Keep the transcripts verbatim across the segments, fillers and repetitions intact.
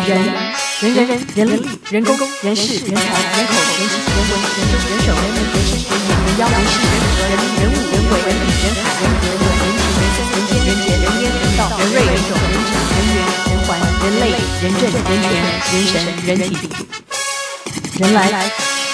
人人人人人力人工人事人才人口人情人文人政人手人民人事人眼人妖人事人和人力人物人为人理人海人和人人情人生人间人杰人烟人道人瑞人种人质人缘人环人类人政人权人神人体人来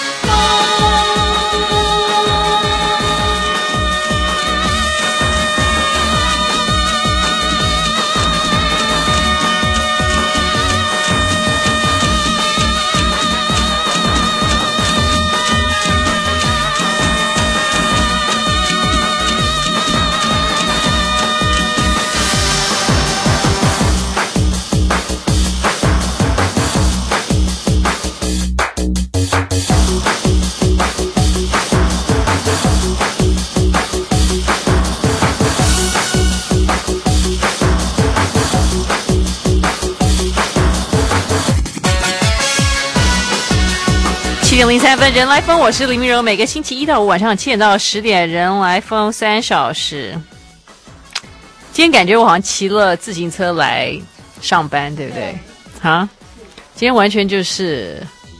七点零三分，人来疯，我是林明柔。每个星期一到五晚上七点到十点，人来疯三小时。今天感觉我好像骑了自行车来上班，对不对？啊，今天完全就是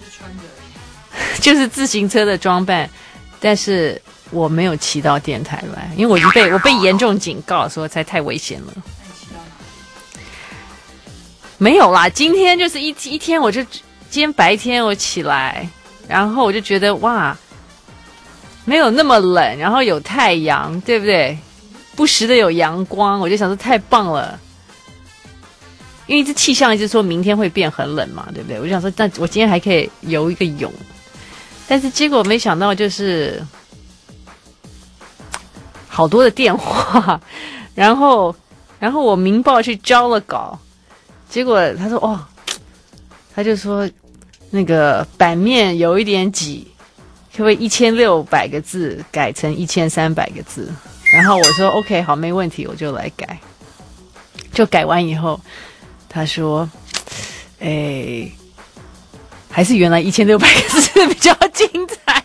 就是自行车的装扮，但是我没有骑到电台来，因为我已经被我被严重警告说才太危险了。没有啦，今天就是一一天，我就今天白天我起来。然后我就觉得哇，没有那么冷，然后有太阳，对不对？不时的有阳光，我就想说太棒了。因为这气象一直说明天会变很冷嘛，对不对？我就想说，那我今天还可以游一个泳，但是结果没想到就是好多的电话，然后然后我明报去交了稿，结果他说哦，他就说。那个版面有一点挤，可不可以一千六百个字改成一千三百个字？然后我说 OK 好，没问题，我就来改。就改完以后，他说：“哎，还是原来一千六百个字比较精彩。”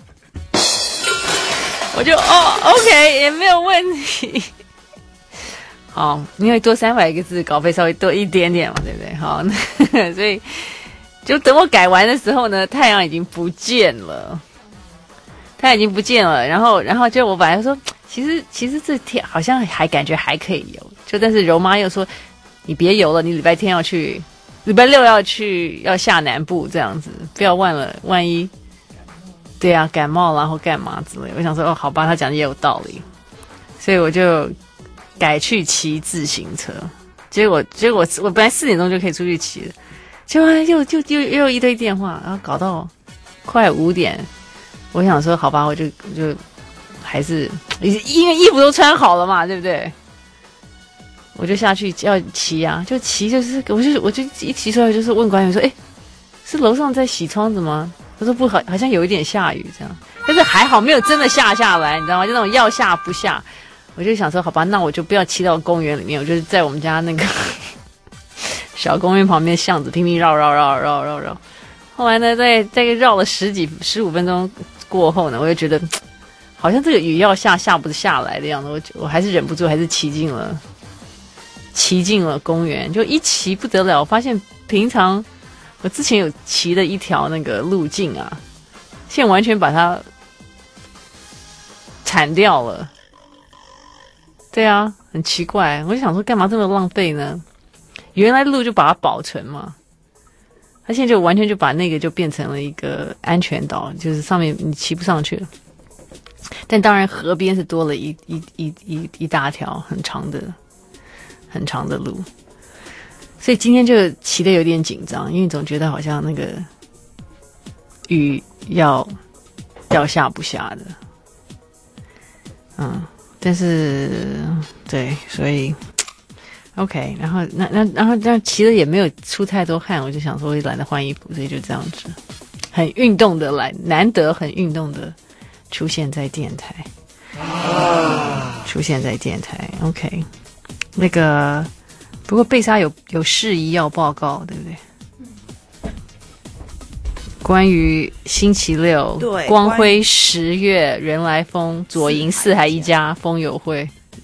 我就哦 OK 也没有问题。好，因为多三百个字，稿费稍微多一点点嘛，对不对？好，所以。就等我改完的时候呢，太阳已经不见了，太阳已经不见了。然后，然后就我本来说，其实其实这天好像还感觉还可以游，就但是柔妈又说，你别游了，你礼拜天要去，礼拜六要去要下南部这样子，不要忘了，万一对啊感冒然后干嘛之类的。我想说哦，好吧，他讲的也有道理，所以我就改去骑自行车。结果结果我本来四点钟就可以出去骑了。结果又就又又一堆电话，然后搞到快五点。我想说，好吧，我就就还是因为衣服都穿好了嘛，对不对？我就下去要骑啊，就骑就是我就我就一骑出来就是问管理员说，哎，是楼上在洗窗子吗？他说不好，好像有一点下雨这样，但是还好没有真的下下来，你知道吗？就那种要下不下。我就想说，好吧，那我就不要骑到公园里面，我就是在我们家那个。小公园旁边巷子拼命绕绕绕绕绕绕，后来呢，在在绕了十几十五分钟过后呢，我就觉得好像这个雨要下下不下来的样子，我我还是忍不住，还是骑进了骑进了公园，就一骑不得了，我发现平常我之前有骑的一条那个路径啊，现在完全把它铲掉了。对啊，很奇怪，我就想说干嘛这么浪费呢？原来路就把它保存嘛，他现在就完全就把那个就变成了一个安全岛，就是上面你骑不上去了。但当然河边是多了一一一一一大条很长的很长的路，所以今天就骑得有点紧张，因为总觉得好像那个雨要要下不下的，嗯，但是对，所以。OK， 然后那那然后这样骑了也没有出太多汗，我就想说我也懒得换衣服，所以就这样子，很运动的来，难得很运动的出现在电台，啊、出现在电台。OK， 那个不过贝莎有有事宜要报告，对不对？关于星期六光辉十月人来疯左营四海一家风友会。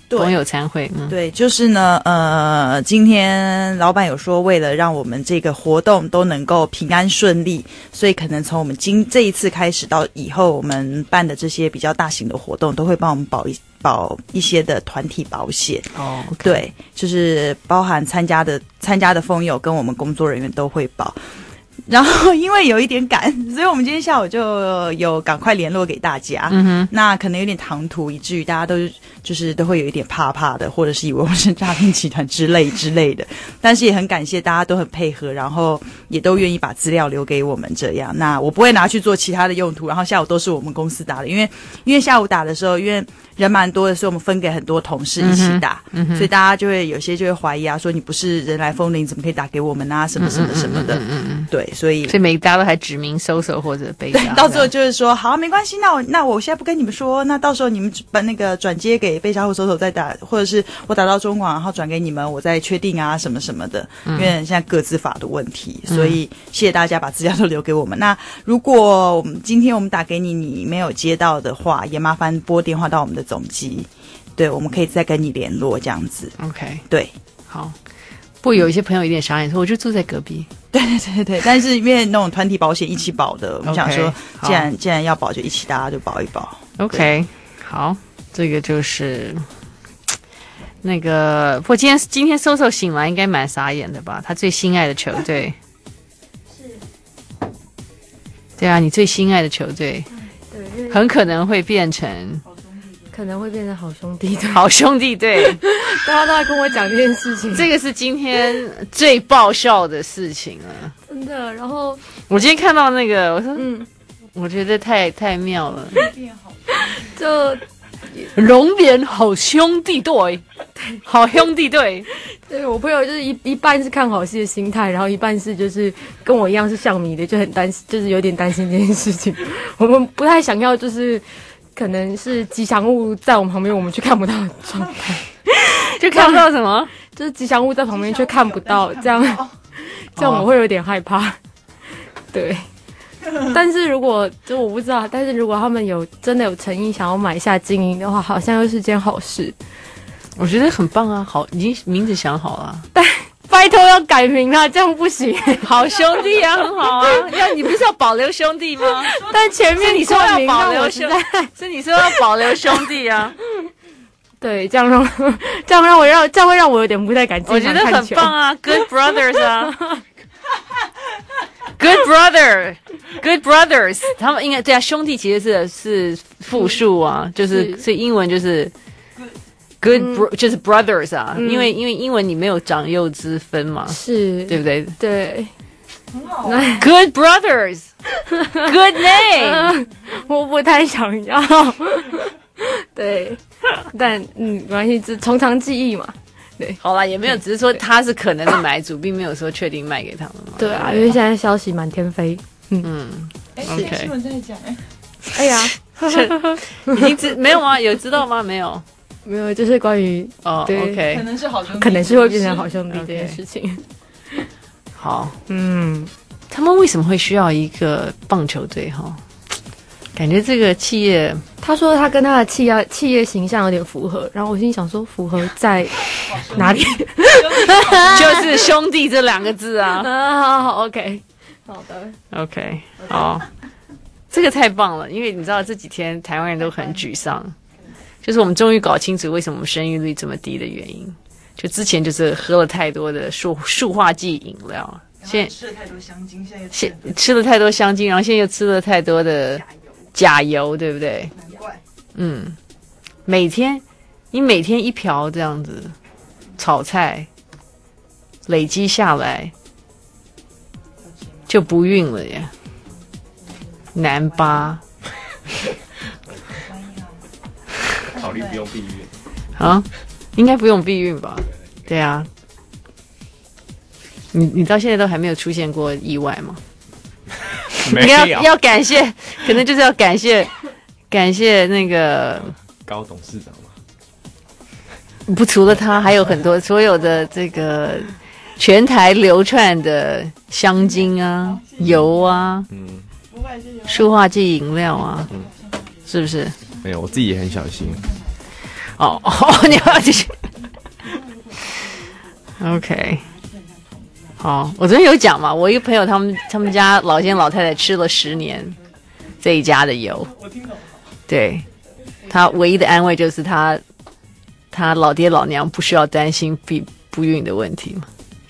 工友餐会，嗯， 对，就是呢，呃，今天老板有说，为了让我们这个活动都能够平安顺利，所以可能从我们今这一次开始到以后，我们办的这些比较大型的活动，都会帮我们保一保一些的团体保险。 哦、okay ， 对，就是包含参加的参加的风友跟我们工作人员都会保。然后因为有一点赶，所以我们今天下午就有赶快联络给大家。嗯哼，那可能有点唐突，以至于大家都就是都会有一点怕怕的，或者是以为我们是诈骗集团之类之类的。但是也很感谢大家都很配合，然后也都愿意把资料留给我们这样。那我不会拿去做其他的用途，然后下午都是我们公司打的，因为因为下午打的时候，因为人蛮多的，所以我们分给很多同事一起打，嗯嗯、所以大家就会有些就会怀疑啊，说你不是人来风铃，怎么可以打给我们啊？什么什么什么的，嗯嗯嗯、对，所以所以每大家都还指名搜搜或者背沙， 到时候就是说好没关系，那我那我现在不跟你们说，那到时候你们把那个转接给背沙或搜搜再打，或者是我打到中广然后转给你们，我再确定啊什么什么的，嗯、因为现在个资法的问题，所以谢谢大家把资料都留给我们。那如果我们今天我们打给你，你没有接到的话，也麻烦拨电话到我们的总机，对，我们可以再跟你联络这样子。 OK， 对， 好。不过有一些朋友有点傻眼，说我就住在隔壁。 对对对对，但是因为那种团体保险一起保的，我们想说，既然既然要保，就一起大家就保一保。 OK， 好，这个就是那个。不过今天今天搜搜醒来应该蛮傻眼的吧？他最心爱的球队是，对啊，你最心爱的球队，嗯、对，很可能会变成。 可能会变成好兄弟队， 好兄弟队， 大家都在跟我讲这件事情。 这个是今天最爆笑的事情了， 真的。然后我今天看到那个，我说，嗯，我觉得太太妙了， 就龙年好兄弟队，好兄弟队。 对，我朋友就是一一半是看好戏的心态，然后一半是就是跟我一样是象迷的，就很担心，就是有点担心这件事情。我们不太想要就是。可能是吉祥物在我们旁边，我们却看不到的状态， 就看不到什么， 就是吉祥物在旁边却看不到，这样，这样我会有点害怕。对，但是如果就我不知道，但是如果他们有真的有诚意想要买下经营的话，好像又是件好事。 我觉得很棒啊，好，已经名字想好了。 但拜托要改名啊，这样不行。 好兄弟啊，很好啊。要你不是要保留兄弟吗？ 但前面你说要保留兄，是你说要保留兄弟啊。 对，这样让这样让我让这样会让我有点不太敢进我觉得很棒啊 ，Good Brothers 啊。Good brother, good brothers， 他们应该对啊，兄弟其实是是复数啊，就是所以英文就是。Good bro、嗯、就是 brothers 啊，嗯、因为因为英文你没有长幼之分嘛， 是， 对不对？ 对， 很好、 啊。 Good brothers, good name、呃。 我不太想要，对，但嗯，没关系，从长计议嘛。对， 好啦，也没有，只是说他是可能的买主，并没有说确定卖给他们嘛。 对啊，因为现在消息满天飞。嗯嗯，哎、欸， OK， 新闻在讲哎， 哎呀， 已经知没有吗？有知道吗？没有。 没有，就是关于哦、oh, ，OK， 可能是好兄弟， 可能是会变成好兄弟这件事情。 Okay. 好， 嗯， 他们为什么会需要一个棒球队？哈，感觉这个企业， 他说他跟他的企业企业形象有点符合，然后我心想说符合在哪里？ 就是兄弟这两个字啊。 啊，好好 ，OK， 好的 ，OK， 好，这个太棒了，因为你知道这几天台湾人都很沮丧。就是我们终于搞清楚为什么我们生育率这么低的原因，就之前就是喝了太多的塑塑化剂饮料，现在吃了太多香精，现在又吃吃了太多香精，然后现在又吃了太多的假油，对不对？ 难怪。 嗯，每天你每天一瓢这样子炒菜，累积下来就不孕了耶，难吧？ 考虑不用避孕啊？应该不用避孕吧？对啊，你你到现在都还没有出现过意外吗？ 没有， 要要感谢，可能就是要感谢感谢那个高董事长嘛。 不，除了他，还有很多所有的这个全台流窜的香精啊、油啊、嗯、塑化剂饮料啊，嗯，是不是？ 没有，我自己也很小心。 哦哦，你要继续。OK， 好，我昨天有讲嘛，我一个朋友他们他们家老先老太太吃了十年这一家的油，对，他唯一的安慰就是他他老爹老娘不需要担心避不孕的问题嘛，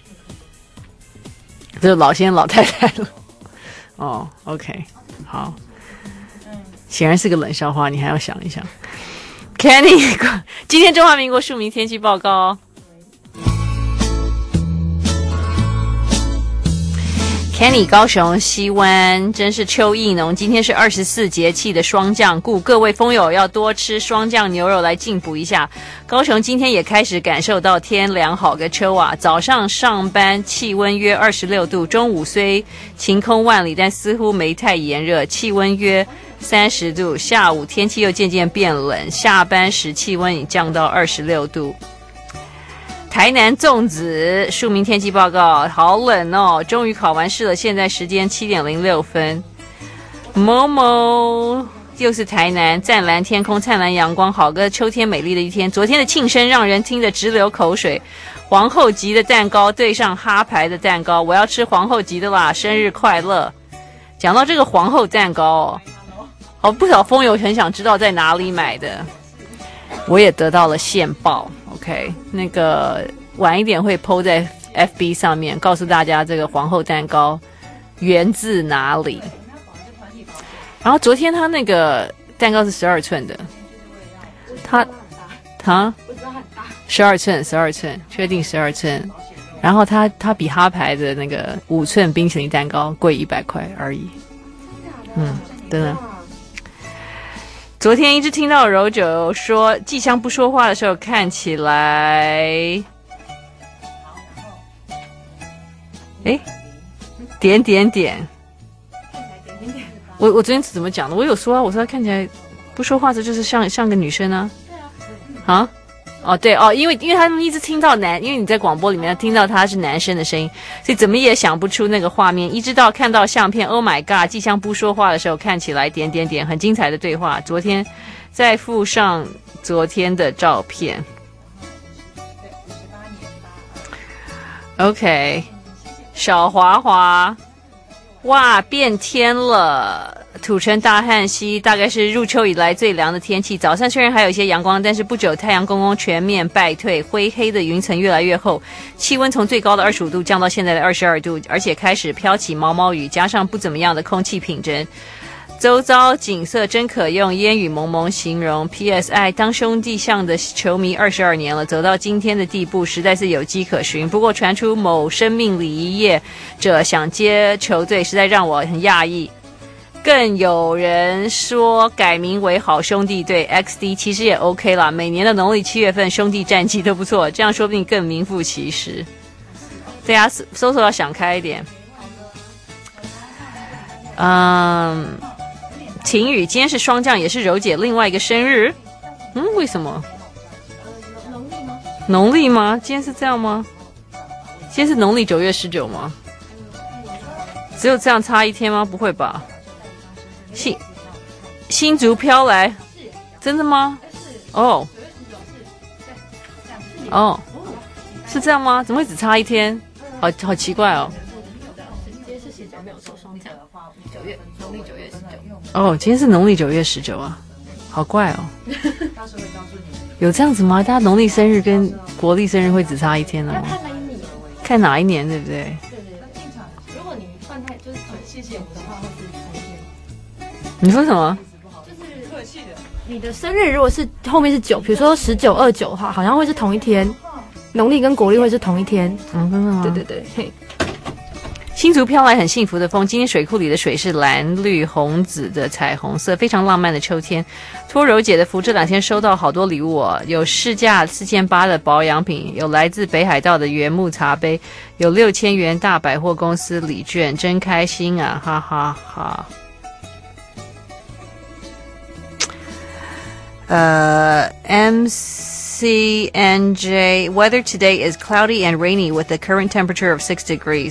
就是老先老太太了。哦 ，OK， 好，显然是个冷笑话，你还要想一想。Kenny， 今天中华民国庶民天气报告哦。Kenny 高雄西湾真是秋意浓，今天是二十四节气的霜降，故各位风友要多吃霜降牛肉来进补一下。高雄今天也开始感受到天凉好个秋啊！早上上班气温约二十六度，中午虽晴空万里，但似乎没太炎热，气温约三十度。下午天气又渐渐变冷，下班时气温已降到二十六度。台南粽子庶民天气报告，好冷哦！终于考完试了，现在时间七点零六分。某某又是台南，湛蓝天空，灿烂阳光，好个秋天美丽的一天。昨天的庆生让人听得直流口水。皇后级的蛋糕对上哈牌的蛋糕，我要吃皇后级的啦！生日快乐！讲到这个皇后蛋糕哦，好不少风友很想知道在哪里买的，我也得到了线报。OK， 那个晚一点会 po 在 F B 上面，告诉大家这个皇后蛋糕源自哪里。然后昨天他那个蛋糕是十二寸的，他他十二寸，十二寸，确定十二寸。然后他他比哈牌的那个五寸冰淇淋蛋糕贵一百块而已。嗯，真的。昨天一直听到柔九说季香不说话的时候看起来诶点点点我我昨天怎么讲的？我有说啊，我说他看起来不说话的就是像像个女生啊。啊哦对哦，因为因为他们一直听到男，因为你在广播里面听到他是男生的声音，所以怎么也想不出那个画面。一直到看到相片 ，Oh my God， 季香不说话的时候看起来点点点，很精彩的对话。昨天再附上昨天的照片。OK， 小华华，哇，变天了。土城大汉溪大概是入秋以来最凉的天气，早上虽然还有一些阳光，但是不久太阳公公全面败退，灰黑的云层越来越厚，气温从最高的二十五度降到现在的二十二度，而且开始飘起毛毛雨，加上不怎么样的空气品质，周遭景色真可用烟雨蒙蒙形容。 P S I 当兄弟象的球迷二十二年了，走到今天的地步实在是有迹可循，不过传出某生命礼仪业者想接球队，实在让我很讶异。更有人说改名为好兄弟队 X D 其实也 OK 啦，每年的农历七月份兄弟战绩都不错，这样说不定更名副其实。大家搜索要想开一点。嗯，晴雨今天是霜降，也是柔姐另外一个生日。嗯，为什么？农历吗？农历吗？今天是这样吗？今天是农历九月十九吗？只有这样差一天吗？不会吧。新新竹飘来，真的吗？哦哦，是这样吗？怎么会只差一天？好好奇怪哦。 今天是写脚没有受霜降的话，九月农历九月十九。 哦，今天是农历九月十九啊，好怪哦。有这样子吗？大家农历生日跟国历生日会只差一天呢、哦？ 看哪一年？ 看哪一年，对不对？ 对对，如果你犯太就是很谢谢我的话，会是同一天。 你说什么？ 就是客气的。你的生日如果是后面是九，比如说十九、二九的话，好像会是同一天。农历跟国历会是同一天。 嗯，真的吗？ 对对对。嘿， 新竹飘来很幸福的风，今天水库里的水是蓝绿红紫的彩虹色，非常浪漫的秋天。托柔姐的福，这两天收到好多礼物哦，有市价四千八的保养品，有来自北海道的原木茶杯，有六千元大百货公司礼券，真开心啊，哈哈哈。Uh, M C N J, weather today is cloudy and rainy with a current temperature of six degrees.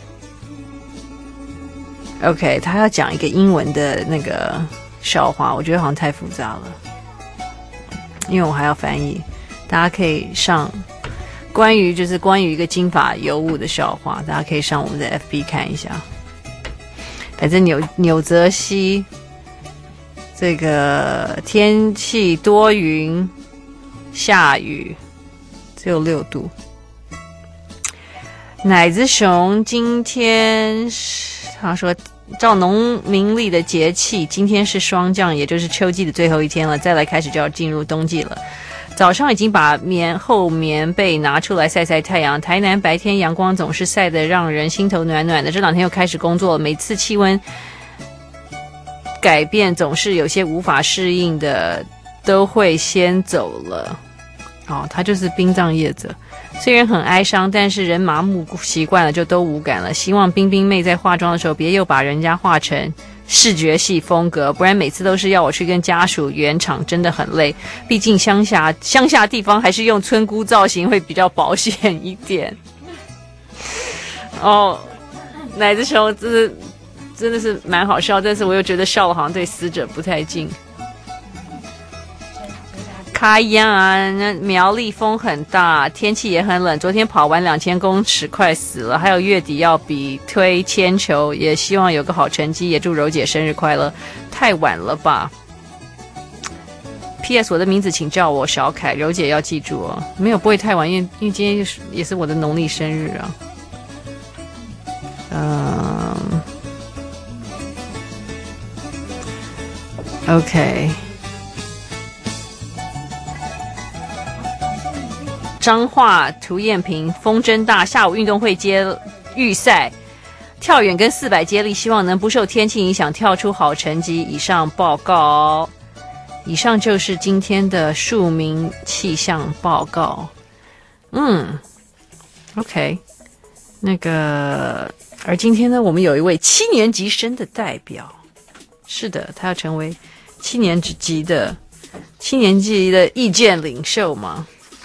OK, 他要讲一个英文的那个笑话，我觉得好像太复杂了。 因为我还要翻译，大家可以上关于就是关于一个金发尤物的笑话，大家可以上我们的 F B 看一下。反正纽纽泽西这个天气多云下雨，只有六度。奶子熊今天他说照农民历的节气，今天是霜降，也就是秋季的最后一天了，再来开始就要进入冬季了。早上已经把棉厚棉被拿出来晒晒太阳。台南白天阳光总是晒得让人心头暖暖的，这两天又开始工作了，每次气温改变总是有些无法适应的，都会先走了。哦，他就是殡葬业者，虽然很哀伤，但是人麻木习惯了就都无感了。希望冰冰妹在化妆的时候别又把人家画成视觉系风格，不然每次都是要我去跟家属圆场，真的很累。毕竟乡下乡下地方还是用村姑造型会比较保险一点。哦，奶子熊真的真的是蛮好笑，但是我又觉得笑了好像对死者不太近。卡阳啊，苗栗风很大，天气也很冷。昨天跑完两千公尺，快死了。还有月底要比推铅球，也希望有个好成绩。也祝柔姐生日快乐。太晚了吧 ？P S 我的名字请叫我小凯，柔姐要记住哦。没有，不会太晚，因为因为今天就是也是我的农历生日啊。嗯 ，OK。彰化涂燕平风真大，下午运动会接预赛，跳远跟四百接力，希望能不受天气影响，跳出好成绩。以上报告，以上就是今天的庶民气象报告。嗯 ，OK， 那个，而今天呢，我们有一位七年级生的代表，是的，他要成为七年级的七年级的意见领袖吗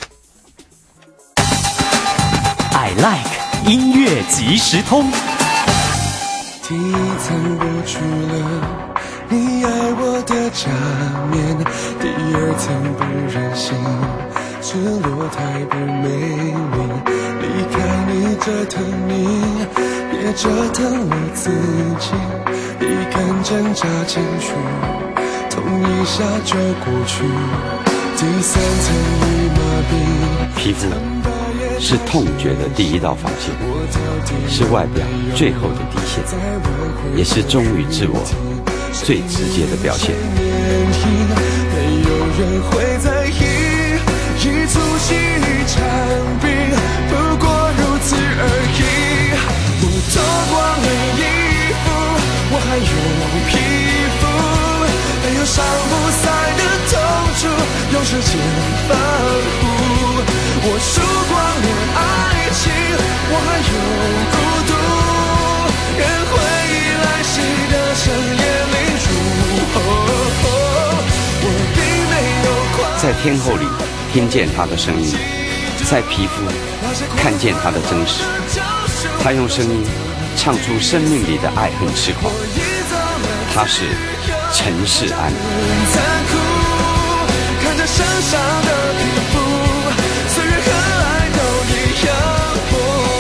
？I like 音乐即时通。 第一层剥去了你爱我的假面，第二层不忍心赤裸太不美丽，离开你折腾你，也折腾了自己，一根针扎进去，痛一下就过去。第三层已麻痹， 皮肤是痛觉的第一道防线，是外表最后的底线，也是忠于自我最直接的表现。 没有人会在意，一出戏一场病，不过如此而已。我脱光了衣服，我还有皮肤，还有伤不散的痛楚，用时间防护。我输光了爱情，我还有孤独，任回忆来袭的深夜里入喉。我并没有快， 在天后里听见他的声音，在皮肤看见他的真实。他用声音唱出生命里的爱恨痴狂。他是陈世安。 残酷，看着身上的皮肤，岁月和爱都一样模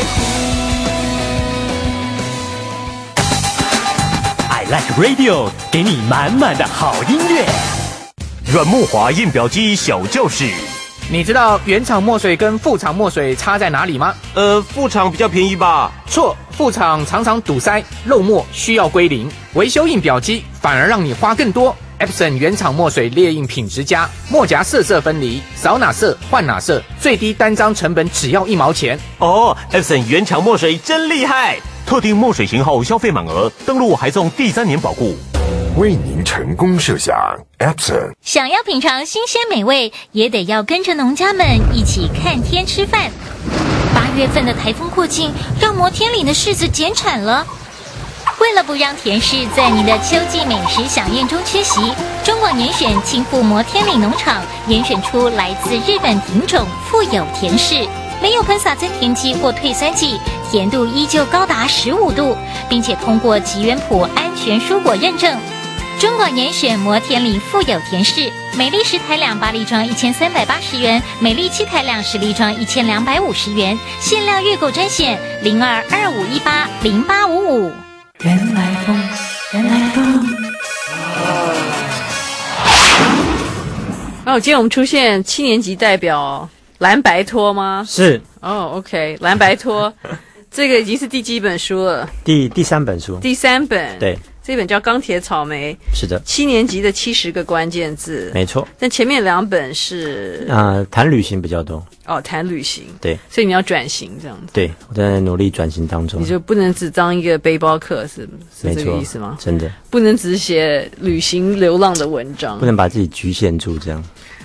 糊。 I like radio， 给你满满的好音乐。阮木华印表机小教室。 你知道原厂墨水跟副厂墨水差在哪里吗？ 呃，副厂比较便宜吧？ 错，副厂常常堵塞，漏墨需要归零，维修印表机反而让你花更多。Epson 原厂墨水列印品质佳，墨夹色色分离，扫哪色换哪色，最低单张成本只要一毛钱。 哦 ，Epson 原厂墨水真厉害！特定墨水型号消费满额，登录还送第三年保固。 为您成功设想 Epson。 想要品尝新鲜美味，也得要跟着农家们一起看天吃饭。八月份的台风过境，让摩天岭的柿子减产了。为了不让甜柿在你的秋季美食飨宴中缺席，中广严选青富摩天岭农场严选出来自日本品种富有甜柿，没有喷洒增甜剂或退酸剂，甜度依旧高达十五度，并且通过吉原谱安全蔬果认证。 中广严选摩天里富有甜柿，美丽十台两八粒装一千三百八十元，美丽七台两十粒装一千两百五十元，限量预购专线零二二五一八零八五五。 原来风，原来风。哦，今天我们出现七年级代表蓝白拖吗？ 是。 哦 ，OK， 蓝白拖，这个已经是第几本书了？ 第第三本书。 第三本。 对。 这本叫《钢铁草莓》， 是的， 七年级的七十个关键字， 没错。 但前面两本是呃谈旅行比较多， 哦，谈旅行， 对， 所以你要转型这样子。 对，我在努力转型当中。 你就不能只当一个背包客，是是这个意思吗？ 真的， 不能只写旅行流浪的文章， 不能把自己局限住这样。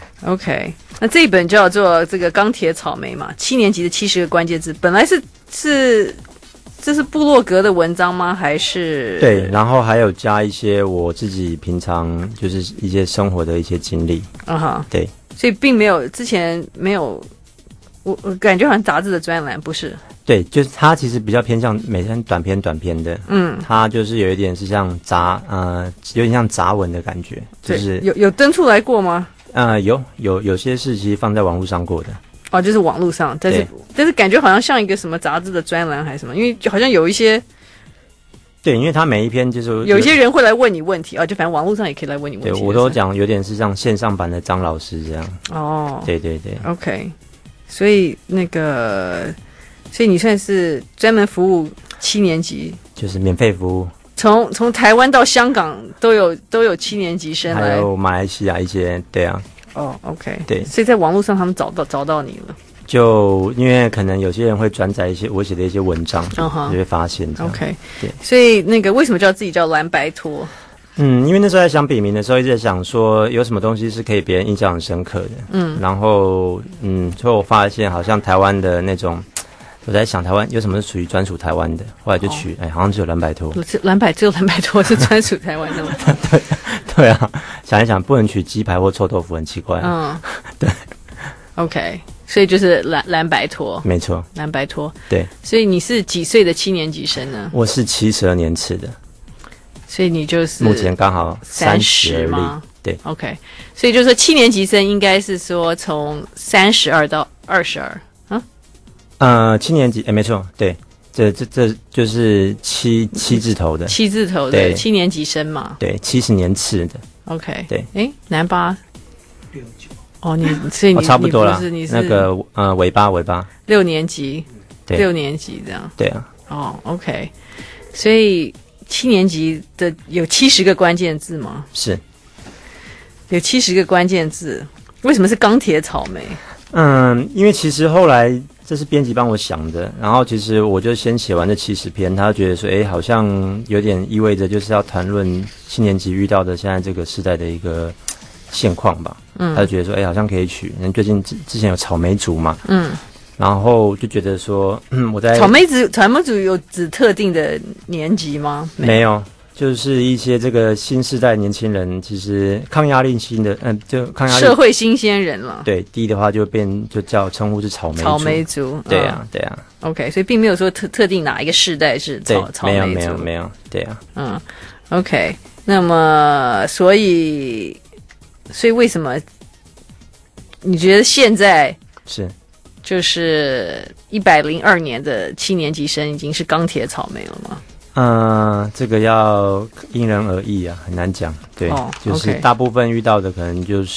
OK， 那这一本叫做这个《钢铁草莓》嘛，七年级的七十个关键字，本来是是。这是部落格的文章吗？还是对，然后还有加一些我自己平常就是一些生活的一些经历啊哈， 对， 所以并没有之前没有，我我感觉好像杂志的专栏不是， 对，就是它其实比较偏向每天短篇短篇的，嗯，它就是有一点是像杂呃，有点像杂文的感觉，就是有有登出来过吗？ 呃，有有有些是其实放在网络上过的。 哦，就是网络上，但是但是感觉好像像一个什么杂志的专栏还是什么，因为好像有一些， 对，因为他每一篇就是有一些人会来问你问题啊、哦，就反正网络上也可以来问你问题。 对，我都讲有点是像线上版的张老师这样。 哦， 对对对 ，OK， 所以那个，所以你算是专门服务七年级， 就是免费服务， 从从台湾到香港都有都有七年级生来， 还有马来西亚一些，对啊。 哦、oh, ，OK， 对， 所以在网络上他们找到找到你了， 就因为可能有些人会转载一些我写的一些文章，就会发现这样。 OK， 对， 所以那个为什么叫自己叫蓝白拖？ 嗯，因为那时候在想笔名的时候，一直在想说有什么东西是可以别人印象很深刻的。嗯，然后嗯，最后我发现好像台湾的那种。我在想台湾有什么是属于专属台湾的，后来就取，哎、哦，好像只有蓝白拖。 蓝白只有蓝白拖是专属台湾的吗？ 对，对啊，想一想，不能取鸡排或臭豆腐，很奇怪。嗯，对。OK， 所以就是蓝蓝白拖， 没错， 蓝白拖。 对， 所以你是几岁的七年级生呢？ 我是七十二年次的， 所以你就是目前刚好三十吗？ 对 ，OK， 所以就是说七年级生应该是说从三十二到二十二。 呃，七年级，哎，没错，对，这这这就是七七字头的， 七字头的七年级生嘛， 对，七十年次的 ，OK， 对， 哎，南八六九，哦，你所以你、 哦、差不多了， 你是你是那个呃尾巴尾巴六年级， 对， 六年级这样， 对啊， 哦 ，OK， 所以七年级的有七十个关键字吗？ 是， 有七十个关键字，为什么是钢铁草莓？ 嗯，因为其实后来这是编辑帮我想的，然后其实我就先写完这七十篇，他觉得说，哎，好像有点意味着就是要谈论七年级遇到的现在这个时代的一个现况吧。嗯，他就觉得说，哎，好像可以取，因为最近之之前有草莓族嘛，嗯，然后就觉得说，嗯，我在草莓族，草莓族有指特定的年级吗？ 没有。没有，就是一些这个新世代年轻人，其实抗压力新的，嗯，就抗压力社会新鲜人了。 对，低的话就变就叫称呼是草莓族。 草莓族， 对啊，对啊。 OK， 所以并没有说特特定哪一个世代是草草莓族， 没有没有没有，对啊。 嗯 ，OK， 那么所以所以为什么你觉得现在是就是一百零二年的七年级生已经是钢铁草莓了吗？ 嗯、呃，这个要因人而异啊，很难讲。对，哦、就是大部分遇到的可能就是，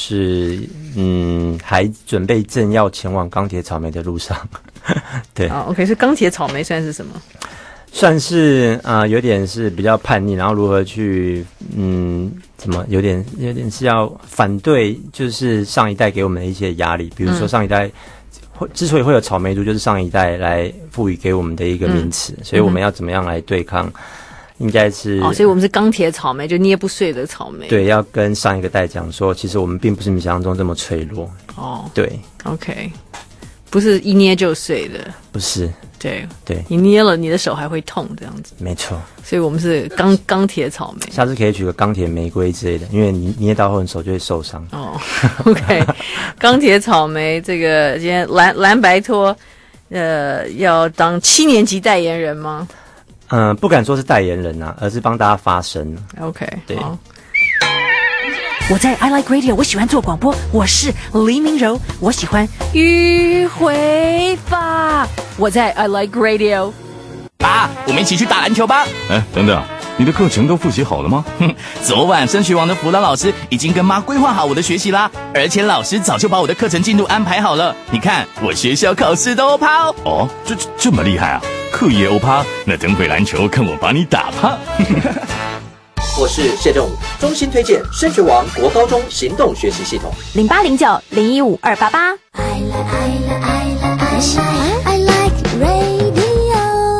嗯，还准备正要前往钢铁草莓的路上。对， 啊、哦、，OK， 是钢铁草莓算是什么？ 算是啊、呃，有点是比较叛逆，然后如何去，嗯，怎么有点有点是要反对，就是上一代给我们的一些压力，比如说上一代。嗯会之所以会有草莓族，就是上一代来赋予给我们的一个名词、嗯，所以我们要怎么样来对抗？应该是哦，所以我们是钢铁草莓，就捏不碎的草莓。 对，要跟上一个代讲说，其实我们并不是你想象中这么脆弱。 哦， 对 ，OK， 不是一捏就碎的， 不是。 对对， 你捏了，你的手还会痛，这样子。 没错， 所以我们是钢钢铁草莓。 下次可以取个钢铁玫瑰之类的，因为你捏到后，你手就会受伤。 哦 ，OK， 钢铁草莓这个今天蓝蓝白拖，呃，要当七年级代言人吗？ 嗯、呃，不敢说是代言人啊，而是帮大家发声。 OK， 对。 我在 I Like Radio， 我喜欢做广播，我是黎明柔，我喜欢迂回法。我在 I Like Radio。 爸，我们一起去打篮球吧。 哎，等等，你的课程都复习好了吗？ 哼，昨晚升学网的辅导老师已经跟妈规划好我的学习啦，而且老师早就把我的课程进度安排好了。你看，我学校考试都欧趴哦。 哦，这这这么厉害啊！课业欧趴，那等会篮球看我把你打趴。 我是谢正武，衷心推荐升学网国高中行动学习系统， 零八零九零一五二八八。I like I like I like I like radio。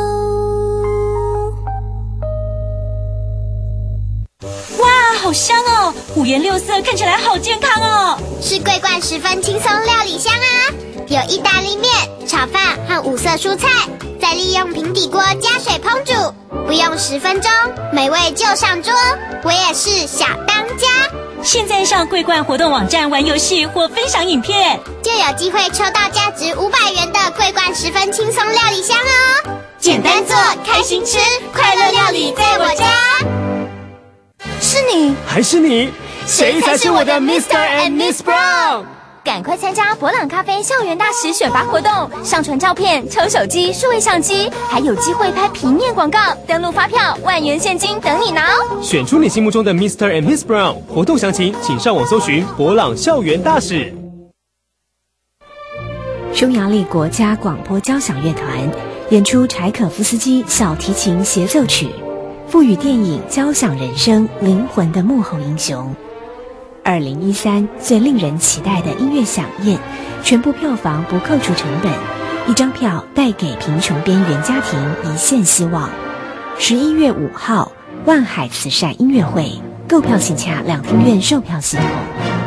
哇，好香哦！五颜六色，看起来好健康哦。 是桂冠十分轻松料理箱啊，有意大利面、炒饭和五色蔬菜，再利用平底锅加水烹煮。不用十分钟，美味就上桌。我也是小当家。 现在上桂冠活动网站玩游戏或分享影片， 就有机会抽到价值五百元的桂冠十分轻松料理箱哦。简单做，开心吃，快乐料理在我家。 是你还是你？谁才是我的 Mister and Miss Brown？ 赶快参加伯朗咖啡校园大使选拔活动，上传照片、抽手机、数位相机，还有机会拍平面广告，登录发票，万元现金等你拿哦！ 选出你心目中的 Mister and Miss Brown， 活动详情请上网搜寻伯朗校园大使。 匈牙利国家广播交响乐团演出柴可夫斯基小提琴协奏曲，赋予电影《交响人生》灵魂的幕后英雄。二零一三最令人期待的音乐飨宴，全部票房不扣除成本，一张票带给贫穷边缘家庭一线希望。十一月五号，万海慈善音乐会，购票请洽两厅院售票系统。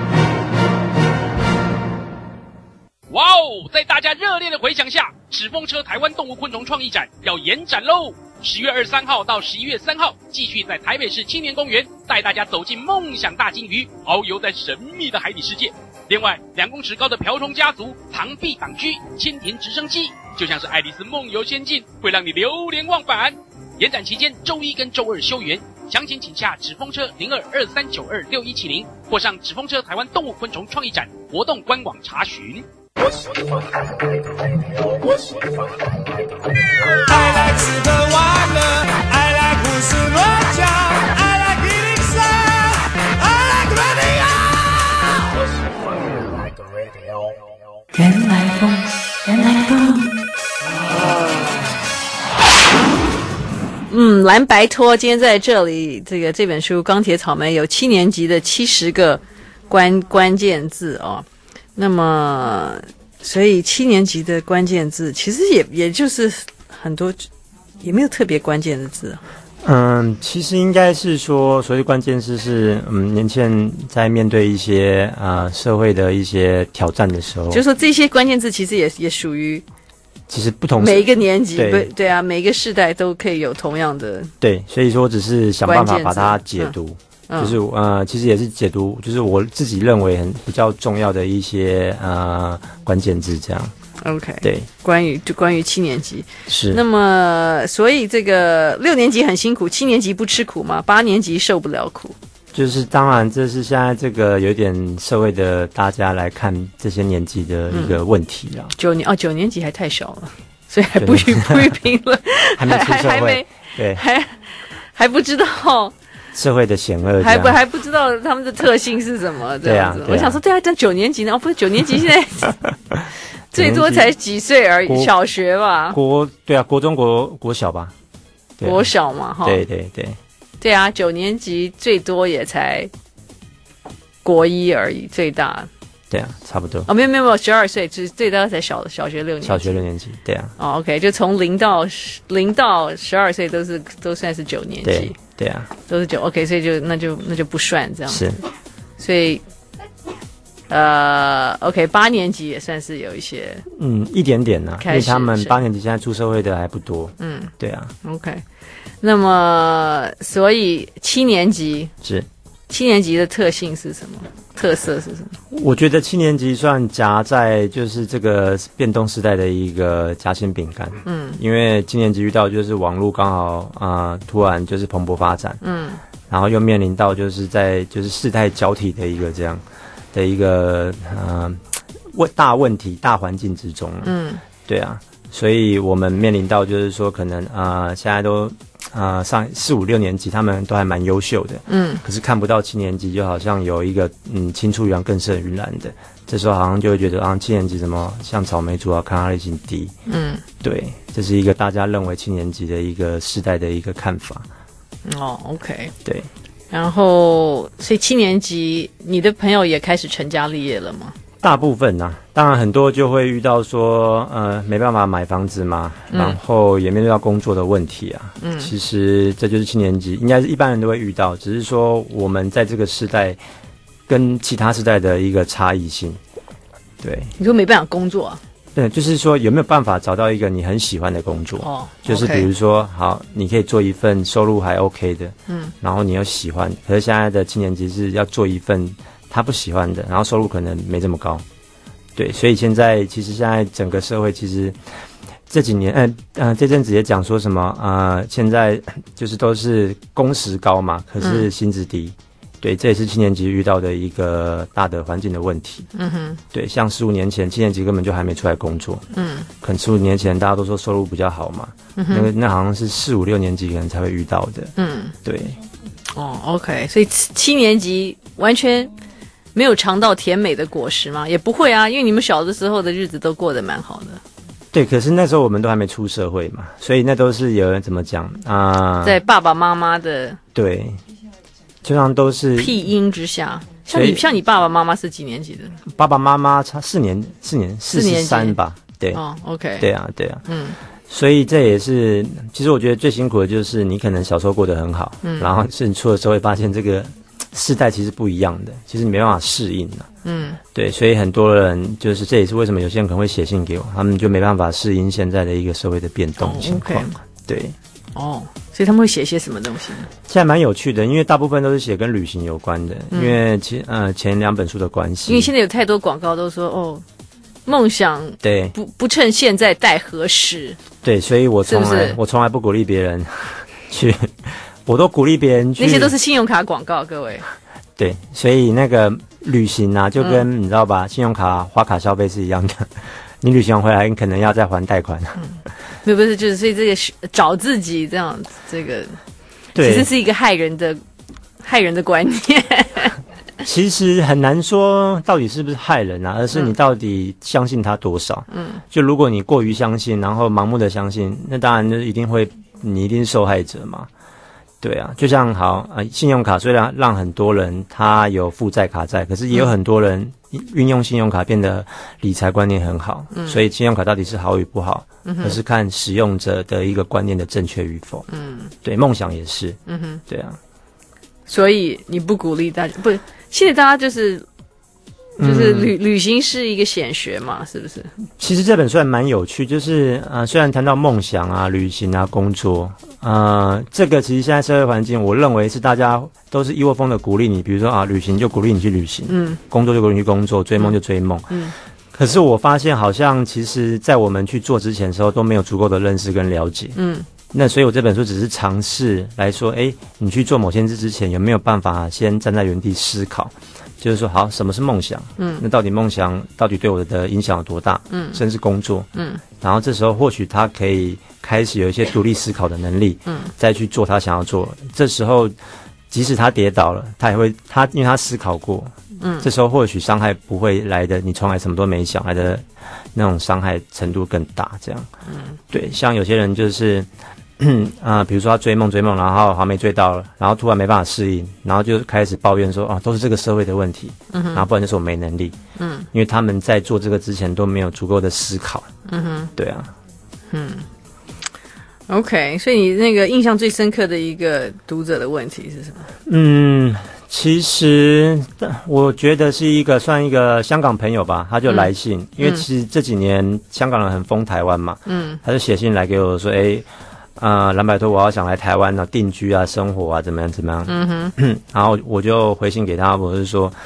哇哦！在大家热烈的回响下，纸风车台湾动物昆虫创意展要延展喽！十月二十三号到十一月三号，继续在台北市青年公园带大家走进梦想大金鱼，遨游在神秘的海底世界。另外，两公尺高的瓢虫家族、螳臂挡车、千田直升机，就像是爱丽丝梦游仙境，会让你流连忘返。延展期间周一跟周二休园，详情请洽纸风车零二二三九二六一七零，或上纸风车台湾动物昆虫创意展活动官网查询。 I like 吃喝玩乐 I like 胡思乱想 I like 一零三 I like radio 原来风原来风嗯，蓝白拖今天在这里，这个这本书《钢铁草莓》有七年级的七十个关关键字哦。那么，所以七年级的关键字其实也也就是很多，也没有特别关键的字。 嗯，其实应该是说，所谓关键字是，嗯，年轻人在面对一些啊、呃、社会的一些挑战的时候， 就是说这些关键字其实也也属于， 其实不同每一个年级， 对不对啊，每一个世代都可以有同样的。 对，所以说我只是想办法把它解读。 嗯、 就是呃，其实也是解读，就是我自己认为很比较重要的一些呃关键字，这样。 OK， 对， 关于就关于七年级是。 那么，所以这个六年级很辛苦，七年级不吃苦吗？八年级受不了苦。 就是当然，这是现在这个有点社会的大家来看这些年纪的一个问题啦。 嗯、九年哦，九年级还太小了，所以还不予不予评论， 还没出社会，对， 还还不知道。 社会的险恶， 还不还不知道他们的特性是什么？这样子， 对啊对啊、 我想说，对啊，但九年级呢？哦，不是九年级，现在最多才几岁而已，小学吧？ 国对啊，国中国国小吧？ 啊、国小嘛，哈， 对对对， 对啊，九年级最多也才国一而已，最大。 对啊，差不多。 哦，没有没有没有，十二岁，就是最大才小小学六年级。 小学六年级，对啊。 哦 ，OK， 就从零到零到十二岁都是都算是九年级。 对对啊， 都是九 OK， 所以就那就那就不算这样子。 是。 所以，呃 ，OK， 八年级也算是有一些。 嗯，一点点呢、啊，因为他们八年级现在出社会的还不多。 嗯， 对啊。 OK， 那么所以七年级是。 七年级的特性是什么？ 特色是什么？ 我觉得七年级算夹在就是这个变动时代的一个夹心饼干。嗯，因为七年级遇到就是网络刚好啊、呃、突然就是蓬勃发展。嗯，然后又面临到就是在就是世代交替的一个这样的一个呃问大问题大环境之中。嗯，对啊，所以我们面临到就是说可能啊、呃、现在都。啊、呃，上四五六年级他们都还蛮优秀的，嗯，可是看不到七年级，就好像有一个嗯青出于蓝更胜于蓝的，这时候好像就会觉得啊，七年级怎么像草莓族啊，抗压力性低，嗯，对，这是一个大家认为七年级的一个世代的一个看法。 哦 ，OK， 对， 然后所以七年级你的朋友也开始成家立业了吗？ 大部分呐、啊，当然很多就会遇到说，呃，没办法买房子嘛，嗯、然后也面对到工作的问题啊。嗯，其实这就是七年级，应该是一般人都会遇到，只是说我们在这个时代跟其他时代的一个差异性。对， 你说没办法工作啊？ 对，就是说有没有办法找到一个你很喜欢的工作？哦，就是比如说，好，你可以做一份收入还 OK 的，嗯，然后你又喜欢，可是现在的七年级是要做一份。他不喜欢的，然后收入可能没这么高，对，所以现在其实现在整个社会其实这几年，嗯呃，这阵子也讲说什么，呃，现在就是都是工时高嘛，可是薪资低，嗯、对，这也是七年级遇到的一个大的环境的问题。嗯哼，对，像十五年前七年级根本就还没出来工作，嗯，可能十五年前大家都说收入比较好嘛，嗯、那个那好像是四五六年级可能才会遇到的，嗯，对。 哦 ，OK， 所以七年级完全。没有尝到甜美的果实吗？也不会啊，因为你们小的时候的日子都过得蛮好的。 对，可是那时候我们都还没出社会嘛，所以那都是有人怎么讲啊、呃？ 在爸爸妈妈的对，就像都是庇荫之下。像你像你爸爸妈妈是几年级的？ 爸爸妈妈差四年，四年四十三吧？对， 哦 ，OK， 对啊，对啊，嗯。所以这也是，其实我觉得最辛苦的就是你可能小时候过得很好，嗯，然后是你出了社会发现这个。世代其实不一样的，其实你没办法适应了。嗯，对，所以很多人就是这也是为什么有些人可能会写信给我，他们就没办法适应现在的一个社会的变动情况。Oh, okay. 对， 哦，所以他们会写些什么东西呢？ 现在蛮有趣的，因为大部分都是写跟旅行有关的，嗯、因为其呃前两本书的关系。 因为现在有太多广告都说哦，梦想对不不趁现在待何时？ 对，所以我从来是是我从来不鼓励别人去。我都鼓励别人去， 那些都是信用卡广告，各位。 对，所以那个旅行啊，就跟、嗯、你知道吧，信用卡花卡消费是一样的。你旅行完回来，你可能要再还贷款。 嗯，没有，不是，就是所以这个找自己这样，这个其实是一个害人的害人的观念。 其实很难说到底是不是害人啊，而是你到底相信他多少。嗯，就如果你过于相信，然后盲目的相信，那当然就一定会，你一定是受害者嘛。对啊，就像好呃，信用卡虽然让很多人他有负债卡债，可是也有很多人运用信用卡变得理财观念很好。嗯，所以信用卡到底是好与不好，嗯、而是看使用者的一个观念的正确与否。嗯，对，梦想也是。嗯哼，对啊。 所以你不鼓励大家，不，现在大家就是就是旅、嗯、旅行是一个显学嘛，是不是？ 其实这本书还蛮有趣，就是呃，虽然谈到梦想啊、旅行啊、工作。呃，这个其实现在社会环境，我认为是大家都是一窝蜂的鼓励你，比如说啊，旅行就鼓励你去旅行，嗯，工作就鼓励你去工作，追梦就追梦，嗯。可是我发现，好像其实在我们去做之前的时候，都没有足够的认识跟了解，嗯。那所以我这本书只是尝试来说，哎，你去做某件事之前，有没有办法先站在原地思考？就是说，好，什么是梦想？嗯，那到底梦想到底对我的影响有多大？嗯，甚至工作，嗯，然后这时候或许他可以开始有一些独立思考的能力，嗯，再去做他想要做。这时候，即使他跌倒了，他也会他因为他思考过，嗯，这时候或许伤害不会来的，你从来什么都没想来的那种伤害程度更大。这样，嗯，对，像有些人就是。啊、呃，比如说他追梦追梦，然后还没追到了，然后突然没办法适应，然后就开始抱怨说，啊，都是这个社会的问题，嗯哼，然后不然就是我没能力，嗯，因为他们在做这个之前都没有足够的思考，嗯哼，对啊， 嗯 ，OK， 所以你那个印象最深刻的一个读者的问题是什么？ 嗯，其实我觉得是一个算一个香港朋友吧，他就来信，嗯、因為其實這幾年香港人很瘋台灣嘛，嗯，他就寫信來給我說，誒，啊，藍白托，我要想來台灣呢定居啊，生活啊，怎麼樣怎麼樣，嗯哼，然後我就回信給他，我是說，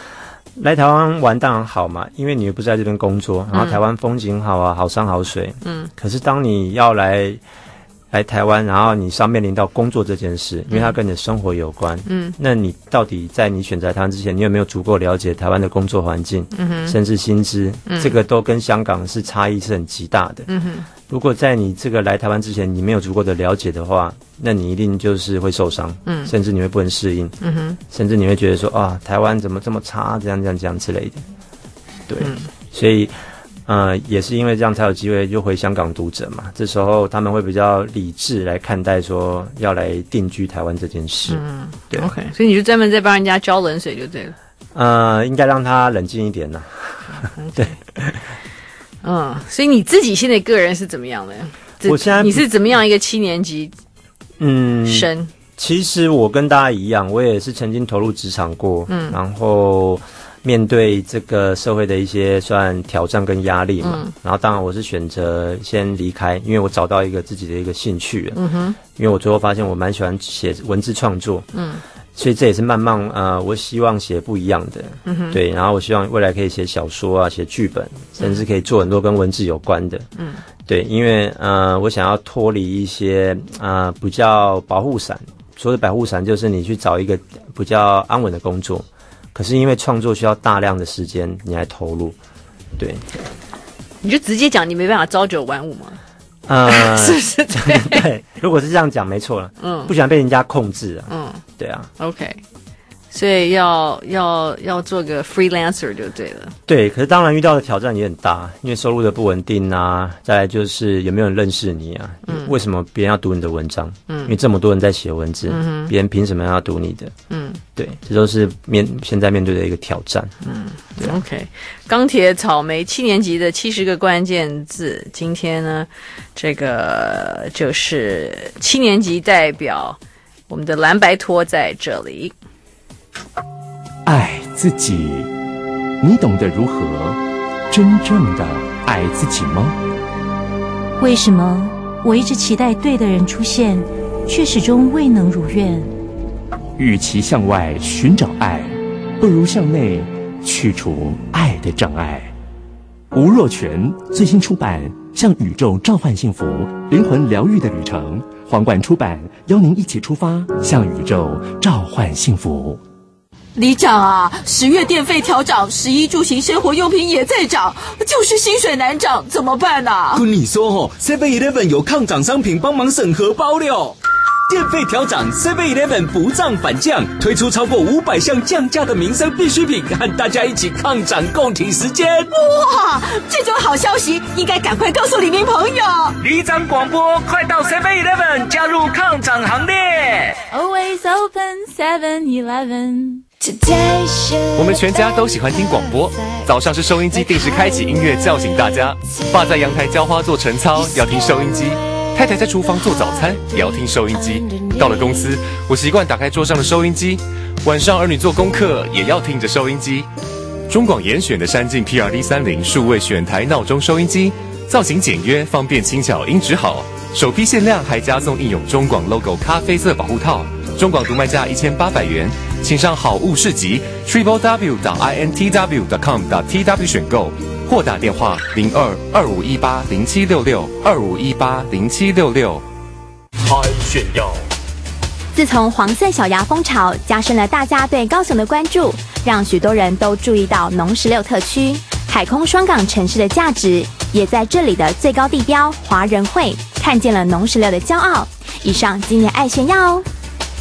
来台湾玩当然好嘛，因为你又不是在这边工作，然后台湾风景好啊，好山好水。嗯。可是当你要来来台湾，然后你是要面临到工作这件事，因为它跟你的生活有关。嗯。那你到底在你选择台湾之前，你有没有足够了解台湾的工作环境？嗯哼。甚至薪资，嗯、这个都跟香港是差异是很极大的。嗯哼。如果在你这个来台湾之前，你没有足够的了解的话，那你一定就是会受伤，嗯，甚至你会不能适应，嗯哼，甚至你会觉得说啊，台湾怎么这么差，这样这样这样之类的，对，嗯、所以呃，也是因为这样才有机会就回香港读者嘛。这时候他们会比较理智来看待说要来定居台湾这件事，嗯，对 ，OK， 所以你就专门在帮人家浇冷水就对了， 呃，应该让他冷静一点呐，对。 嗯，所以你自己现在个人是怎么样的？ 我现在你是怎么样一个七年级嗯生？ 其实我跟大家一样，我也是曾经投入职场过，嗯，然后面对这个社会的一些算挑战跟压力嘛，嗯、然后当然我是选择先离开，因为我找到一个自己的一个兴趣了，嗯哼，因为我最后发现我蛮喜欢写文字创作，嗯。所以这也是慢慢呃，我希望写不一样的，嗯哼，对，然后我希望未来可以写小说啊，写剧本，甚至可以做很多跟文字有关的，嗯，对，因为呃，我想要脱离一些呃比较保护伞，所谓的保护伞就是你去找一个比较安稳的工作，可是因为创作需要大量的时间你来投入，对， 你就直接讲你没办法朝九晚五吗？ 呃， 是不是对？ 对，如果是这样讲，没错了。嗯，不喜欢被人家控制啊。嗯，对啊。 OK， 所以要要要做个 freelancer 就对了。 对，可是当然遇到的挑战也很大，因为收入的不稳定啊，再来就是有没有人认识你啊？嗯，为什么别人要读你的文章？嗯，因为这么多人在写文字，嗯，别人凭什么要读你的？嗯，对，这都是面现在面对的一个挑战。嗯， 对。OK， 钢铁草莓七年级的七十个关键字，今天呢，这个就是七年级代表我们的蓝白拖在这里。 爱自己，你懂得如何真正的爱自己吗？ 为什么我一直期待对的人出现，却始终未能如愿？ 与其向外寻找爱，不如向内去除爱的障碍。吴若权最新出版《向宇宙召唤幸福：灵魂疗愈的旅程》，皇冠出版，邀您一起出发，向宇宙召唤幸福。 里长啊，十月电费调涨，食衣住行生活用品也在涨，就是薪水难涨，怎么办啊？ 跟你说哦 seven eleven 有抗涨商品帮忙审核包了。电费调涨 seven eleven 不涨反降，推出超过五百项降价的民生必需品，和大家一起抗涨共体时间。 哇，这种好消息应该赶快告诉里民朋友。 里长广播，快到 seven eleven 加入抗涨行列。 Always open seven eleven。 我们全家都喜欢听广播，早上是收音机定时开启音乐叫醒大家，爸在阳台浇花做晨操要听收音机，太太在厨房做早餐也要听收音机，到了公司我习惯打开桌上的收音机，晚上儿女做功课也要听着收音机。中广严选的山境 P R D 三十 数位选台闹钟收音机，造型简约方便轻巧，音质好，首批限量还加送印有中广 logo 咖啡色保护套，中广独卖价一千八百元，请上好物市集 triple w 点 i n t w 点 com 点 t w 选购，或打电话零二二五一八零七六六二五一八零七六六。 嗨炫耀！ 自从黄色小鸭风潮加深了大家对高雄的关注，让许多人都注意到农十六特区海空双港城市的价值，也在这里的最高地标华人会看见了农十六的骄傲。以上今年爱炫耀哦。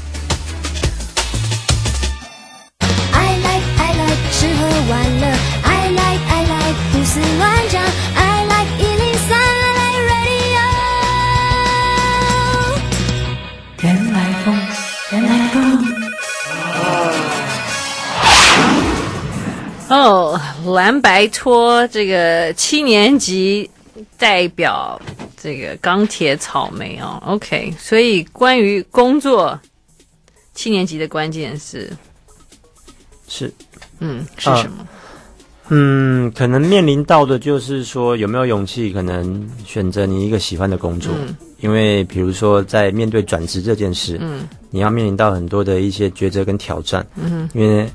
吃喝玩乐 I like I like 胡思乱想 I like 一零三 I like radio 原来风原来风哦，蓝白拖这个七年级代表这个钢铁草莓哦 OK， 所以关于工作七年级的关键是是嗯，是什么？ 嗯，可能面临到的就是说，有没有勇气，可能选择你一个喜欢的工作。嗯，因为比如说在面对转职这件事，嗯，你要面临到很多的一些抉择跟挑战。嗯，因为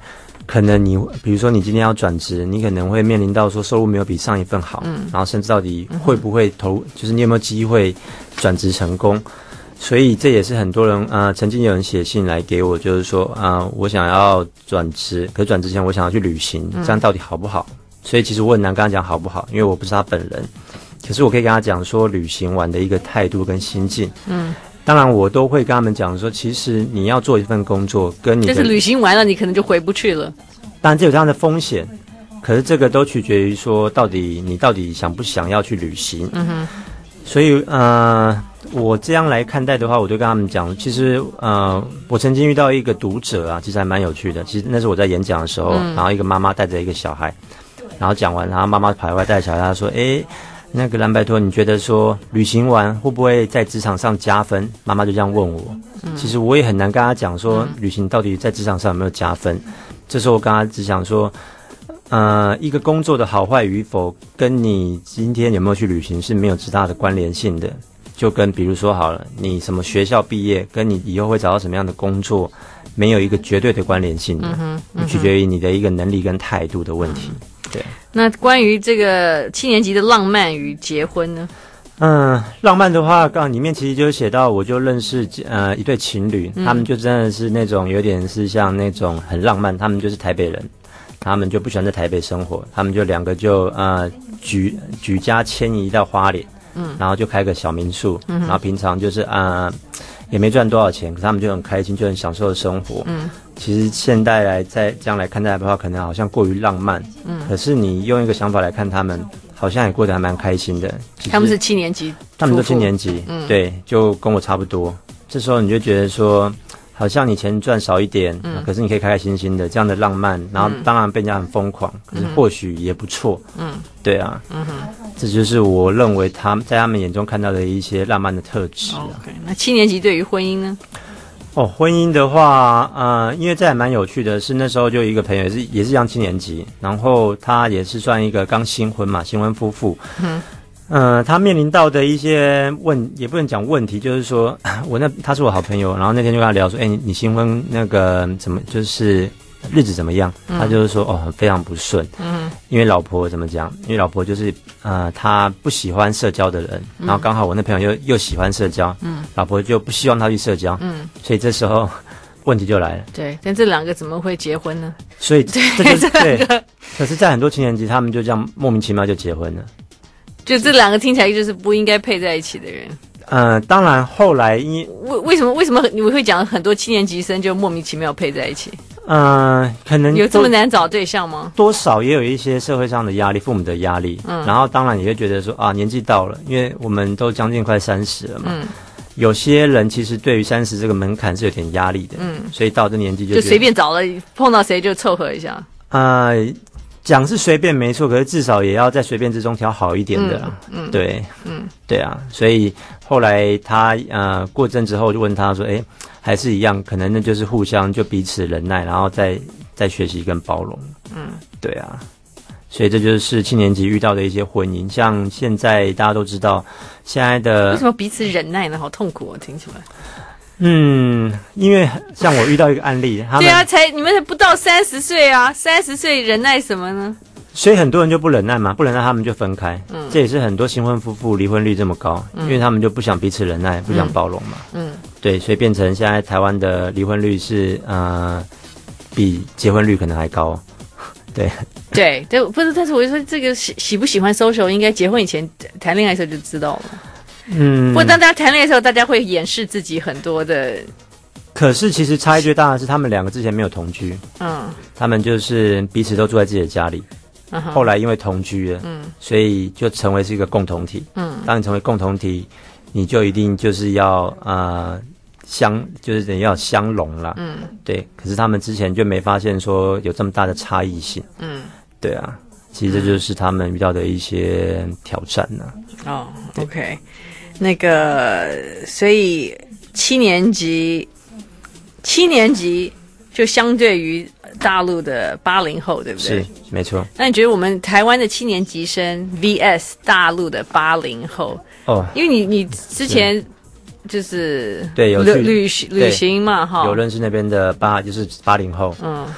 可能你比如说你今天要转职，你可能会面临到说收入没有比上一份好，嗯，然后甚至到底会不会投，就是你有没有机会转职成功。所以这也是很多人呃，曾经有人写信来给我，就是说啊、呃，我想要转职，可是转职前我想要去旅行，这样到底好不好？所以其实我很难跟他讲好不好，因为我不是他本人。可是我可以跟他讲说，旅行完的一个态度跟心境。嗯，当然我都会跟他们讲说，其实你要做一份工作，跟你的就是旅行完了，你可能就回不去了。 当然这有这样的风险，可是这个都取决于说，到底你到底想不想要去旅行。嗯哼。所以呃，我这样来看待的话，我就跟他们讲，其实呃，我曾经遇到一个读者啊，其实还蛮有趣的。其实那是我在演讲的时候，嗯、然后一个妈妈带着一个小孩，然后讲完，然后妈妈跑过来带小孩，她说：“诶，那个蓝白托，你觉得说旅行完会不会在职场上加分？”妈妈就这样问我。嗯、其实我也很难跟她讲说，旅行到底在职场上有没有加分。这时候我跟她只想说。呃，一个工作的好坏与否，跟你今天有没有去旅行是没有直大的关联性的。就跟比如说好了，你什么学校毕业，跟你以后会找到什么样的工作，没有一个绝对的关联性的，嗯哼嗯哼取决于你的一个能力跟态度的问题。嗯、对。 那关于这个七年级的浪漫与结婚呢？ 嗯，浪漫的话，刚里面其实就写到，我就认识呃一对情侣，嗯、他们就真的是那种有点是像那种很浪漫，他们就是台北人。他们就不喜欢在台北生活，他们就两个就呃举举家迁移到花莲，嗯，然后就开个小民宿，嗯，然后平常就是呃也没赚多少钱，可是他们就很开心，就很享受生活，嗯，其实现代来在这样来看待的话，可能好像过于浪漫，嗯，可是你用一个想法来看他们，好像也过得还蛮开心的。 他们是七年级， 他们都七年级，嗯，对，就跟我差不多。这时候你就觉得说。好像你钱赚少一点，嗯、可是你可以开开心心的这样的浪漫，然后当然被人家很疯狂，可是或许也不错。嗯，对啊，嗯哼，这就是我认为他们在他们眼中看到的一些浪漫的特质、啊。 OK， 那七年级对于婚姻呢？ 哦，婚姻的话，呃，因为这还蛮有趣的，是那时候就有一个朋友也是也是一样七年级，然后他也是算一个刚新婚嘛，新婚夫妇。嗯。呃，他面临到的一些问，也不能讲问题，就是说，我那他是我好朋友，然后那天就跟他聊说，哎、欸，你你新婚那个怎么，就是日子怎么样？嗯、他就是说，哦，非常不顺，嗯，因为老婆怎么讲？因为老婆就是呃，他不喜欢社交的人，然后刚好我那朋友又又喜欢社交，嗯，老婆就不希望他去社交，嗯，所以这时候问题就来了。 对，但这两个怎么会结婚呢？ 所以这就是对，可是，在很多七年级，他们就这样莫名其妙就结婚了。 就这两个听起来就是不应该配在一起的人。 呃，当然后来因为为什么为什么你会讲很多七年级生就莫名其妙配在一起？ 呃，可能有这么难找对象吗？ 多少也有一些社会上的压力，父母的压力。嗯，然后当然也会觉得说啊，年纪到了，因为我们都将近快三十了嘛。嗯，有些人其实对于三十这个门槛是有点压力的。嗯，所以到这年纪就就随便找了，碰到谁就凑合一下。 呃。讲是随便没错，可是至少也要在随便之中挑好一点的啦。嗯，嗯对，嗯，对啊，所以后来他呃过阵之后就问他说，哎，还是一样，可能那就是互相就彼此忍耐，然后再再学习跟包容。嗯，对啊，所以这就是七年级遇到的一些婚姻，像现在大家都知道现在的为什么彼此忍耐呢？好痛苦哦，听起来。 嗯，因为像我遇到一个案例，他们对啊，才你们才不到三十岁啊，三十岁忍耐什么呢？ 所以很多人就不忍耐嘛，不忍耐他们就分开。嗯，这也是很多新婚夫妇离婚率这么高，嗯、因为他们就不想彼此忍耐，不想包容嘛。嗯，对，所以变成现在台湾的离婚率是呃比结婚率可能还高。对对对，不是，但是我就说这个喜喜不喜欢 social， 应该结婚以前谈恋爱的时候就知道了。嗯，不过当大家谈恋爱的时候，大家会掩饰自己很多的。 可是其实差异最大的是，他们两个之前没有同居，嗯，他们就是彼此都住在自己的家里，嗯、后来因为同居了，嗯，所以就成为是一个共同体，嗯，当你成为共同体，你就一定就是要呃相，就是等于要相融啦，嗯，对。可是他们之前就没发现说有这么大的差异性，嗯，对啊，其实这就是他们遇到的一些挑战呢、 啊。哦 ，OK。那个，所以七年级，七年级就相对于大陆的八零后，对不对？ 是，没错。 那你觉得我们台湾的七年级生 V S 大陆的八零后？哦，因为你你之前就是对有旅旅旅行嘛，哈， 有认识那边的八就是八零后，嗯。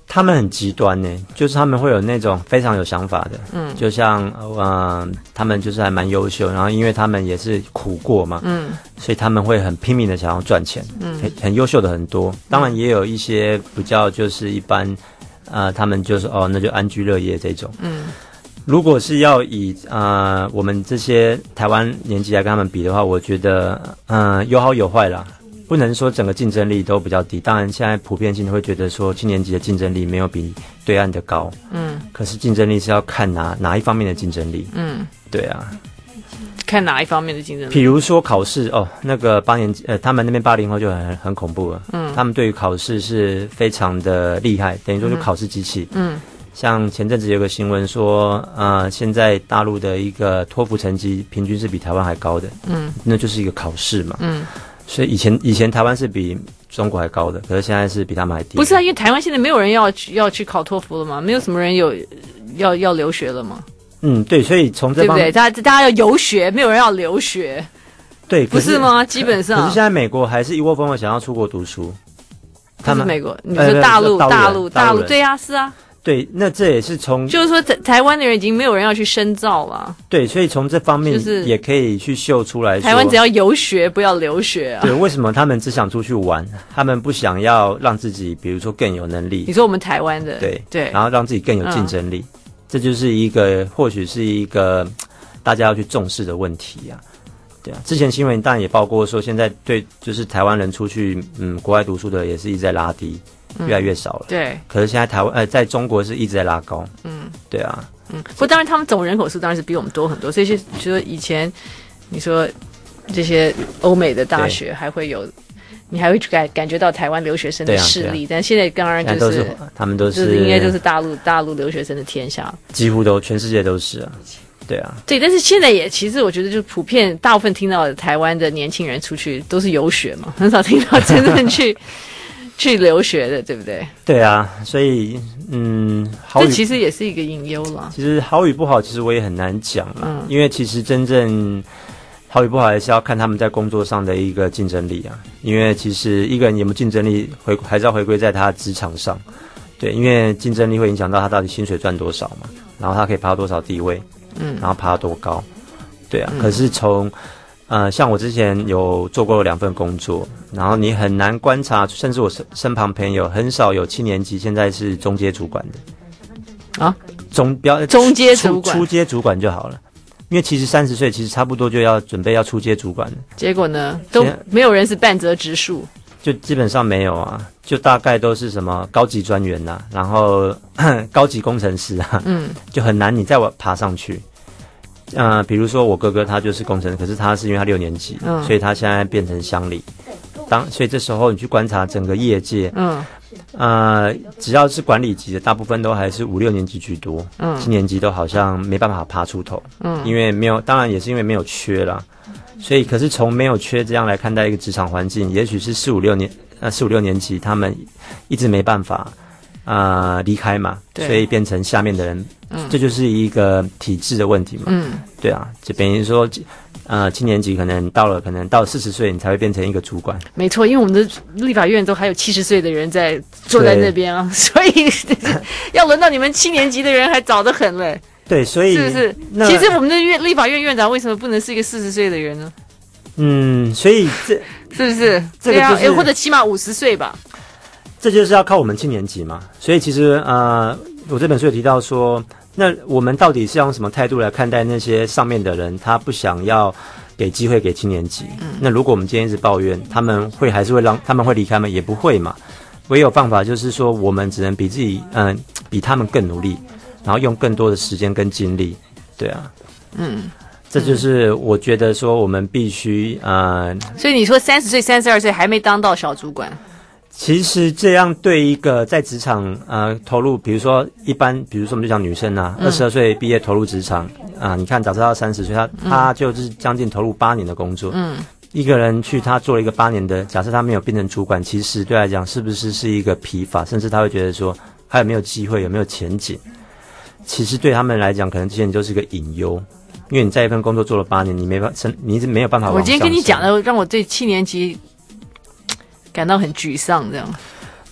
他们很极端呢，就是他们会有那种非常有想法的，嗯，就像呃，他们就是还蛮优秀，然后因为他们也是苦过嘛，嗯，所以他们会很拼命的想要赚钱，嗯，很很优秀的很多，当然也有一些比较就是一般，呃，他们就是哦，那就安居乐业这种，嗯，如果是要以呃我们这些台湾年级来跟他们比的话，我觉得嗯、呃、有好有坏啦。不能说整个竞争力都比较低，当然现在普遍性会觉得说七年级的竞争力没有比对岸的高，嗯，可是竞争力是要看哪哪一方面的竞争力，嗯，对啊， 看哪一方面的竞争力， 比如说考试哦，那个八年级呃，他们那边八零后就很很恐怖了，嗯，他们对于考试是非常的厉害，等于说就考试机器，嗯，像前阵子有个新闻说，呃，现在大陆的一个托福成绩平均是比台湾还高的，嗯，那就是一个考试嘛，嗯。所以以前以前台湾是比中国还高的，可是现在是比他们还低。 不是啊，因为台湾现在没有人要去要去考托福了嘛，没有什么人有要要留学了嘛。 嗯，对，所以从这方面， 对不对？大家大家要游学，没有人要留学。 对， 不是吗？基本上。 可是现在美国还是一窝蜂的想要出国读书。 他们美国，你说大陆、呃、大陆、大陆，对啊，是啊。 对，那这也是从就是说台台湾的人已经没有人要去深造了。 对，所以从这方面也可以去秀出来说， 台湾只要游学，不要留学啊。 对，为什么他们只想出去玩？他们不想要让自己，比如说更有能力。 你说我们台湾的， 对对， 然后让自己更有竞争力，嗯、这就是一个或许是一个大家要去重视的问题啊。对啊，之前新闻当然也报过说，现在对就是台湾人出去嗯国外读书的也是一直在拉低。越来越少了，嗯、对。可是现在台湾呃，在中国是一直在拉高，嗯，对啊， 嗯。不过当然，他们总人口数当然是比我们多很多，所以就说以前你说这些欧美的大学还会有，你还会感感觉到台湾留学生的势力，啊啊、但现在当然就是， 是他们都是， 就是应该就是大陆大陆留学生的天下， 几乎都全世界都是啊，对啊， 对。但是现在也其实我觉得，就普遍大部分听到的台湾的年轻人出去都是游学嘛，很少听到真正去。去留学的，对不对？ 对啊，所以嗯，好这其实也是一个隐忧啦。 其实好与不好，其实我也很难讲啦，嗯、因为其实真正好与不好，还是要看他们在工作上的一个竞争力啊。因为其实一个人有没有竞争力，回还是要回归在他职场上。对，因为竞争力会影响到他到底薪水赚多少嘛，然后他可以爬到多少地位，嗯，然后爬到多高。对啊，嗯、可是从呃，像我之前有做过两份工作，然后你很难观察，甚至我身身旁朋友很少有七年级现在是中阶主管的啊，中标中阶主管初阶主管就好了，因为其实三十岁其实差不多就要准备要出阶主管了。 结果呢，都没有人是半泽直树， 就基本上没有啊，就大概都是什么高级专员呐、啊，然后高级工程师啊，嗯，就很难你再爬上去。呃，比如说我哥哥他就是工程师，可是他是因为他六年级，嗯，所以他现在变成乡里。当所以这时候你去观察整个业界，嗯，呃，只要是管理级的，大部分都还是五六年级居多，嗯，七年级都好像没办法爬出头，嗯，因为没有，当然也是因为没有缺啦。所以，可是从没有缺这样来看待一个职场环境，也许是四五六年呃四五六年级他们一直没办法啊、呃、离开嘛，所以变成下面的人。嗯，这就是一个体制的问题嘛。嗯，对啊，就等于说，呃，七年级可能到了，可能到四十岁，你才会变成一个主管。 没错，因为我们的立法院都还有七十岁的人在坐在那边啊，所以要轮到你们七年级的人还早得很嘞。 对，所以是不是？其实我们的院立法院院长为什么不能是一个四十岁的人呢？ 嗯，所以这是不是？这个就是、或者起码五十岁吧。 这就是要靠我们七年级嘛。所以其实呃，我这本书有提到说。那我们到底是要用什么态度来看待那些上面的人？他不想要给机会给七年级。嗯、那如果我们今天一直抱怨，他们会还是会让他们会离开吗？也不会嘛。唯有办法就是说，我们只能比自己嗯、呃、比他们更努力，然后用更多的时间跟精力。对啊，嗯，这就是我觉得说我们必须呃。 所以你说三十岁、三十二岁还没当到小主管？ 其实这样对一个在职场呃投入，比如说一般，比如说我们就讲女生啊，二十二岁毕业投入职场啊、呃，你看早知道三十岁，他他就是将近投入八年的工作。嗯，一个人去他做了一个八年的，假设他没有变成主管，其实对他来讲是不是是一个疲乏，甚至他会觉得说还有没有机会，有没有前景？其实对他们来讲，可能之前就是一个隐忧，因为你在一份工作做了八年，你没办法，你一直没有办法往上升。 我今天跟你讲的，让我对七年级感到很沮丧，这样。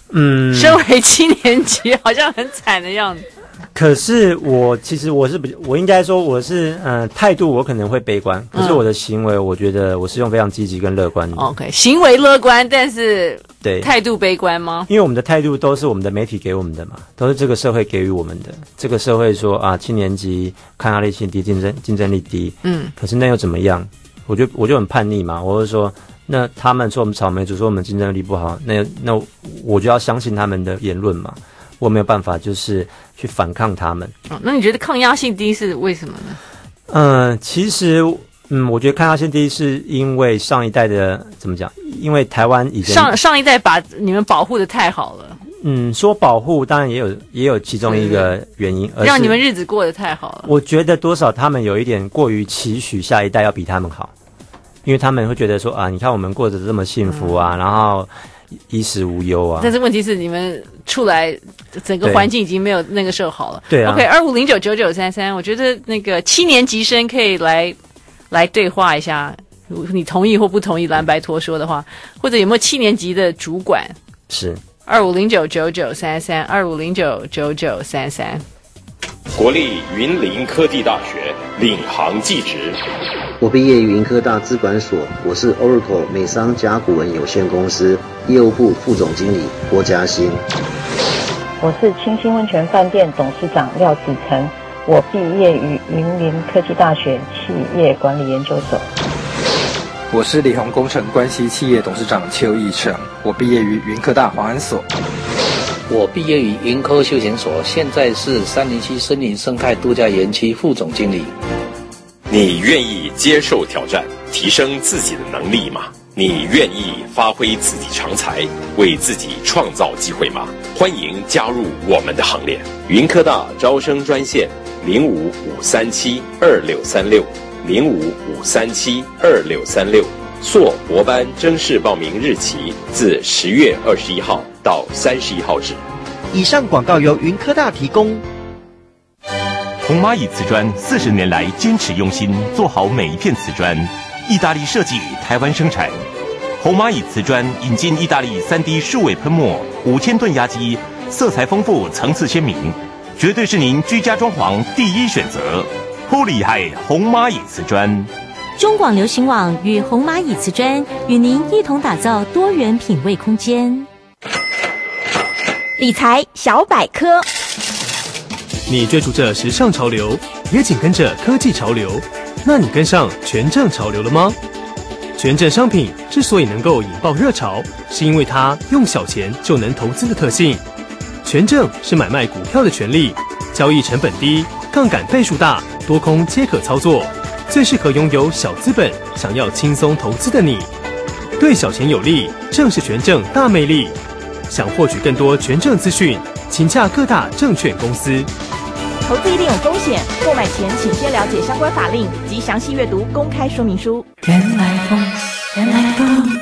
嗯， 身为七年级好像很惨的样子。 可是我其实我是比我应该说我是呃态度我可能会悲观，可是我的行为我觉得我是用非常积极跟乐观的。 OK， 行为乐观，但是对态度悲观吗？ 因为我们的态度都是我们的媒体给我们的嘛，都是这个社会给予我们的。这个社会说啊，七年级抗压力性低，竞争竞争力低，嗯，可是那又怎么样？我就我就很叛逆嘛，我就说，那他们说我们草莓族说我们竞争力不好，那那我就要相信他们的言论嘛。我没有办法，就是去反抗他们。 哦，那你觉得抗压性低是为什么呢？ 嗯、呃，其实，嗯，我觉得抗压性低是因为上一代的怎么讲？因为台湾以前上上一代把你们保护得太好了。 嗯，说保护当然也有也有其中一个原因，而是让你们日子过得太好了。 我觉得多少他们有一点过于期许下一代要比他们好，因为他们会觉得说啊，你看我们过得这么幸福啊，嗯、然后衣食无忧啊。 但是问题是你们出来整个环境已经没有那个时候好了。 对啊。 OK， 二五零九九九三三，我觉得那个七年级生可以来来对话一下，你同意或不同意蓝白托说的话，或者有没有七年级的主管？ 是。 二五零九九九三三，二五零九九九三三。 国立云林科技大学领航技职。 我毕业于云科大资管所，我是 Oracle 美商甲骨文有限公司业务部副总经理郭嘉欣。 我是清新温泉饭店董事长廖子成，我毕业于云林科技大学企业管理研究所。 我是李宏工程关系企业董事长邱义成，我毕业于云科大华安所。 我毕业于云科休闲所，现在是三林溪森林生态度假园区副总经理。 你愿意接受挑战，提升自己的能力吗？你愿意发挥自己长才，为自己创造机会吗？欢迎加入我们的行列。云科大招生专线零五五三七二六三六。零五五三七二六三六，硕博班正式报名日期自十月二十一号到三十一号止。 以上广告由云科大提供。 红蚂蚁瓷砖四十年来坚持用心，做好每一片瓷砖，意大利设计，台湾生产。红蚂蚁瓷砖引进意大利 三 D 数位喷墨，五千吨压机，色彩丰富，层次鲜明，绝对是您居家装潢第一选择。好厉害！红蚂蚁瓷砖， 中广流行网与红蚂蚁瓷砖与您一同打造多元品味空间。 理财小百科， 你追逐着时尚潮流，也紧跟着科技潮流，那你跟上权证潮流了吗？权证商品之所以能够引爆热潮，是因为它用小钱就能投资的特性。权证是买卖股票的权利，交易成本低，杠杆倍数大，多空皆可操作，最适合拥有小资本、想要轻松投资的你。对小钱有利，正是权证大魅力。想获取更多权证资讯，请洽各大证券公司。 投资一定有风险，购买前请先了解相关法令及详细阅读公开说明书。 原来风，原来风。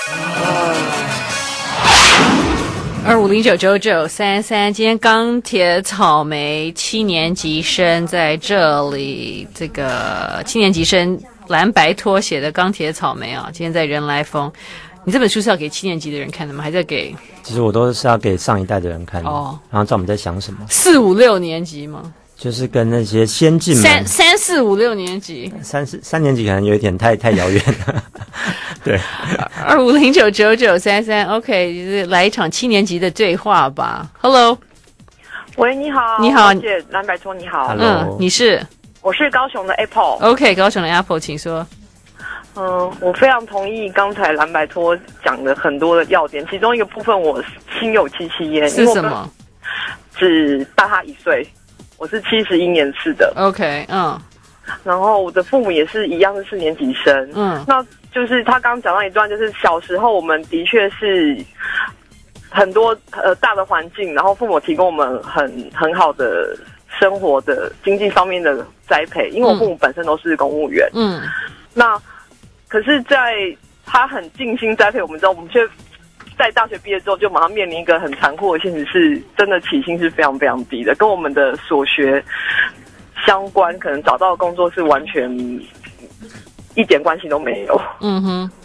二五零九九九三三，今天钢铁草莓七年级生在这里，这个七年级生蓝白拖写的钢铁草莓啊，今天在人来疯。你这本书是要给七年级的人看的吗？还在给？ 其实我都是要给上一代的人看的，哦，然后知道我们在想什么。 四五六年级吗？ 就是跟那些先进们三三四五六年级， 三四三年级可能有一点太太遥远了。对， 二五零九九九三三 ，OK， 就是来一场七年级的对话吧。Hello， 喂，你好， 你好， 姐蓝白托，你好， 嗯，你是？ 我是高雄的 Apple。 OK， 高雄的 Apple， 请说。 嗯、呃，我非常同意刚才蓝白托讲的很多的要点，其中一个部分我心有戚戚焉。 是什么？ 只大他一岁，我是七十一年次的。 OK， 嗯。 然后我的父母也是一样是四年级生。 嗯。 那就是他刚刚讲到一段，就是小时候我们的确是很多呃大的环境，然后父母提供我们很很好的生活的经济方面的栽培，因为我父母本身都是公务员。 嗯。 那可是在他很尽心栽培我们之后，我们却在大学毕业之后就马上面临一个很残酷的现实，是真的起薪是非常非常低的，跟我们的所学相关，可能找到的工作是完全一点关系都没有。 嗯哼，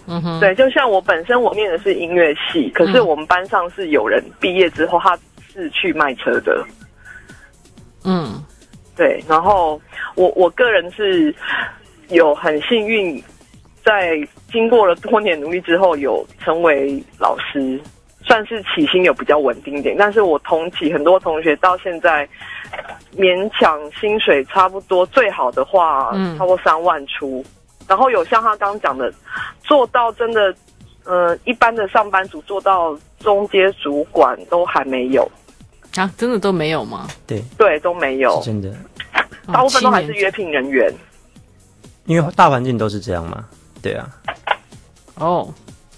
嗯哼， 对，就像我本身我念的是音乐系，可是我们班上是有人毕业之后他是去卖车的。 嗯， 对，然后我我个人是有很幸运，在经过了多年努力之后，有成为老师，算是起薪有比较稳定一点。但是我同期很多同学到现在勉强薪水差不多，最好的话，嗯，差不多三万出。然后有像他刚刚讲的，做到真的，呃，一般的上班族做到中阶主管都还没有。 啊，真的都没有吗？ 对对，都没有， 是真的， 大部分都还是约聘人员， 因为大环境都是这样嘛。对啊。 哦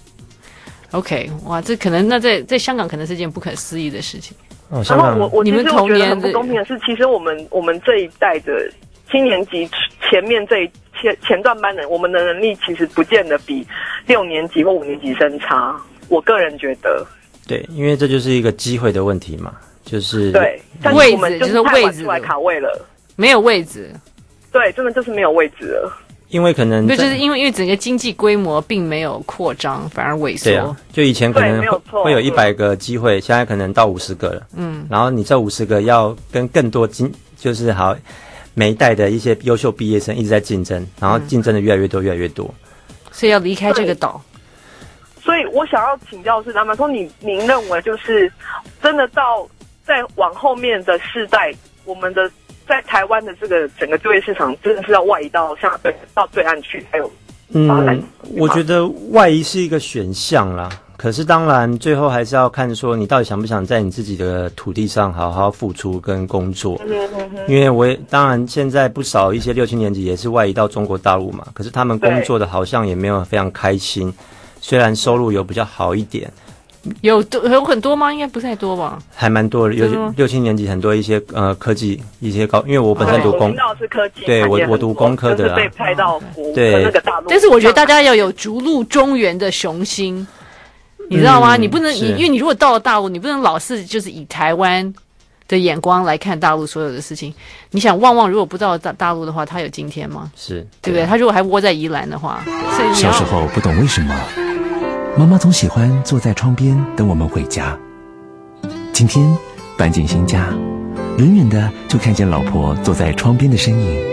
，OK， 哇，这可能那在在香港可能是件不可思议的事情。 哦， 然后我我其实我觉得很不这公平的是，其实我们我们这一代的七年级前面这一前前段班的，我们的能力其实不见得比六年级或五年级生差。我个人觉得， 对，因为这就是一个机会的问题嘛。就是对，但是我们就是太晚出来卡位了， 没有位置。 对，真的就是没有位置了。 因为可能对，就是因为因为整个经济规模并没有扩张，反而萎缩。 对啊，就以前可能会会有一百个机会，现在可能到五十个了。嗯，然后你这五十个要跟更多经，就是好每一代的一些优秀毕业生一直在竞争，然后竞争的越来越多，越来越多。 所以要离开这个岛。 所以我想要请教的是，南满说你您认为就是真的到再往后面的世代，我们的在台湾的这个整个就业市场真的是要外移到像对到对岸去才有发展？ 嗯，我觉得外移是一个选项啦，可是当然最后还是要看说你到底想不想在你自己的土地上好好付出跟工作。因为我也当然现在不少一些六七年级也是外移到中国大陆嘛，可是他们工作的好像也没有非常开心，虽然收入有比较好一点。 有有很多吗？应该不太多吧。 还蛮多的，有六七年级很多一些呃科技一些高，因为我本身读工， 我是科技， 对我我读工科的啦， 就是被派到国对那个大陆。 但是我觉得大家要有逐鹿中原的雄心，你知道吗？嗯、你不能你因为你如果到了大陆，你不能老是就是以台湾的眼光来看大陆所有的事情。你想旺旺如果不到大大陆的话，他有今天吗？ 是对不对？他如果还窝在宜兰的话，所以你小时候不懂为什么。妈妈总喜欢坐在窗边等我们回家。今天搬进新家，远远的就看见老婆坐在窗边的身影。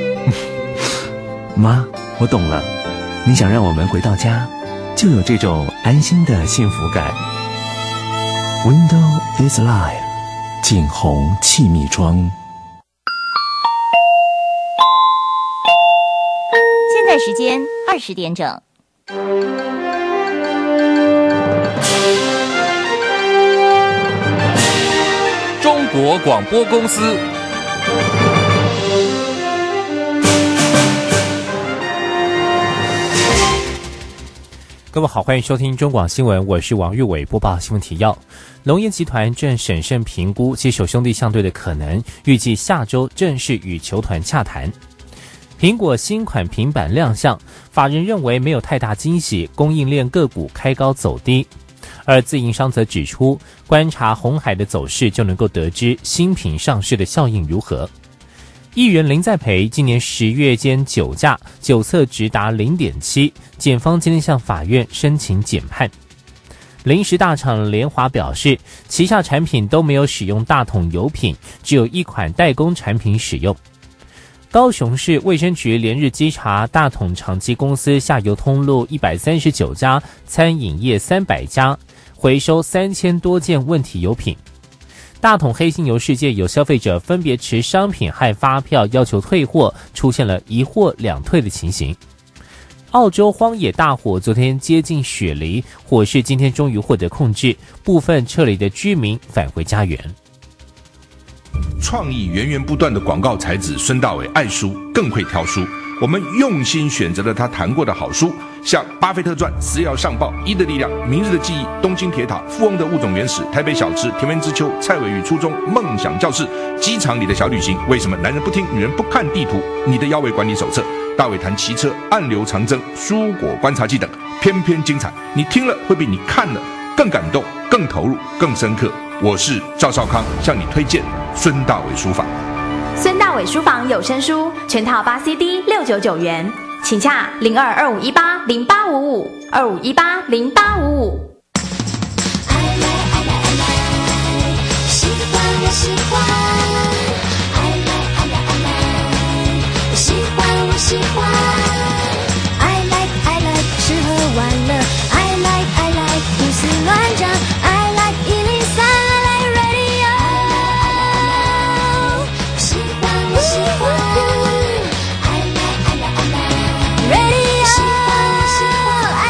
妈，我懂了，你想让我们回到家，就有这种安心的幸福感。Window is life， 景宏气密窗。 现在时间二十点整。 中国广播公司。各位好，欢迎收听中广新闻，我是王玉伟，播报新闻提要。龙岩集团正审慎评估接手兄弟象队的可能，预计下周正式与球团洽谈。苹果新款平板亮相，法人认为没有太大惊喜，供应链个股开高走低。而自营商则指出，观察鸿海的走势就能够得知新品上市的效应如何。艺人林在培今年十月间酒驾，酒测直达 零点七， 检方今天向法院申请减判。零食大厂联华表示，旗下产品都没有使用大桶油品，只有一款代工产品使用。高雄市卫生局连日稽查大统长期公司下游通路一百三十九家，餐饮业三百家，回收三千多件问题油品。大统黑心油事件有消费者分别持商品和发票要求退货，出现了一货两退的情形。澳洲荒野大火昨天接近雪梨，火势今天终于获得控制，部分撤离的居民返回家园。 创意源源不断的广告才子孙大伟爱书，更会挑书。我们用心选择了他谈过的好书，像《巴菲特传》《食药上报》《一的力量》《明日的记忆》《东京铁塔》《富翁的物种原始》《台北小吃》《田园之秋》《蔡伟与初中》《梦想教室》《机场里的小旅行》《为什么男人不听女人不看地图》《你的腰围管理手册》大伟谈骑车、暗流长征、蔬果观察记等，偏偏精彩。你听了会比你看了更感动、更投入、更深刻。我是赵少康，向你推荐孙大伟书房。 孙大伟书房有声书全套八 C D 六百九十九元， 请洽零二二五一八零八五五二五一八零八五五。 喜欢我喜欢 I like I like I like 我喜欢我喜欢 I like I like 吃喝玩乐 I like I like 胡思乱想 I like 一零三 I like radio 我喜欢我喜欢 I like I like I like radio 喜欢我喜欢 I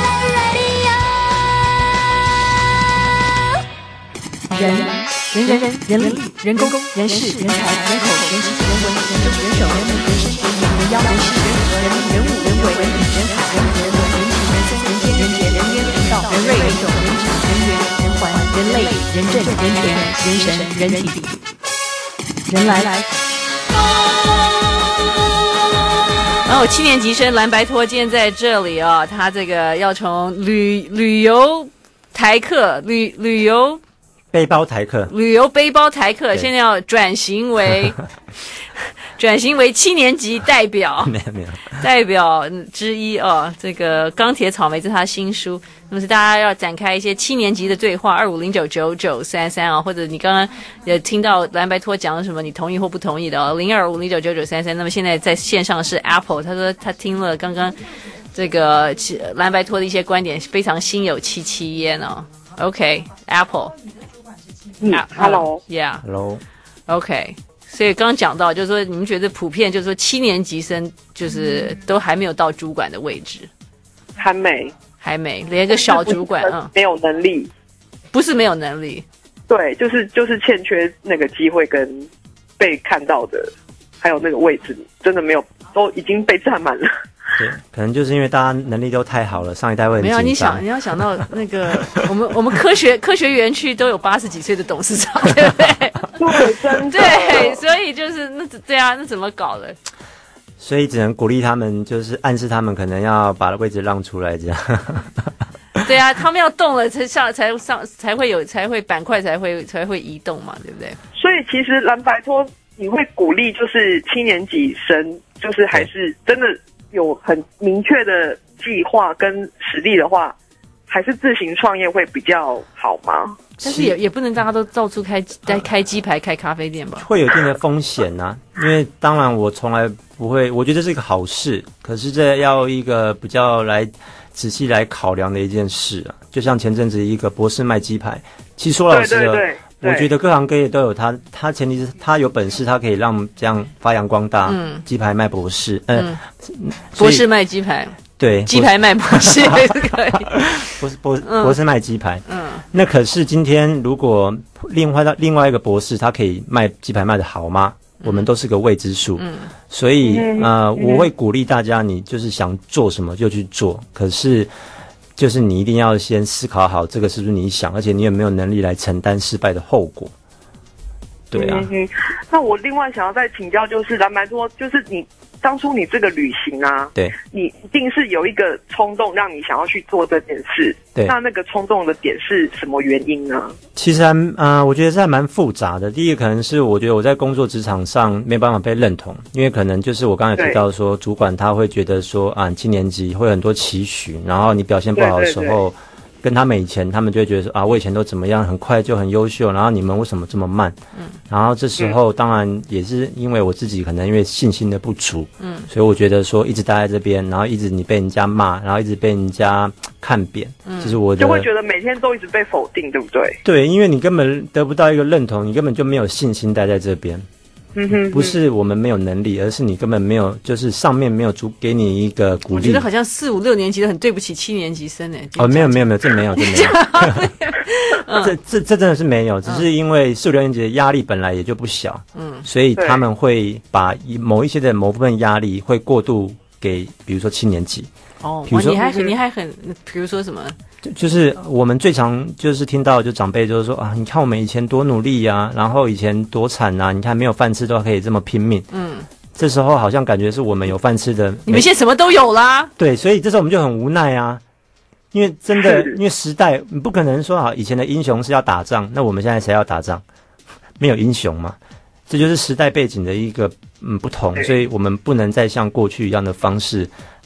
like radio 人人人人人力人工人事人才人口人情人文人中人手人民人生人眼人妖人事人和人人物人为人理人海人人文人情人生人天人杰人冤人道人瑞人种人质人缘人环人类人政人权人神人体人来来。 然后七年级生蓝白拖今天在这里啊，他这个要从旅旅游台客旅旅游。 背包台客， 旅游背包台客，现在要转型为转型为七年级代表， 没有没有代表之一哦。这个钢铁草莓这是他新书，那么是大家要展开一些七年级的对话，二五零九九九三三啊，或者你刚刚也听到蓝白拖讲了什么，你同意或不同意的哦，零二五零九九九三三。那么现在在线上是 Apple， 他说他听了刚刚这个蓝白拖的一些观点，非常心有戚戚焉哦。OK，Apple。 嗯 ，Hello，Yeah，Hello，OK， 所以刚刚讲到，就是说你们觉得普遍，就是说七年级生就是都还没有到主管的位置， 还没， 还没，连个小主管，嗯， 没有能力， 不是没有能力， 对，就是就是欠缺那个机会跟被看到的，还有那个位置，真的没有，都已经被占满了。 对，可能就是因为大家能力都太好了，上一代会很没有， 紧张。 你想，你要想到那个我们我们科学科学园区都有八十几岁的董事长，对不对？ 对，真的。 对，所以就是那对啊，那怎么搞的？ 所以只能鼓励他们，就是暗示他们可能要把位置让出来，这样。 对啊，他们要动了才上才上才会有才会板块才会才会移动嘛，对不对？ 所以其实蓝白拖你会鼓励就是七年级生，就是还是真的。有很明确的计划跟实力的话，还是自行创业会比较好吗？ 但是也也不能大家都到处开在开鸡排、开咖啡店吧？ 会有一定的风险呐、啊，因为当然我从来不会，我觉得这是一个好事，可是这要一个比较来仔细来考量的一件事啊。就像前阵子一个博士卖鸡排，其实说老实的。对对对我觉得各行各业都有他，他前提是他有本事，他可以让这样发扬光大。嗯，鸡排卖博士，呃、嗯， 博士卖鸡排， 对， 鸡排卖博士也是可以。 博士博博士卖鸡排，嗯，那可是今天如果另外到另外一个博士，他可以卖鸡排卖得好吗？我们都是个未知数，嗯，所以呃，我会鼓励大家，你就是想做什么就去做，可是。就是你一定要先思考好这个是不是你想，而且你有没有能力来承担失败的后果。对啊。 嗯、那我另外想要再请教，就是蓝白拖，就是你当初你这个旅行啊， 对， 你一定是有一个冲动让你想要去做这件事。 对。 那那个冲动的点是什么原因呢？ 其实还呃，我觉得是还蛮复杂的。第一个可能是我觉得我在工作职场上没办法被认同，因为可能就是我刚才提到说，主管他会觉得说啊，七年级会有很多期许，然后你表现不好的时候。对对对跟他们以前，他们就会觉得说啊，我以前都怎么样，很快就很优秀，然后你们为什么这么慢？嗯，然后这时候当然也是因为我自己可能因为信心的不足，嗯，所以我觉得说一直待在这边，然后一直你被人家骂，然后一直被人家看扁，嗯，就是我的就会觉得每天都一直被否定，对不对？ 对，因为你根本得不到一个认同，你根本就没有信心待在这边。嗯哼，不是我们没有能力，而是你根本没有，就是上面没有足给你一个鼓励。 我觉得好像四五六年级的很对不起七年级生诶。 哦，没有没有没有，这没有，这没有。这这这真的是没有，只是因为四五六年级的压力本来也就不小，嗯，所以他们会把某一些的某部分压力会过度给，比如说七年级。 哦，比如说你还很你还很，比如说什么？ 就是我们最常就是听到就长辈就是说啊，你看我们以前多努力呀、啊，然后以前多惨啊，你看没有饭吃都可以这么拼命。嗯，这时候好像感觉是我们有饭吃的， 你们现在什么都有啦。 对，所以这时候我们就很无奈啊，因为真的，因为时代你不可能说啊，以前的英雄是要打仗，那我们现在谁要打仗？没有英雄嘛。这就是时代背景的一个嗯不同，所以我们不能再像过去一样的方式。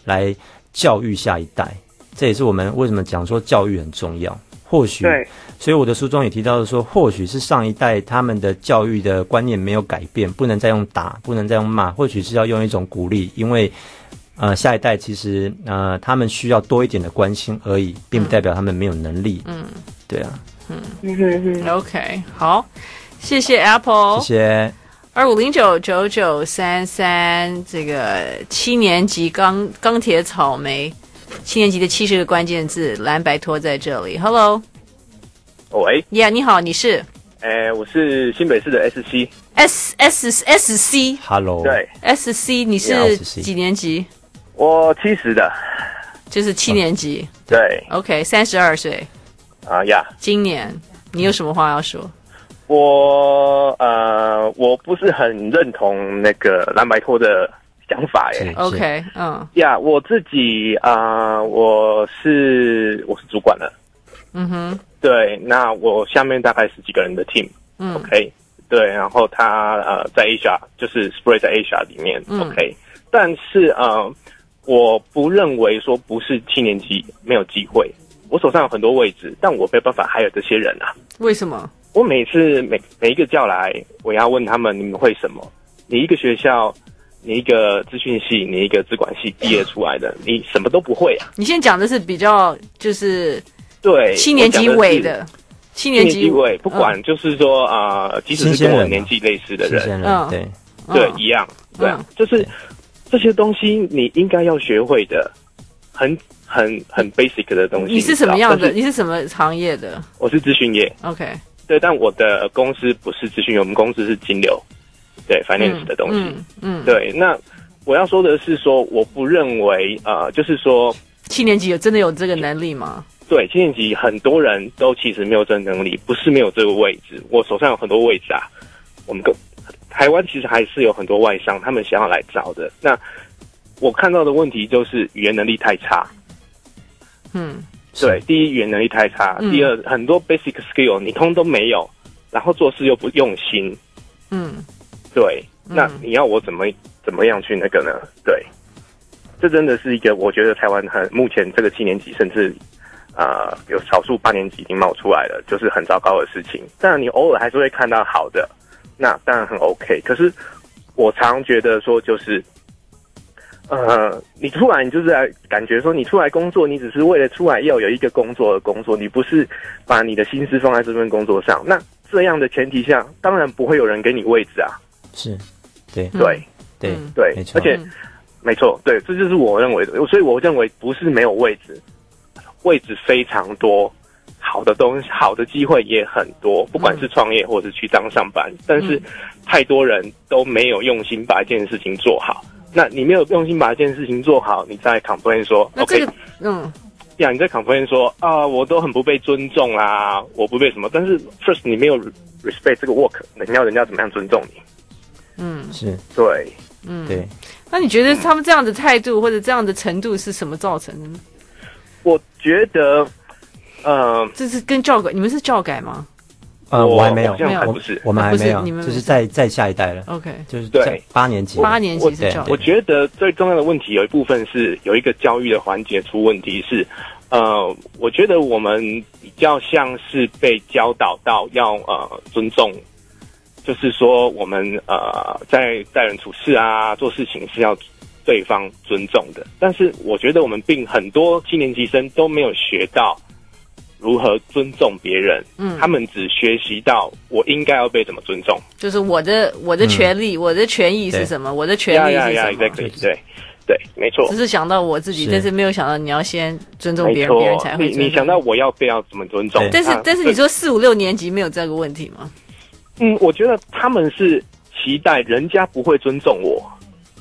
来教育下一代。这也是我们为什么讲说教育很重要。或许， 对， 所以我的书中也提到说，或许是上一代他们的教育的观念没有改变，不能再用打，不能再用骂，或许是要用一种鼓励，因为呃下一代其实呃他们需要多一点的关心而已，并不代表他们没有能力。嗯，对啊， 嗯嗯 ，OK， 好，谢谢 Apple， 谢谢。 二五零九九九三三，这个七年级钢钢铁草莓。七年级的七十个关键字，蓝白拖在这里。Hello， 喂 ，Yeah， 你好，你是？ 诶，我是新北市的 S C。S S S C。Hello。 对 ，S C， 你是几年级？ 我七十的， 就是七年级。 哦、对 ，OK， 三十二岁。 啊呀， 今年你有什么话要说？ 我呃，我不是很认同那个蓝白拖的想法耶。 OK， 嗯， 呀， yeah, 我自己啊、呃，我是我是主管了。 嗯哼， 对，那我下面大概十几个人的 team。 嗯 ，OK， 对，然后他呃在 Asia 就是 spread 在 Asia 里面、嗯、，OK， 但是呃，我不认为说不是七年级没有机会，我手上有很多位置，但我没有办法还有这些人啊。 为什么？ 我每次每每一个叫来，我要问他们你们会什么？你一个学校，你一个资讯系，你一个资管系毕业出来的，你什么都不会啊！ 你现在讲的是比较就是对七年级尾的，七年级尾，不管就是说啊、呃，即使是跟我年纪类似的人， 嗯，对对，一样，对啊，就是这些东西你应该要学会的，很很很 basic 的东西。 你是什么样的？你是什么行业的？ 我是资讯业。 OK。 对，但我的公司不是资讯业，我们公司是金流，对 finance 的东西。 嗯，嗯对。那我要说的是说，我不认为呃，就是说七年级有真的有这个能力吗？ 对，七年级很多人都其实没有这个能力，不是没有这个位置。我手上有很多位置啊，我们台湾其实还是有很多外商，他们想要来找的。那我看到的问题就是语言能力太差。 嗯。 对，第一语言能力太差，嗯、第二很多 basic skill 你通都没有，然后做事又不用心， 嗯， 对，那你要我怎么怎么样去那个呢？对，这真的是一个我觉得台湾很目前这个七年级甚至啊、呃、有少数八年级已经冒出来了，就是很糟糕的事情。当然你偶尔还是会看到好的，那当然很 OK。可是我常觉得说就是。呃，你突然就是来感觉说，你出来工作，你只是为了出来要有一个工作的工作，你不是把你的心思放在这份工作上。那这样的前提下，当然不会有人给你位置啊。 是，对， 对， 对， 对， 没错， 而且，没错，对，这就是我认为的。所以我认为不是没有位置，位置非常多，好的东西，好的机会也很多，不管是创业或者去当上班，但是太多人都没有用心把一件事情做好。那你没有用心把一件事情做好，你再 complain 说， 那这个， okay, 嗯， 呀，你在 complain 说啊，我都很不被尊重啦，我不被什么，但是 first 你没有 respect 这个 work， 你要人家怎么样尊重你？ 嗯， 是， 对， 嗯， 对。 那你觉得他们这样的态度或者这样的程度是什么造成的呢？ 我觉得，呃， 这是跟教改，你们是教改吗？ 呃，我还没有， 没有，我, 我们还没有，就是在在下一代了。 OK， 就是对八年级， 八年级是教育。 我觉得最重要的问题有一部分是有一个教育的环节出问题是，呃，我觉得我们比较像是被教导到要呃尊重，就是说我们呃在待人处事啊，做事情是要对方尊重的。但是我觉得我们并很多七年级生都没有学到。如何尊重别人？嗯，他们只学习到我应该要被怎么尊重， 就是我的我的权利、嗯、我的权益是什么？我的权利是什么？ yeah, yeah, yeah, exactly, 对对，没错。 只是想到我自己，但是没有想到你要先尊重别人，别人才会尊重你。你想到我要被要怎么尊重？ 但是、啊、但是你说四五六年级没有这个问题吗？ 嗯，我觉得他们是期待人家不会尊重我，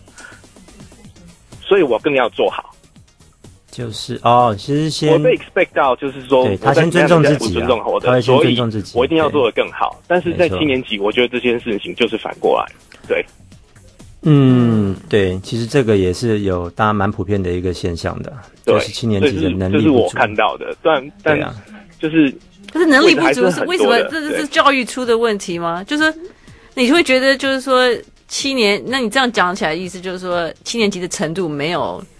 所以我更要做好。 就是哦，其实先我被 expect 到，就是说， 对他先尊重自己、啊， 尊重我的，所以我一定要做得更好。但是在七年级，我觉得这件事情就是反过来，对。 嗯，对，其实这个也是有大家蛮普遍的一个现象的，就是七年级的能力不足， 这是我看到的。但但啊， 就是可是能力不足是为什么？这是教育出的问题吗？就是你会觉得，就是说七年，那你这样讲起来，意思就是说七年级的程度没有。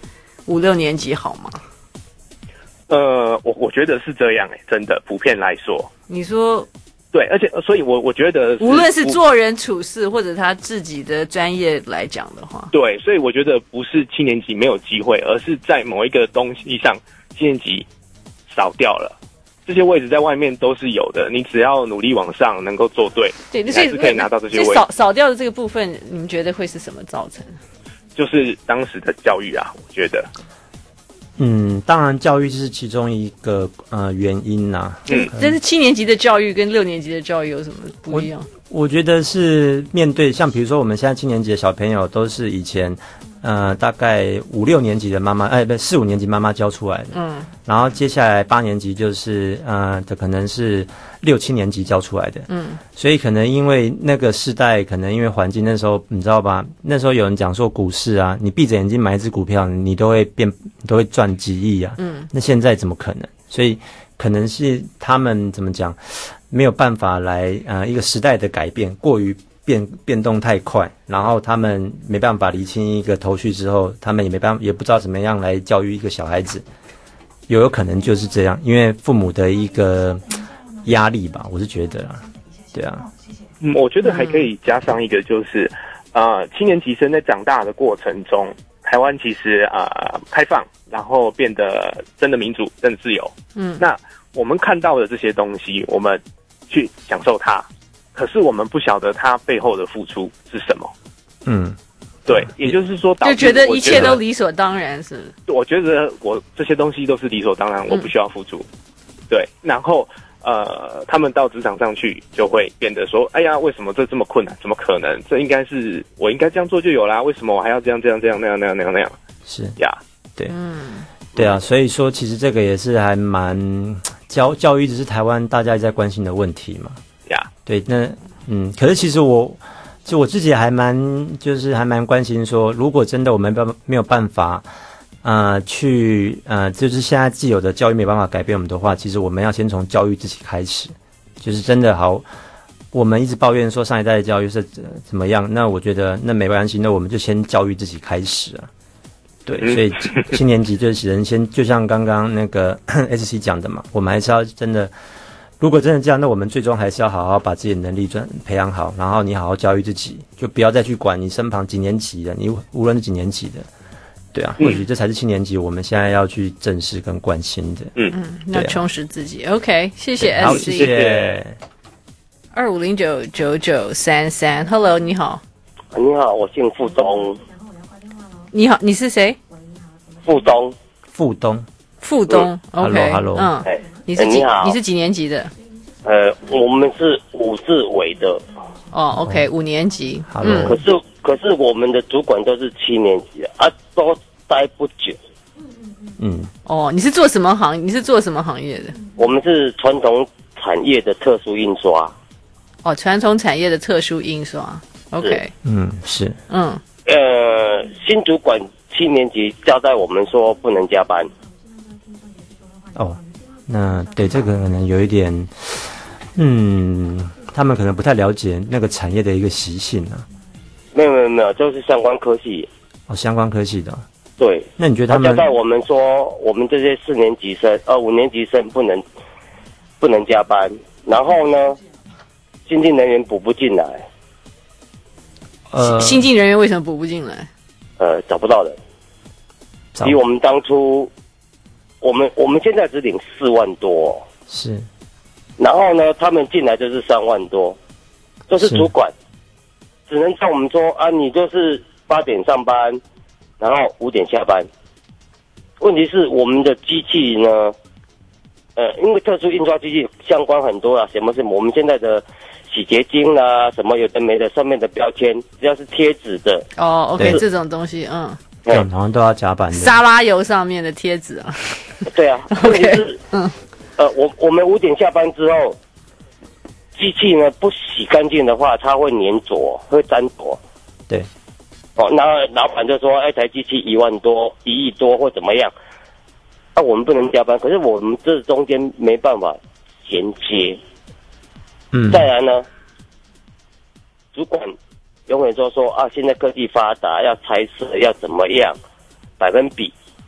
五六年级好吗？ 呃，我我觉得是这样哎、欸，真的普遍来说。 你说对，而且所以我，我我觉得无论是做人处事或者他自己的专业来讲的话， 对，所以我觉得不是七年级没有机会，而是在某一个东西上，七年级少掉了。这些位置在外面都是有的，你只要努力往上，能够做对， 对， 你还是可以拿到这些位置。 少少掉的这个部分，你们觉得会是什么造成？ 就是当时的教育啊，我觉得。 嗯，当然教育是其中一个呃原因呐、啊。 嗯，但是七年级的教育跟六年级的教育有什么不一样？ 我, 我觉得是面对像比如说我们现在七年级的小朋友，都是以前呃大概五六年级的妈妈，哎不四五年级妈妈教出来的，嗯，然后接下来八年级就是呃的可能是六七年级教出来的，嗯，所以可能因为那个世代，可能因为环境，那时候你知道吧？那时候有人讲说股市啊，你闭着眼睛买一只股票，你都会变，你都会赚几亿啊，嗯，那现在怎么可能？所以可能是他们怎么讲，没有办法来呃一个时代的改变过于变变动太快，然后他们没办法厘清一个头绪之后，他们也没办法，也不知道怎么样来教育一个小孩子，有有可能就是这样，因为父母的一个压力吧，我是觉得啊，对啊， 嗯，我觉得还可以加上一个，就是呃，七年级生在长大的过程中，台湾其实呃开放，然后变得真的民主、真的自由。嗯，那我们看到的这些东西，我们去享受它，可是我们不晓得它背后的付出是什么。嗯，对，也就是说， 就觉得一切都理所当然是。 我觉得我这些东西都是理所当然，我不需要付出。嗯、对，然后。呃，他们到职场上去就会变得说，哎呀，为什么这这么困难？怎么可能？这应该是我应该这样做就有啦，为什么我还要这样这样这样那样那样那样那样？ 是呀， 对，嗯，对啊，所以说其实这个也是还蛮教教育一直是台湾大家一直在关心的问题嘛。 呀， 对，那嗯，可是其实我就我自己还蛮就是还蛮关心说，如果真的我们没没有办法。呃，去呃，就是现在既有的教育没办法改变我们的话，其实我们要先从教育自己开始，就是真的好。我们一直抱怨说上一代的教育是怎么样，那我觉得那没关系，那我们就先教育自己开始啊。对，所以七年级就是人先，就像刚刚那个 S C 讲的嘛，我们还是要真的，如果真的这样，那我们最终还是要好好把自己的能力专培养好，然后你好好教育自己，就不要再去管你身旁几年级的，你无论是几年级的。对啊，或许这才是七年级我们现在要去正视跟关心的。 嗯嗯，要充实自己。OK， 谢谢 S C。 好，谢谢。 二五零九九九三三 ，Hello， 你好。 你好，我姓傅东。 你好，你是谁？ 傅东。 傅东。 傅东。 OK，Hello， 嗯，你是几？你是几年级的？ 呃，我们是五字尾的。 哦 ，OK， 五年级。 嗯，可是可是我们的主管都是七年级的啊，都待不久。 嗯， 哦，你是做什么行？你是做什么行业的？ 我们是传统产业的特殊印刷。 哦，传统产业的特殊印刷。OK， 嗯，是， 嗯， 呃，新主管七年级交代我们说不能加班。 哦，那对这个可能有一点，嗯。他们可能不太了解那个产业的一个习性啊。 没有没有没有，就是相关科系。 哦，相关科系的。 对。 那你觉得他们？ 交代我们说，我们这些四年级生、呃五年级生不能不能加班，然后呢，新进人员补不进来。 呃，新进人员为什么补不进来？ 呃，找不到人。比我们当初，我们我们现在只领四万多。 是。 然后呢，他们进来就是三万多，都是主管，只能像我们说啊，你就是八点上班，然后五点下班。问题是我们的机器呢，呃，因为特殊印刷机器相关很多啊，什么是我们现在的洗洁精啦、啊，什么有的没的，上面的标签只要是贴纸的。 哦 ，OK， 这种东西，嗯， 对，好像都要夹板的。 沙拉油上面的贴纸啊。 对啊，问题是，嗯。呃，我我们五点下班之后，机器呢不洗干净的话，它会粘着，会粘着。 对。 哦，那老板就说，哎，台机器一万多、一亿多或怎么样？那、啊、我们不能加班，可是我们这中间没办法衔接。嗯。再来呢，主管永远都说啊，现在科技发达，要拆设要怎么样，百分比。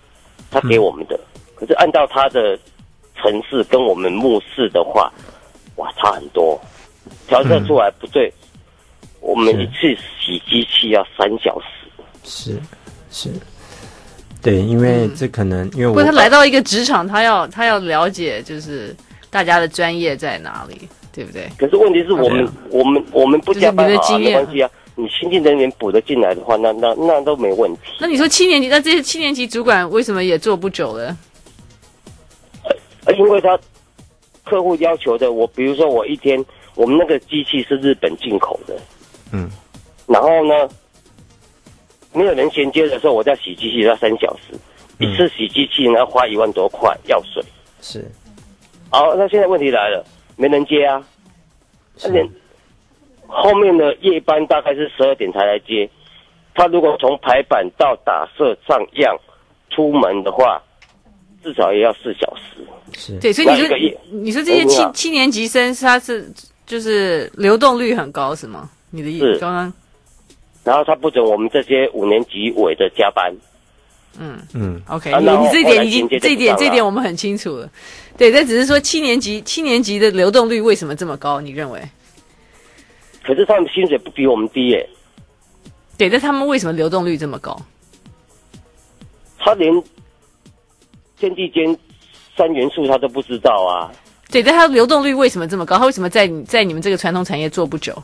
他给我们的，嗯、可是按照他的程式跟我们目视的话，哇，差很多，调色出来不对，嗯、我们一次洗机器要三小时。 是是，对，因为这可能、嗯、因为我不，他来到一个职场，他要他要了解就是大家的专业在哪里，对不对？ 可是问题是我们、啊、我们我们不加班好、啊、没关系啊。你新进人员补得进来的话，那那那都没问题。 那你说七年级，那这些七年级主管为什么也做不久了？ 呃，因为他客户要求的，我比如说我一天，我们那个机器是日本进口的， 嗯， 然后呢，没有人衔接的时候，我在洗机器要三小时，嗯、一次洗机器呢要花一万多块药水。 是。 好，那现在问题来了，没人接啊，而且。后面的夜班大概是十二点才来接，他如果从排版到打色上样出门的话，至少也要四小时。 是， 对，所以你说你说这些七、嗯、七年级生他是就是流动率很高是吗？你的意思刚刚？ 然后他不准我们这些五年级尾的加班。 嗯嗯 ，OK，、啊、你你这一点已经这一点这一点我们很清楚了。对，但只是说七年级七年级的流动率为什么这么高？你认为？ 可是他们薪水不比我们低耶。 对，但他们为什么流动率这么高？ 他连天地间三元素他都不知道啊。 对，但他流动率为什么这么高？他为什么在在你们这个传统产业做不久？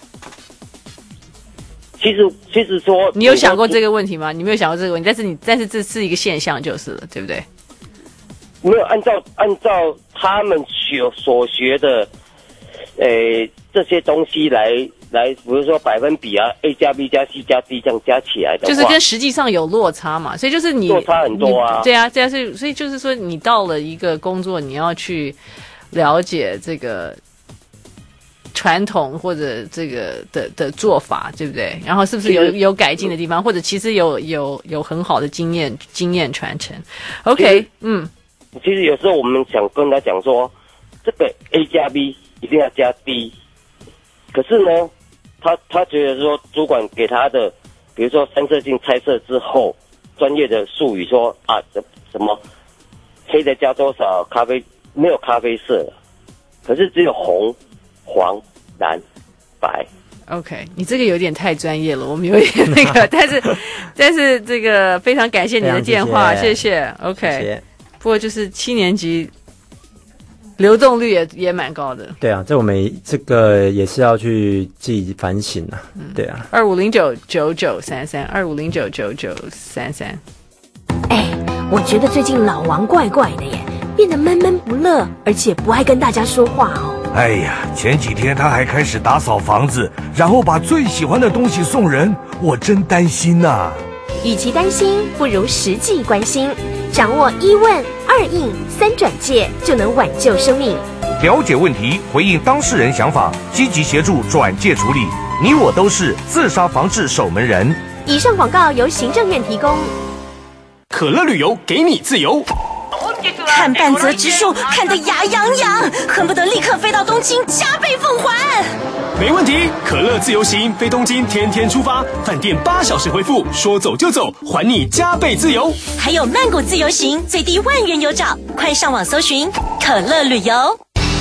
其实，其实说， 你有想过这个问题吗？你没有想过这个问题，但是你，但是这是一个现象，就是了，对不对？ 没有按照按照他们学所学的，诶、呃。这些东西来来，比如说百分比啊 ，A 加 B 加 C 加 D 这样加起来的话， 就是跟实际上有落差嘛，所以就是你落差很多啊。 对啊，对啊，所以所以就是说，你到了一个工作，你要去了解这个传统或者这个的的做法，对不对？然后是不是有有改进的地方，或者其实有有有很好的经验经验传承 ？OK， 嗯， 其实有时候我们想跟他讲说，这个 A 加 B 一定要加 D。可是呢，他他觉得说，主管给他的，比如说三色镜拆色之后，专业的术语说啊，什么黑的加多少，咖啡没有咖啡色，可是只有红、黄、蓝、白。 OK， 你这个有点太专业了，我们有点那个，但是但是这个非常感谢你的电话，谢谢。OK， 谢谢不过就是七年级。流动率也也蛮高的， 对啊，这我们这个也是要去自己反省啊，嗯、对啊。 二五零九九九三三，二五零九九九三三。 哎，我觉得最近老王怪怪的耶，变得闷闷不乐，而且不爱跟大家说话哦。 哎呀，前几天他还开始打扫房子，然后把最喜欢的东西送人，我真担心呐、啊。 与其担心，不如实际关心。掌握一问、二应、三转介，就能挽救生命。 了解问题，回应当事人想法，积极协助转介处理。你我都是自杀防治守门人。 以上广告由行政院提供。 可乐旅游给你自由。 看半泽直树看得牙痒痒，恨不得立刻飞到东京加倍奉还。 没问题，可乐自由行飞东京，天天出发，饭店八小时回复，说走就走，还你加倍自由。 还有曼谷自由行，最低万元有找，快上网搜寻可乐旅游。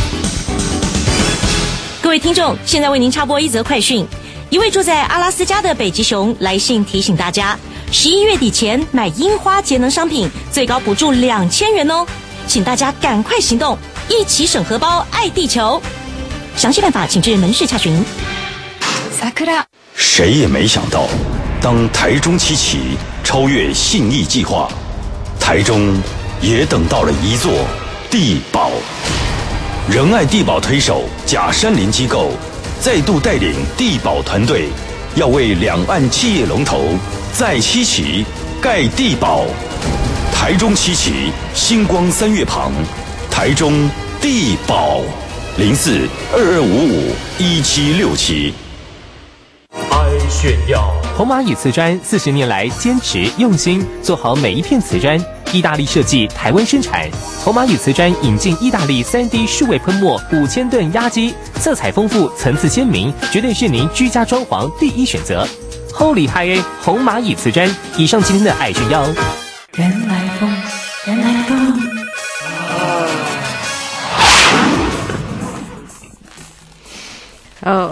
各位听众，现在为您插播一则快讯。一位住在阿拉斯加的北极熊来信提醒大家，十一月底前买樱花节能商品，最高补助两千元哦，请大家赶快行动，一起省荷包，爱地球。详细办法请至门市查询。 谁也没想到，当台中七期超越信义计划，台中也等到了一座地堡。仁爱地堡推手贾山林机构再度带领地堡团队，要为两岸企业龙头在七期盖地堡。台中七期星光三月旁，台中地堡。零四二二五五一七六七。 爱炫耀，红蚂蚁瓷砖四十年来坚持用心做好每一片瓷砖，意大利设计，台湾生产。红蚂蚁瓷砖引进意大利 三 D 数位喷墨五千吨压机，色彩丰富，层次鲜明，绝对是您居家装潢第一选择。Holy High A 红蚂蚁瓷砖。以上今天的爱炫耀。 原来风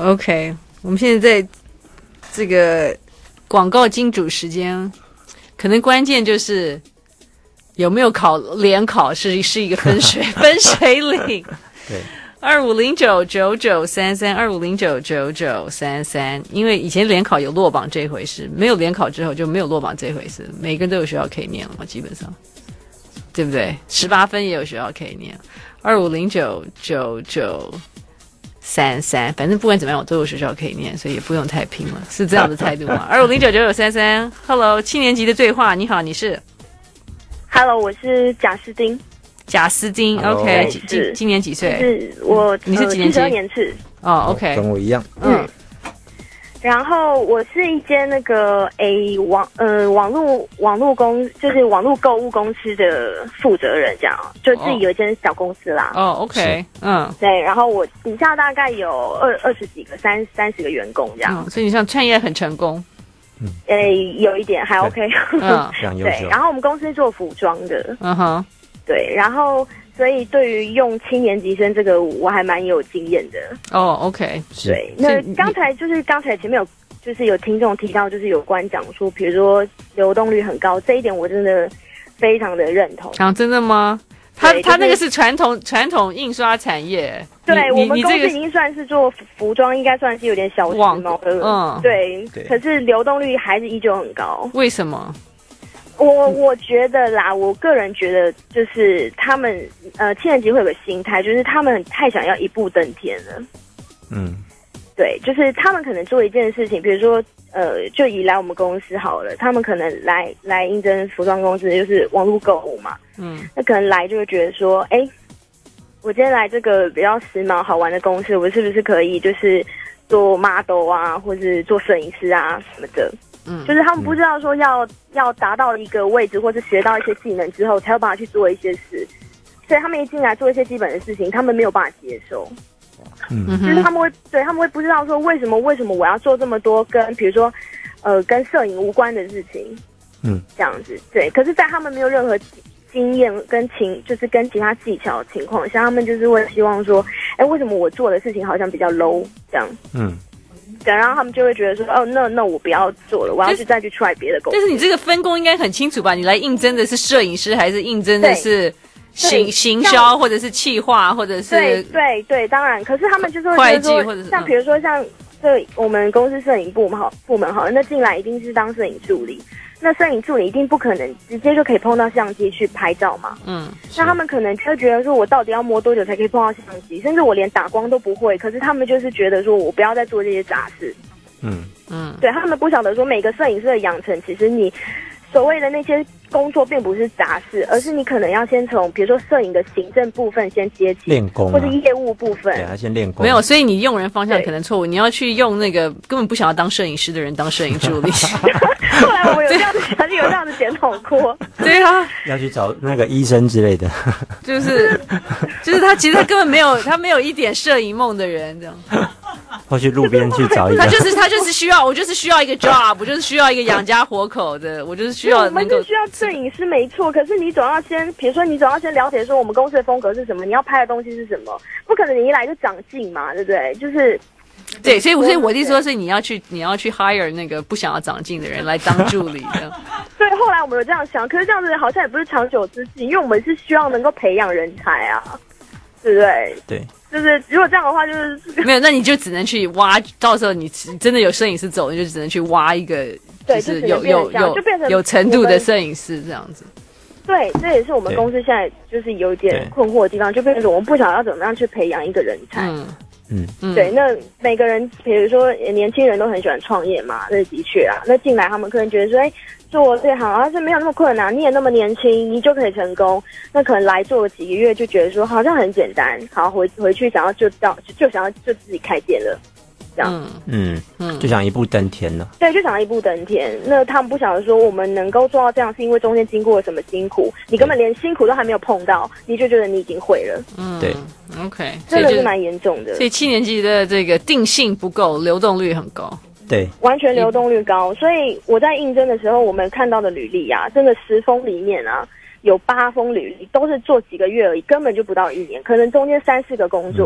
OK， 我们现在在这个广告金主时间，可能关键就是有没有考联考是是一个分水分水岭。 对。 二五零九九九三三，二五零九九九三三。因为以前联考有落榜这回事，没有联考之后就没有落榜这回事，每个人都有学校可以念了嘛，基本上，对不对？十八分也有学校可以念。二五零九九九三三，反正不管怎么样，我都有学校可以念，所以也不用太拼了，是这样的态度吗？二五零九九九三三 ，Hello， 七年级的对话，你好，你是 ？Hello， 我是贾斯汀。 贾斯汀 ，OK， 今今年几岁？ 是我， 你是几年级？ 七十二年次。 哦 ，OK， 跟我一样。 嗯。然后我是一间那个诶网呃网络网络公就是网络购物公司的负责人，这样就自己有一间小公司啦。 哦 ，OK， 嗯， 对。然后我底下大概有二二十几个三三十个员工这样、 嗯，所以你像创业很成功。 嗯，诶有一点还 OK。 嗯， 对。然后我们公司做服装的。 嗯哼。 对，然后所以对于用七年级生这个，我还蛮有经验的。 哦、oh, ，OK， 对。那刚才就是刚才前面有就是有听众提到，就是有关讲说，比如说流动率很高，这一点我真的非常的认同。 啊，真的吗？他、就是、他那个是传统传统印刷产业。 对，我们公司已经算是做服装，应该算是有点小时髦的。嗯，对。对。可是流动率还是依旧很高。 为什么？ 我我觉得啦，我个人觉得就是他们呃七年级会有个心态，就是他们太想要一步登天了。嗯，对，就是他们可能做一件事情，比如说呃，就以来我们公司好了，他们可能来来应征服装公司，就是网络购物嘛。嗯，那可能来就会觉得说，哎，我今天来这个比较时髦好玩的公司，我是不是可以就是做 model 啊，或是做摄影师啊什么的？嗯，就是他们不知道说要要达到一个位置，或是学到一些技能之后，才有办法去做一些事。所以他们一进来做一些基本的事情，他们没有办法接受。嗯，就是他们会对他们会不知道说为什么为什么我要做这么多跟比如说呃跟摄影无关的事情。嗯，这样子对。可是，在他们没有任何经验跟情，就是跟其他技巧的情况下，他们就是会希望说，哎，为什么我做的事情好像比较 low 这样？嗯。对，然后他们就会觉得说，哦，那那我不要做了，我要去再去 try 别的工作。 但是你这个分工应该很清楚吧？你来应征的是摄影师，还是应征的是行行销，或者是企划，或者是对对对，当然。可是他们就是会会计，或者是像比如说像这我们公司摄影部好部门好，那进来一定是当摄影助理。那摄影助理一定不可能直接就可以碰到相机去拍照嘛？嗯，那他们可能就觉得说，我到底要摸多久才可以碰到相机？甚至我连打光都不会，可是他们就是觉得说我不要再做这些杂事。嗯嗯，对他们不晓得说，每个摄影师的养成，其实你所谓的那些工作并不是杂事，而是你可能要先从比如说摄影的行政部分先接起， 练功、啊， 或是业务部分， 对，他先练功。 没有，所以你用人方向可能错误，你要去用那个根本不想要当摄影师的人当摄影助理。 后来我们有这样子，还是有这样子检讨过。 对啊， 要去找那个医生之类的。 就是就是他其实他根本没有他没有一点摄影梦的人这样。 或去路边去找一个， 他就是他就是需要，我就是需要一个 job， 我就是需要一个养家活口的，我就是需要能够。 我们是需要摄影师没错，可是你总要先，比如说你总要先了解说我们公司的风格是什么，你要拍的东西是什么，不可能你一来就长进嘛，对不对？就是。 对，所以所以我的意思说是你要去你要去 hire 那个不想要长进的人来当助理的。 对，后来我们有这样想，可是这样子好像也不是长久之计，因为我们是需要能够培养人才啊，对不对？ 对。 就是如果这样的话，就是没有，那你就只能去挖。到时候你真的有摄影师走，你就只能去挖一个，就是有有有有程度的摄影师这样子。 对，这也是我们公司现在就是有一点困惑的地方，就变成我们不晓得要怎么样去培养一个人才。嗯嗯嗯。对，那每个人，比如说年轻人都很喜欢创业嘛，那的确啊，那进来他们可能觉得说，哎。做这行啊，是没有那么困难，你也那么年轻，你就可以成功。那可能来做了几个月，就觉得说好像很简单，好回回去想要就到就就想要就自己开店了，这样。 嗯嗯，就想一步登天了。 对，就想要一步登天。那他们不晓得说我们能够做到这样，是因为中间经过了什么辛苦，你根本连辛苦都还没有碰到，你就觉得你已经会了。 嗯， 对 ，OK， 真的是蛮严重的。 所以七年级的这个定性不够，流动率很高。 对， 完全流动率高，所以我在应征的时候，我们看到的履历啊，真的十封里面啊，有八封履历都是做几个月而已，根本就不到一年，可能中间三四个工作，嗯、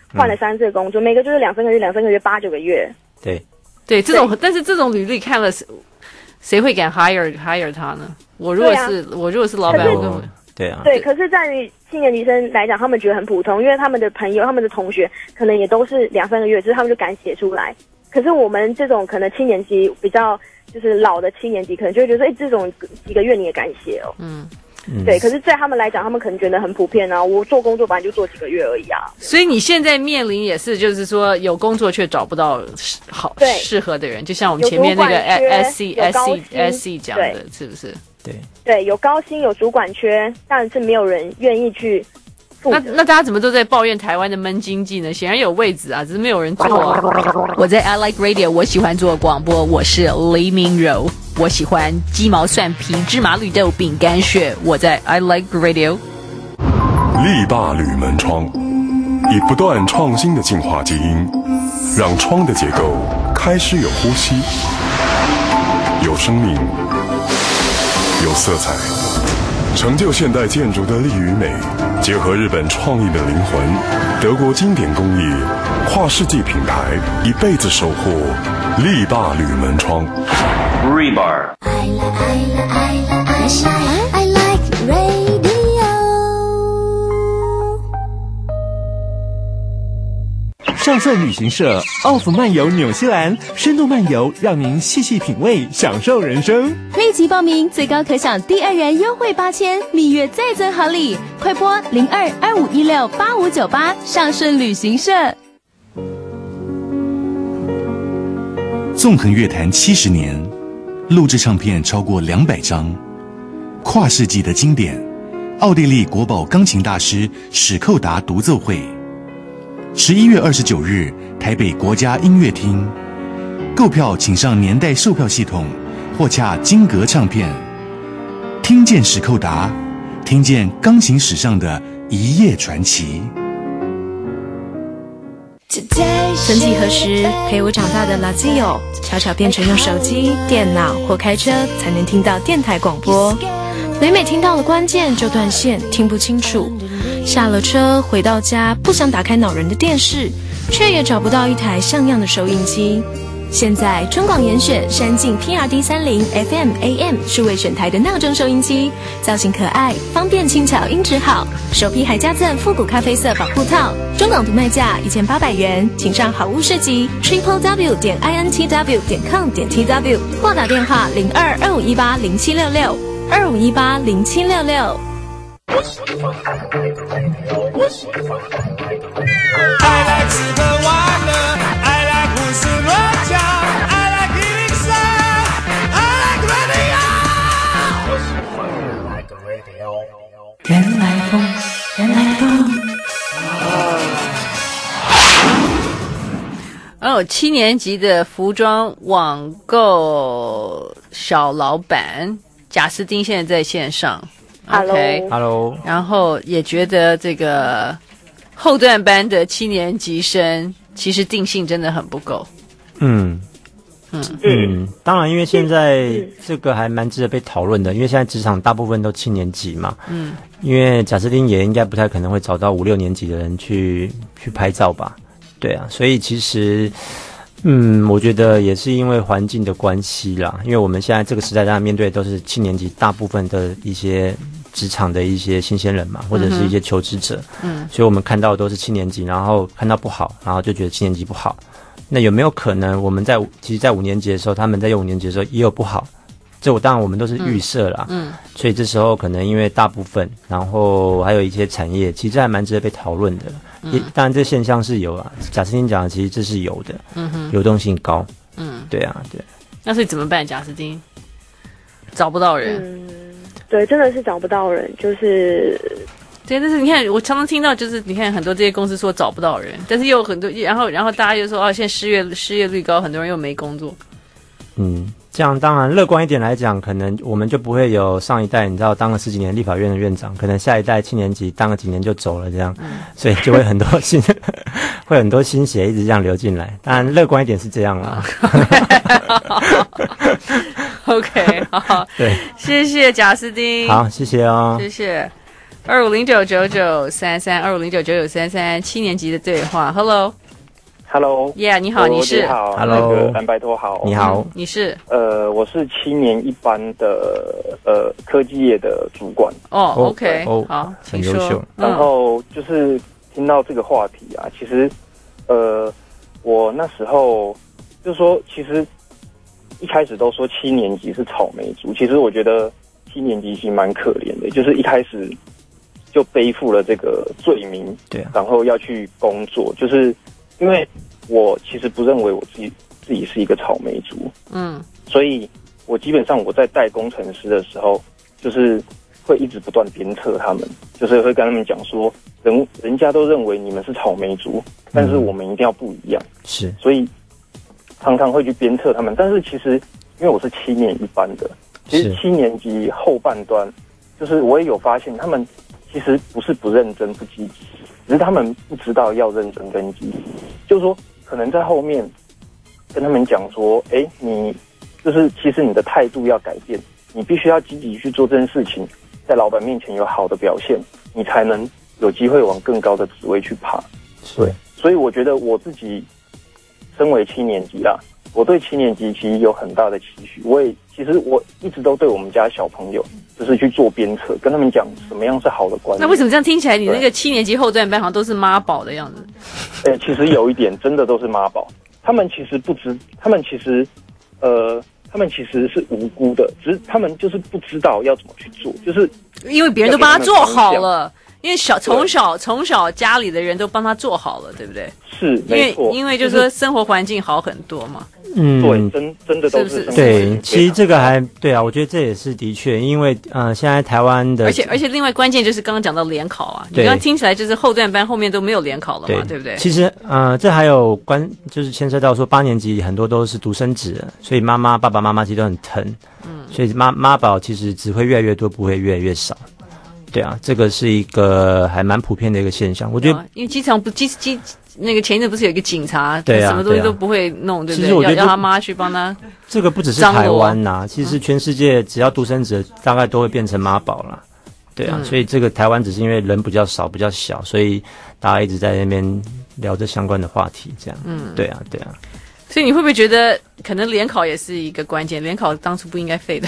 换了三次工作，嗯、每个就是两三个月、两三个月、八九个月。 对， 对，这种但是这种履历看了，谁会敢 hire hire 他呢？我如果是、啊、我如果是老板，我根本对啊。 对，可是在于七年级生来讲，他们觉得很普通，因为他们的朋友、他们的同学可能也都是两三个月，只是他们就敢写出来。可是我们这种可能七年级比较就是老的七年级，可能就会觉得说，哎，这种几个月你也敢写哦。嗯。对，可是在他们来讲，他们可能觉得很普遍啊。我做工作本来就做几个月而已啊。 所以你现在面临也是，就是说有工作却找不到好适合的人，就像我们前面那个 S C S C S C 讲的，是不是？ 对对，有高薪有主管缺，但是没有人愿意去负责。 那那大家怎么都在抱怨台湾的闷经济呢？显然有位置啊，只是没有人做、啊。我在 I Like Radio， 我喜欢做广播，我是黎明柔。我喜欢鸡毛蒜皮、芝麻绿豆、饼干屑。我在 I Like Radio。 力霸铝门窗，以不断创新的进化基因，让窗的结构开始有呼吸、有生命、有色彩，成就现代建筑的力与美，结合日本创意的灵魂，德国经典工艺，跨世纪品牌，一辈子守护力霸铝门窗。 Rebar I like, I like, I like, I like radio。 上算旅行社奥弗漫游纽西兰，深度漫游，让您细细品味，享受人生。 立即报名，最高可享第二人优惠八千，蜜月再赠好礼，快拨零二二五一六八五九八，上顺旅行社。 纵横乐坛七十年，录制唱片超过两百张，跨世纪的经典，奥地利国宝钢琴大师史寇达独奏会，十一月二十九日，台北国家音乐厅。购票请上年代售票系统，或洽金格唱片。听见史寇达，听见钢琴史上的一夜传奇。 曾几何时，陪我长大的老基友，悄悄变成用手机、电脑或开车才能听到电台广播。每每听到了关键就断线，听不清楚。下了车回到家，不想打开恼人的电视，却也找不到一台像样的收音机。现在中广严选山境 P R D 三十 F M A M 数位选台的闹钟收音机，造型可爱，方便轻巧，音质好，首批还加赠复古咖啡色保护套。中广独卖价一千八百元，请上好物市集 triple w 点 i n t w 点 com 点 t w 或打电话零二二五一八零七六六二五一八零七六六。 I like 吃喝玩乐 I like 胡思乱想 I like 一零三 I like radio 原来风原来风哦，七年级的服装网购小老板贾斯汀现在在线上 Hello Hello， 然后也觉得这个后段班的七年级生其实定性真的很不够。 嗯嗯嗯，当然，因为现在这个还蛮值得被讨论的，因为现在职场大部分都七年级嘛。嗯，因为贾斯汀也应该不太可能会找到五六年级的人去去拍照吧？对啊，所以其实，嗯，我觉得也是因为环境的关系啦，因为我们现在这个时代，大家面对的都是七年级，大部分的一些职场的一些新鲜人嘛，或者是一些求职者，嗯，所以我们看到的都是七年级，然后看到不好，然后就觉得七年级不好。那有没有可能我们在其实，在五年级的时候，他们在用五年级的时候也有不好？这我当然我们都是预设啦，嗯，嗯所以这时候可能因为大部分，然后还有一些产业，其实还蛮值得被讨论的。嗯、也当然这现象是有啊，贾斯汀讲的其实这是有的，嗯哼，流动性高，嗯，对啊，对。 那所以怎么办？贾斯汀找不到人， 嗯，对，真的是找不到人，就是。 对，但是你看，我常常听到，就是你看很多这些公司说找不到人，但是又有很多，然后然后大家就说哦，现在失业失业率高，很多人又没工作。 嗯，这样当然乐观一点来讲，可能我们就不会有上一代你知道当了十几年立法院的院长，可能下一代七年级当了几年就走了这样，嗯、所以就会很多新会很多新血一直这样流进来。当然乐观一点是这样啦。 OK， 好， 对， 谢谢贾斯汀， 好，谢谢哦， 谢谢。 二五零九九九三三二五零九九九三三七年级的对话 ，Hello。 Hello，Yeah， 你好，你是 Hello， 那个蓝白托好， 你好， 你是呃，我是七年一班的呃科技业的主管。 哦 ，OK， 哦， 好， 很优秀。 然后就是听到这个话题啊，其实呃，我那时候就说，其实一开始都说七年级是草莓族，其实我觉得七年级其实蛮可怜的，就是一开始就背负了这个罪名， 对、啊， 然后要去工作，就是。因为我其实不认为我自己自己是一个草莓族， 嗯， 所以我基本上我在带工程师的时候，就是会一直不断鞭策他们，就是会跟他们讲说，人人家都认为你们是草莓族，但是我们一定要不一样， 是， 所以常常会去鞭策他们。但是其实因为我是七年一班的，其实七年级后半段，就是我也有发现他们其实不是不认真不积极。只是他们不知道要认真跟积极，就是说，可能在后面跟他们讲说，哎，你就是其实你的态度要改变，你必须要积极去做这件事情，在老板面前有好的表现，你才能有机会往更高的职位去爬。对，所以我觉得我自己身为七年级啦，我对七年级其实有很大的期许。我也其实我一直都对我们家小朋友，就是去做鞭策，跟他们讲什么样是好的观念。 那为什么这样听起来，你那个七年级后段班好像都是妈宝的样子？ 哎、欸，其实有一点真的都是妈宝，他们其实不知，他们其实，呃，他们其实是无辜的，只是他们就是不知道要怎么去做，就是因为别人都帮他做好了。因为小从小从小家里的人都帮他做好了，对不对？ 是，没错。 因为就是说生活环境好很多嘛。 嗯，对，真真的都是。 对，其实这个还对啊，我觉得这也是的确，因为呃，现在台湾的， 而且而且另外关键就是刚刚讲到联考啊，你刚刚听起来就是后段班后面都没有联考了嘛， 对, 对不对？ 其实呃，这还有关就是牵涉到说八年级很多都是独生子，所以妈妈爸爸妈妈其实都很疼，嗯，所以妈妈宝其实只会越来越多，不会越来越少。对啊，这个是一个还蛮普遍的一个现象。我觉得， 啊、因为机场不机机那个前一阵不是有一个警察， 对啊， 什么东西都不会弄，对不对？ 其实我觉得要他妈去帮他。 这个不只是台湾呐、啊，其实全世界只要独生子，大概都会变成妈宝啦。对啊、嗯，所以这个台湾只是因为人比较少、比较小，所以大家一直在那边聊着相关的话题，这样。嗯，对啊，对啊。 所以你会不会觉得，可能联考也是一个关键？联考当初不应该废的。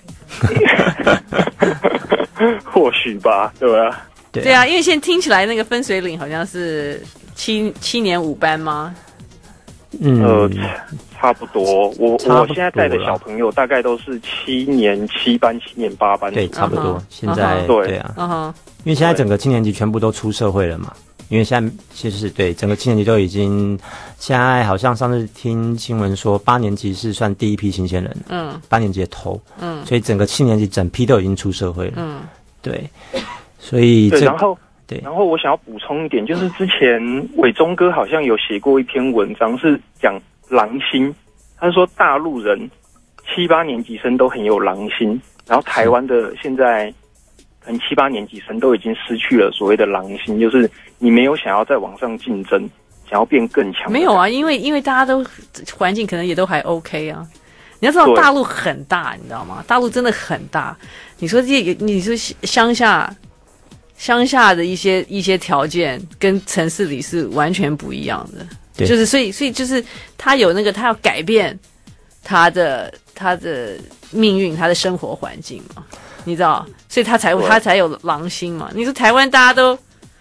或许吧，对吧？ 对啊，因为现在听起来那个分水岭好像是七七年五班吗？ 嗯，呃，差不多。我我现在带的小朋友大概都是七年七班、七年八班。 对，差不多。Uh-huh. 现在 uh-huh. 对啊， uh-huh. 因为现在整个七年级全部都出社会了嘛。因为现在其实对整个七年级都已经，现在好像上次听新闻说八年级是算第一批新鲜人，嗯，八年级的头，嗯，所以整个七年级整批都已经出社会了，嗯，对，所以对，然后对， 然后我想要补充一点，就是之前伟忠哥好像有写过一篇文章，是讲狼心，他说大陆人七八年级生都很有狼心，然后台湾的现在。可能七八年级生都已经失去了所谓的狼心，就是你没有想要再往上竞争，想要变更强。 没有啊，因为因为大家都环境可能也都还 OK 啊。你要知道大陆很大，你知道吗？大陆真的很大。你说这你说乡下乡下的一些一些条件跟城市里是完全不一样的。对，就是所以所以就是他有那个他要改变他的他的命运，他的生活环境嘛。你知道，所以他才他才有狼心嘛。你说台湾大家都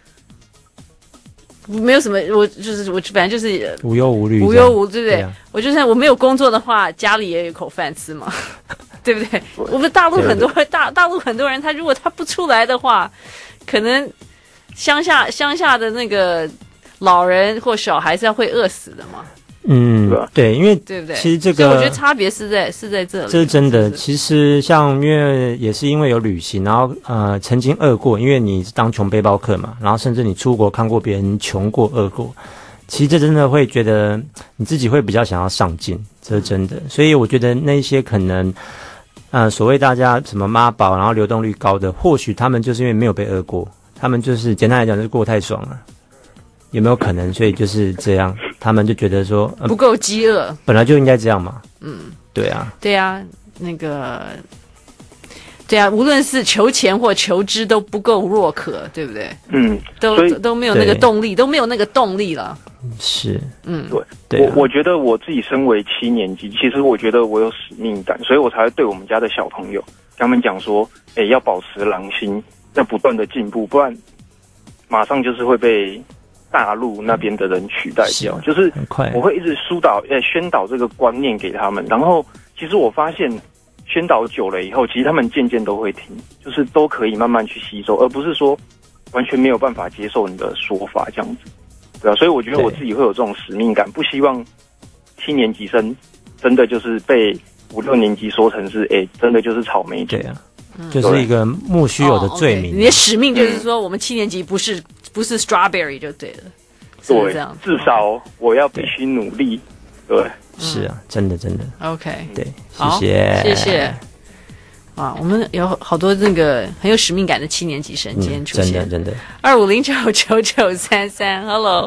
没有什么，我就是我本来就是无忧无虑， 无忧无对不对？ 对啊、 我就算我没有工作的话，家里也有口饭吃嘛，对不对？我们大陆很多大大陆很多人，他如果他不出来的话，可能乡下乡下的那个老人或小孩是要会饿死的嘛。 嗯，对，因为对不对？ 其实这个我觉得差别是在是在这里， 这是真的。其实像因为也是因为有旅行，然后呃曾经饿过，因为你当穷背包客嘛，然后甚至你出国看过别人穷过、饿过，其实这真的会觉得你自己会比较想要上进，这是真的。所以我觉得那些可能呃所谓大家什么妈宝，然后流动率高的，或许他们就是因为没有被饿过，他们就是简单来讲就是过太爽了。有没有可能？所以就是这样，他们就觉得说、呃、 不够饥饿， 本来就应该这样嘛。 嗯， 对啊， 对啊，那个对啊，无论是求钱或求知都不够若渴，对不对？ 嗯， 都都没有那个动力，都没有那个动力了。 是， 嗯， 对， 对啊、 我我觉得我自己身为七年级，其实我觉得我有使命感，所以我才会对我们家的小朋友，跟他们讲说，哎，要保持狼心，要不断的进步，不然马上就是会被大陆那边的人取代掉。是就是我会一直疏导，呃，宣导这个观念给他们，然后其实我发现。宣导久了以后，其实他们渐渐都会听，就是都可以慢慢去吸收，而不是说完全没有办法接受你的说法这样子，对啊，所以我觉得我自己会有这种使命感，不希望七年级生真的就是被五六年级说成是，哎、欸，真的就是草莓族， 对啊，就是一个莫须有的罪名。 哦 okay， 你的使命就是说，我们七年级不是、嗯、不是 strawberry 就对了，是对， 这样， 至少我要必须努力，对。 是啊，真的真的 ，OK， 对，谢谢， 谢谢。啊，我们有好多那个很有使命感的七年级生今天出现， 真的真的。 二五零九九九三三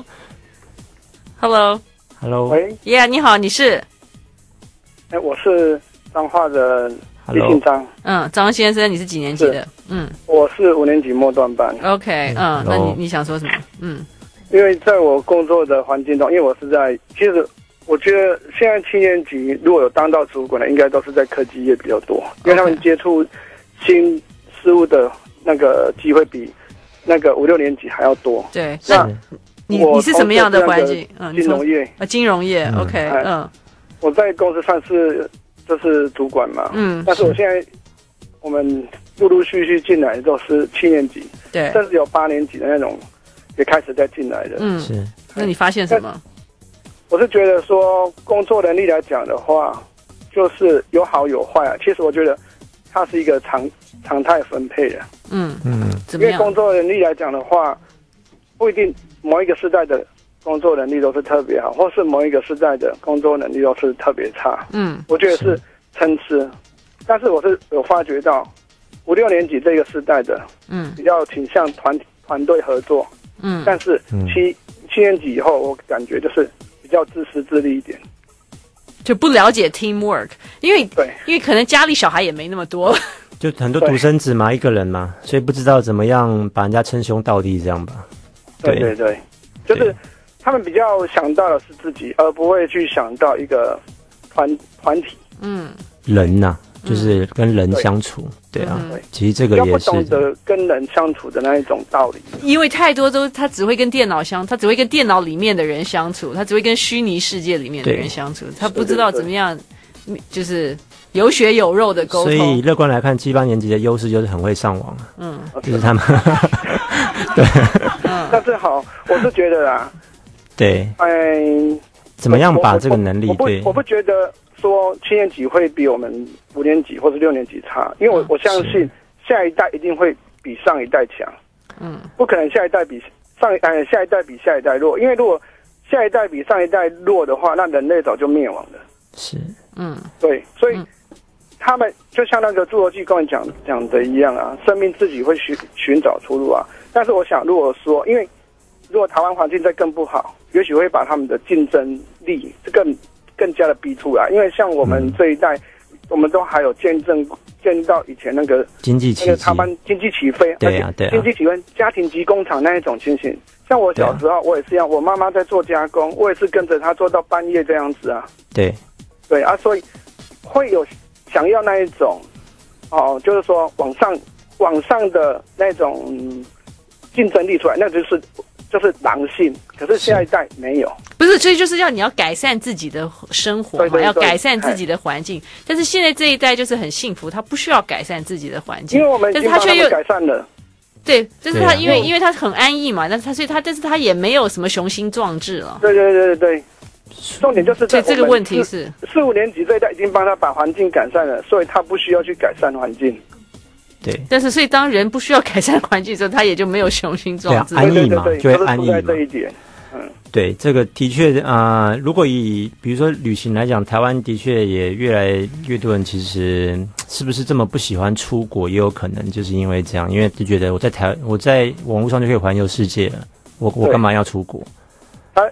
，Hello，Hello，Hello， 喂 ，Yeah， 你好，你是？ 哎，我是彰化的李姓张。 嗯，张先生，你是几年级的？嗯， 我是五年级末段班。 OK， 嗯，那你你想说什么？嗯， 因为在我工作的环境中，因为我是在其实。我觉得现在七年级如果有当到主管的，应该都是在科技业比较多，因为他们接触新事物的那个机会比那个五六年级还要多。 对，那你你是什么样的环境？嗯， 金融业啊，金融业 ，OK， 嗯， 我在公司算是就是主管嘛，嗯，但是我现在我们陆陆续续进来都是七年级， 对， 甚至有八年级的那种也开始在进来的。 嗯，是，那你发现什么？ 我是觉得说，工作能力来讲的话，就是有好有坏啊。其实我觉得它是一个常常态分配的。 嗯嗯， 因为工作能力来讲的话，不一定某一个时代的工作能力都是特别好，或是某一个时代的工作能力都是特别差。嗯，我觉得是参差。但是我是有发觉到，五六年级这个时代的，嗯，比较倾向团团队合作。嗯，但是七七年级以后，我感觉就是比较自私自利一点， 就不了解 teamwork， 因为对，因为可能家里小孩也没那么多， 就很多独生子嘛，一个人嘛，所以不知道怎么样把人家称兄道弟这样吧。 对对对，就是他们比较想到的是自己，而不会去想到一个团团体。嗯， 人呐、啊。就是跟人相处，嗯、对啊，对，其实这个也是不懂得跟人相处的那一种道理。 因为太多都他只会跟电脑相，他只会跟电脑里面的人相处，他只会跟虚拟世界里面的人相处，他不知道怎么样，就是有血有肉的沟通。 所以乐观来看，七八年级的优势就是很会上网，嗯，就是他们，对， 嗯，但是好，我是觉得啦， 对， 哎， 怎么样把这个能力？ 我不，我不觉得。说七年级会比我们五年级或者六年级差，因为我我相信下一代一定会比上一代强，嗯，不可能下一代比上呃下一代比下一代弱，因为如果下一代比上一代弱的话，那人类早就灭亡了。 是， 嗯，对，所以、嗯、他们就像那个侏罗纪公园讲讲的一样啊，生命自己会寻寻找出路啊。但是我想，如果说因为如果台湾环境再更不好，也许会把他们的竞争力更。更加的逼出来，因为像我们这一代，嗯、我们都还有见证见到以前那个经济起那个他们经济起飞， 对呀、啊、对、啊， 经济起飞，家庭级工厂那一种情形。像我小时候，啊、我也是一样，我妈妈在做加工，我也是跟着她做到半夜这样子啊。 对， 对啊，所以会有想要那一种哦，就是说往上往上的那种竞争力出来，那就是就是狼性。可是下一代没有。 不是，所以就是要你要改善自己的生活嘛， 对对对， 要改善自己的环境。但是现在这一代就是很幸福，他不需要改善自己的环境， 因为我们已经帮他们改善了。 对，就是他，因为因为他很安逸嘛，但是他所以他但是他也没有什么雄心壮志了。 对对对对对，重点就是在这个问题是四五年级这一代已经帮他把环境改善了，所以他不需要去改善环境。 对， 但是所以当人不需要改善环境的时候，他也就没有雄心壮志， 安逸嘛， 对对对对， 就会安逸嘛。 这一点。 嗯，对，这个的确啊、呃，如果以比如说旅行来讲，台湾的确也越来越多人其实是不是这么不喜欢出国，也有可能就是因为这样，因为就觉得我在台我在网络上就可以环游世界了，我我干嘛要出国？ 他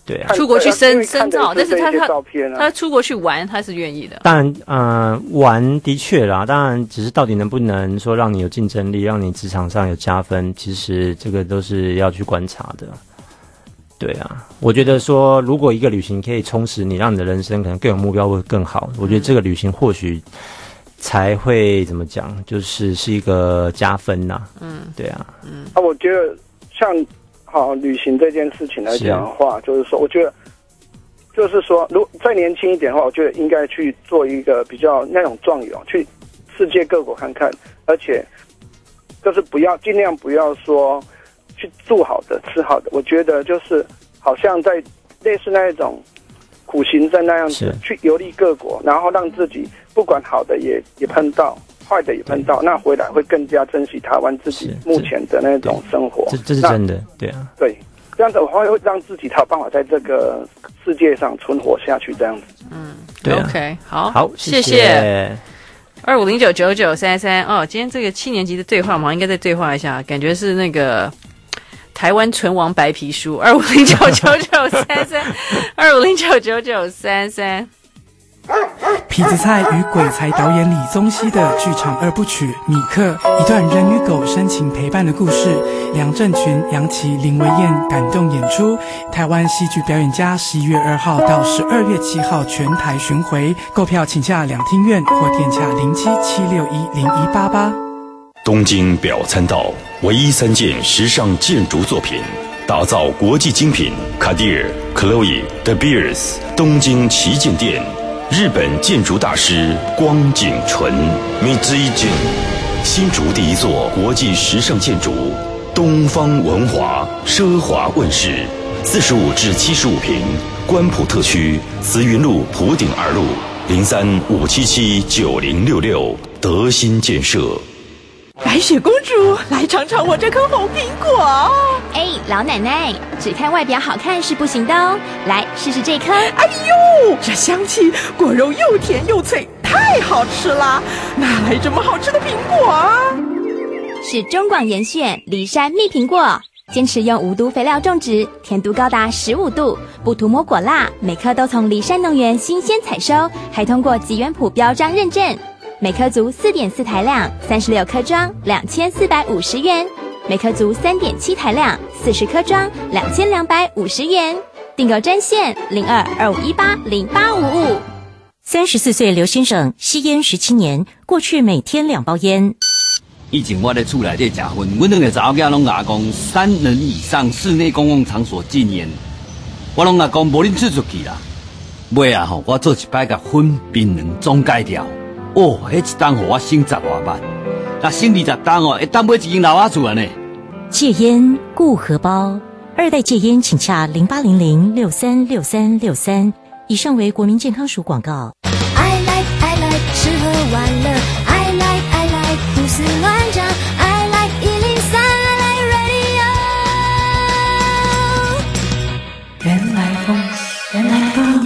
对啊， 出国去深深造，但是他他啊、 他出国去玩，他是愿意的。 当然，呃，玩的确啦，当然，只是到底能不能说让你有竞争力，让你职场上有加分，其实这个都是要去观察的。对啊，我觉得说，如果一个旅行可以充实你，让你的人生可能更有目标，会更好。我觉得这个旅行或许才会怎么讲，就是是一个加分呐。嗯，对啊， 嗯，啊，我觉得像。好，旅行这件事情来讲的话，就是说，我觉得，就是说，如果再年轻一点的话，我觉得应该去做一个比较那种壮游，去世界各国看看，而且就是不要尽量不要说去住好的、吃好的。我觉得就是好像在类似那一种苦行僧那样子去游历各国，然后让自己不管好的也也碰到。坏的也碰到，那回来会更加珍惜台湾自己目前的那种生活。 这这是真的，对啊。 对，这样子的话会让自己才有办法在这个世界上存活下去，这样子。 嗯， 对、啊、 ，OK， 好， 好， 谢谢。二五零九九九三三哦，今天这个七年级的对话嘛，应该再对话一下，感觉是那个台湾存亡白皮书。二五零九九九三三，二五零九九九三三。 痞子蔡与鬼才导演李宗熙的剧场二部曲《米克》，一段人与狗深情陪伴的故事。梁振群、杨琪、林维燕感动演出。台湾戏剧表演家十一月二号到十二月七号全台巡回，购票请洽两厅院或电洽零七七六一零一八八。 东京表参道唯一三件时尚建筑作品，打造国际精品卡地尔、Chloe、De Beers 东京旗舰店。日本建筑大师光景纯 Mizuigen， 新竹第一座国际时尚建筑东方文华奢华问世，四十五至七十五平，关埔特区慈云路埔顶二路零三五七七九零六六德心建设。 白雪公主，来尝尝我这颗红苹果。 哎，老奶奶，只看外表好看是不行的哦，来试试这颗。 哎呦，这香气，果肉又甜又脆，太好吃啦！哪来这么好吃的苹果啊？ 是中广严选梨山蜜苹果，坚持用无毒肥料种植，甜度高达十五度，不涂抹果蜡，每颗都从梨山农园新鲜采收，还通过吉原谱标章认证。每颗足 四点四 台量，三十六颗装，两千四百五十元；每颗足 三点七 台量，四十颗装，两千两百五十元。订购专线零二二五一八零八五五。 三十四岁刘先生吸烟十七年，过去每天两包烟。 以前我在厝内底食薰，阮两个查某囝拢牙讲三人以上室内公共场所禁烟，我拢牙讲无恁出出去啦。尾啊吼，我做一摆甲薰槟榔总改掉。哦，迄一档互我省十外万，那省二十档哦，会当买一间老阿厝啊呢。 戒烟顾荷包，二代戒烟请洽零八零零六三六三六三。以上为国民健康署广告。 I like I like 吃喝玩乐 ，I like I like 胡思乱想 ，I like 一零三 I like radio。 原来风，原来风。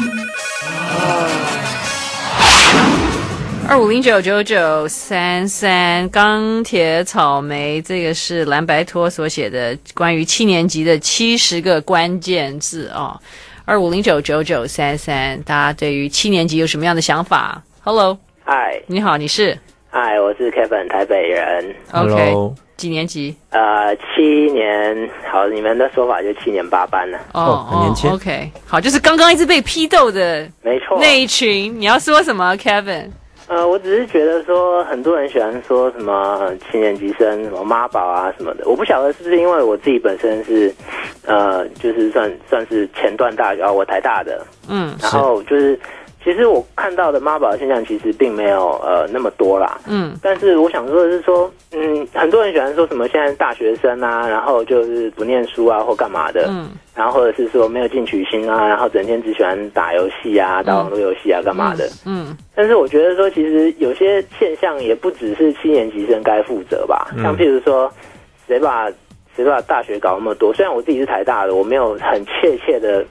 二五零九九九三三，钢铁草莓，这个是蓝白托所写的关于七年级的七十个关键字哦。二五零九九九三三，大家对于七年级有什么样的想法 ？Hello， 嗨， 你好，你是？ 嗨，我是 Kevin， 台北人。 OK， 几年级？ 呃，七年，好，你们的说法就七年八班了。 哦，很年轻。哦、OK， 好，就是刚刚一直被批斗的， 没错， 那一群，你要说什么 ，Kevin？ 呃，我只是觉得说，很多人喜欢说什么七年级生、什么妈宝啊什么的。我不晓得是不是因为我自己本身是，呃，就是算算是前段大学，我台大的，嗯，然后就是，其实我看到的妈宝现象其实并没有呃那么多啦，嗯，但是我想说的是说，嗯，很多人喜欢说什么现在大学生啊，然后就是不念书啊或干嘛的，嗯。然后或者是说没有进取心啊，然后整天只喜欢打游戏啊、打网络游戏啊、干嘛的。嗯。但是我觉得说，其实有些现象也不只是七年级生该负责吧。嗯、像譬如说，谁把谁把大学搞那么多？虽然我自己是台大的，我没有很切切的去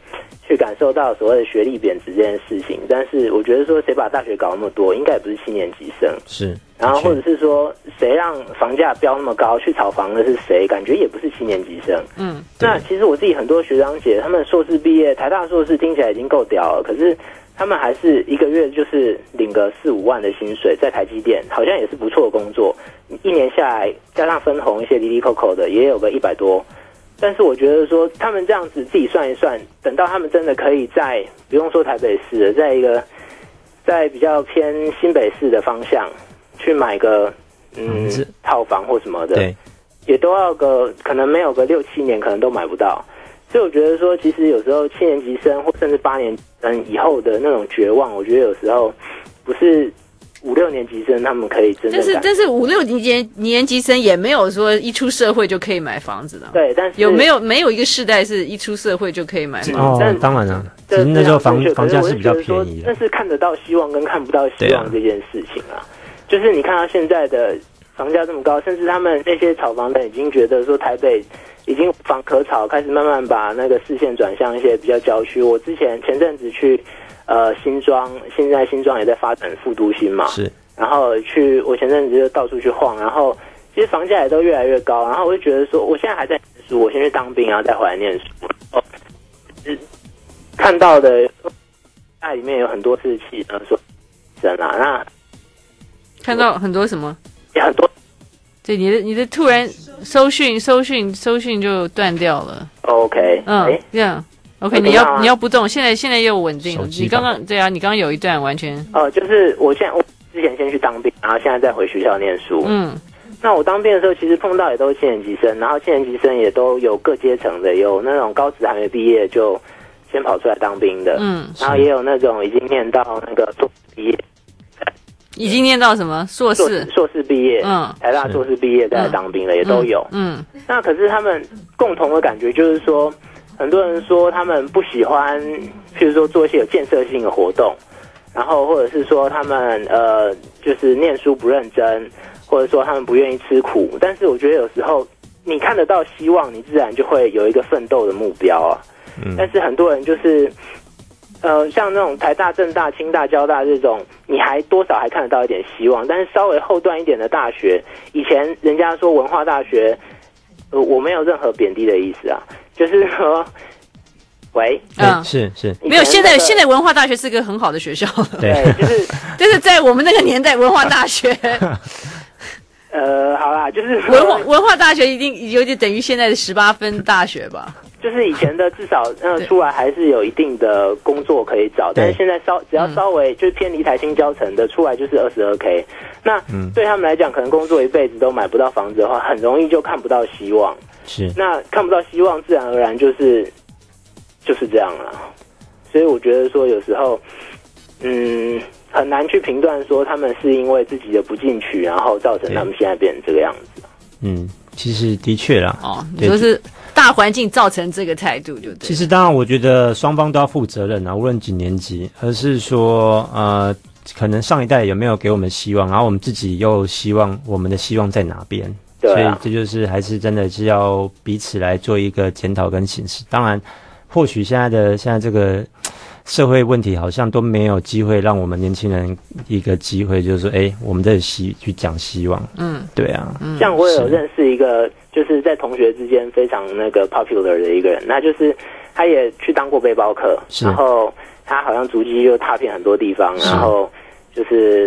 去感受到所谓的学历贬值这件事情。但是我觉得说谁把大学搞那么多，应该也不是七年级生。 是， 然后或者是说谁让房价飙那么高，去炒房的是谁？感觉也不是七年级生。 嗯， 那其实我自己很多学长姐，他们硕士毕业，台大硕士听起来已经够屌了，可是他们还是一个月就是领个四五万的薪水，在台积电好像也是不错的工作，一年下来加上分红一些离离扣扣的，也有个一百多。但是我觉得说他们这样子自己算一算，等到他们真的可以在不用说台北市了，在一个在比较偏新北市的方向去买个嗯套房或什么的， 对， 也都要个可能没有个六七年，可能都买不到。所以我觉得说，其实有时候七年级生或甚至八年生以后的那种绝望，我觉得有时候不是五六年级生他们可以真正。 但是但是五六年级年级生也没有说一出社会就可以买房子的。 对，但是有没有没有一个世代是一出社会就可以买房子？ 哦，当然了，只是那时候房房价是比较便宜的。 但是看得到希望跟看不到希望这件事情啊，就是你看到现在的房价这么高，甚至他们那些炒房的已经觉得说台北已经房可炒，开始慢慢把那个视线转向一些比较郊区。我之前前阵子去呃新庄，现在新庄也在发展副都心嘛，是。然后去我前阵子就到处去晃，然后其实房价也都越来越高。然后我就觉得说，我现在还在念书，我先去当兵，然后再回来念书。哦，看到的那里面有很多是气呃说人啊，那看到很多什么？ 也很多。 对，你的你的突然搜讯搜讯搜讯就断掉了。 OK， 嗯，这样 OK， 你要你要不动，现在现在又稳定了。你刚刚对啊，你刚刚有一段完全哦、呃，就是我现在我之前先去当兵，然后现在再回学校念书。嗯，那我当兵的时候，其实碰到也都是七年级生，然后七年级生也都有各阶层的，有那种高职还没毕业就先跑出来当兵的，嗯，然后也有那种已经念到那个硕士毕业。 已经念到什么硕士？ 硕士硕士毕业，嗯，台大硕士毕业再来当兵的、嗯、也都有，嗯。那可是他们共同的感觉就是说，很多人说他们不喜欢，譬如说做一些有建设性的活动，然后或者是说他们呃就是念书不认真，或者说他们不愿意吃苦。但是我觉得有时候你看得到希望，你自然就会有一个奋斗的目标啊。嗯。但是很多人就是。呃，像那种台大、政大、清大、交大这种，你还多少还看得到一点希望。但是稍微后段一点的大学，以前人家说文化大学，呃，我没有任何贬低的意思啊，就是说，喂， 嗯，是是， 没有。现在现在文化大学是个很好的学校了， 对，就是就是在我们那个年代，文化大学。 呃，好啦，就是文化文化大学一定有点等于现在的十八分大学吧。 就是以前的至少呃出来还是有一定的工作可以找，但是现在稍只要稍微就是偏离台清交成的出来就是二十二 K， 那对他们来讲，可能工作一辈子都买不到房子的话，很容易就看不到希望。 是， 那看不到希望，自然而然就是就是这样了。所以我觉得说有时候，嗯，很难去评断说他们是因为自己的不进取，然后造成他们现在变成这个样子。 嗯，其实的确啦。 哦，你说是大环境造成这个态度就对。 其实当然，我觉得双方都要负责任啊，无论几年级，而是说呃，可能上一代有没有给我们希望，然后我们自己又希望我们的希望在哪边。 对啊， 所以这就是还是真的是要彼此来做一个检讨跟审视。当然，或许现在的现在这个社会问题好像都没有机会让我们年轻人一个机会，就是说，哎，我们在希去讲希望。嗯，对啊。 嗯，像我有认识一个，就是在同学之间非常那个 popular 的一个人，那就是他也去当过背包客，然后他好像足迹就踏遍很多地方，然后就是。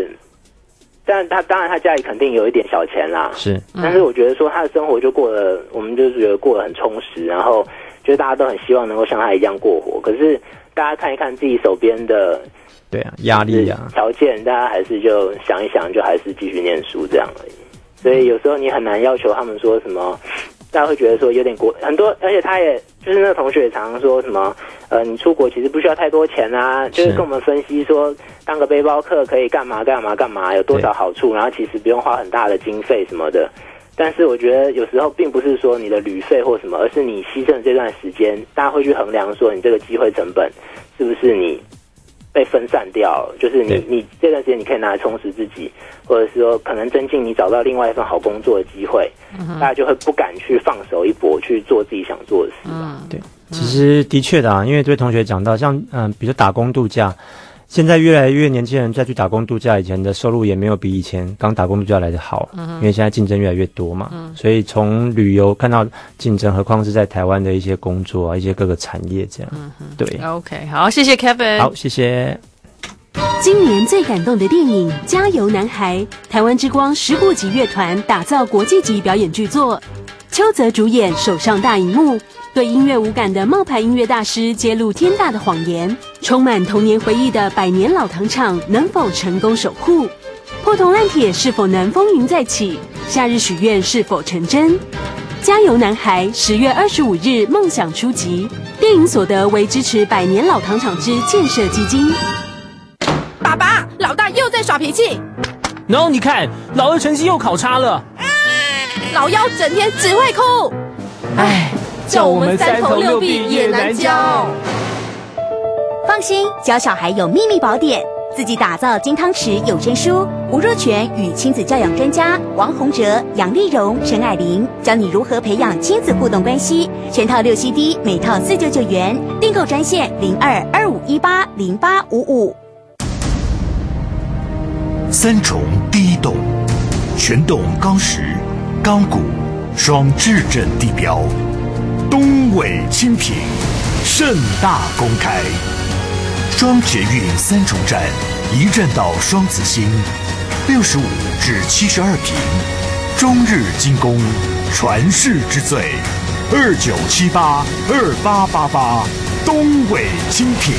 但他当然他家里肯定有一点小钱啦， 是， 但是我觉得说他的生活就过得，我们就是觉得过得很充实，然后就大家都很希望能够像他一样过活。可是大家看一看自己手边的， 对啊，压力啊， 条件，大家还是就想一想，就还是继续念书这样而已。所以有时候你很难要求他们说什么，大家会觉得说有点国很多，而且他也就是那个同学也常常说什么，呃，你出国其实不需要太多钱啊，就是跟我们分析说。当个背包客可以干嘛干嘛干嘛，有多少好处，然后其实不用花很大的经费什么的。但是我觉得有时候并不是说你的旅费或什么，而是你牺牲这段时间，大家会去衡量说你这个机会成本是不是你被分散掉，就是你你这段时间你可以拿来充实自己，或者是说可能增进你找到另外一份好工作的机会，嗯、大家就会不敢去放手一搏去做自己想做的事吧。 嗯，对，其实的确的啊，因为这位同学讲到，像嗯、呃，比如打工度假。现在越来越年轻人再去打工度假，以前的收入也没有比以前刚打工度假来的好，嗯、因为现在竞争越来越多嘛，嗯、所以从旅游看到竞争，何况是在台湾的一些工作啊，一些各个产业这样。嗯、对 ，OK， 好，谢谢 Kevin， 好，谢谢。 今年最感动的电影《加油男孩》，台湾之光十部级乐团打造国际级表演巨作，邱泽主演，首上大荧幕。对音乐无感的冒牌音乐大师揭露天大的谎言，充满童年回忆的百年老糖厂能否成功守护？破铜烂铁是否能风云再起？夏日许愿是否成真？加油男孩，十月二十五日梦想出击，电影所得为支持百年老糖厂之建设基金。 爸爸，老大又在耍脾气。 然后你看，老二成绩又考差了。 老幺整天只会哭。 唉。叫我们三头六臂也难教。 放心，教小孩有秘密宝典，自己打造金汤匙有声书。吴若权与亲子教养专家王洪哲、杨丽蓉、陈蔼玲教你如何培养亲子互动关系。全套六 C D， 每套四九九元，订购专线零二二五一八零八五五。 三重第一栋，全栋钢石、钢骨双质证地标。东纬清品盛大公开，双捷运三重站，一站到双子星，六十五至七十二平，中日精工，传世之最，二九七八二八八八，东纬清品。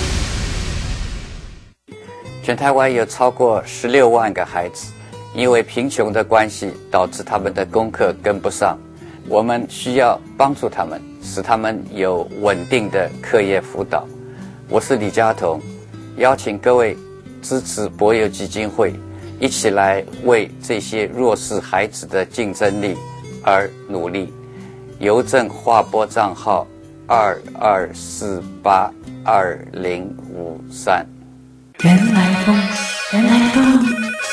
全台湾有超过十六万个孩子，因为贫穷的关系，导致他们的功课跟不上。我们需要帮助他们，使他们有稳定的课业辅导。我是李家彤，邀请各位支持博友基金会，一起来为这些弱势孩子的竞争力而努力。邮政划拨账号二二四八二零五三。 原来风，原来风。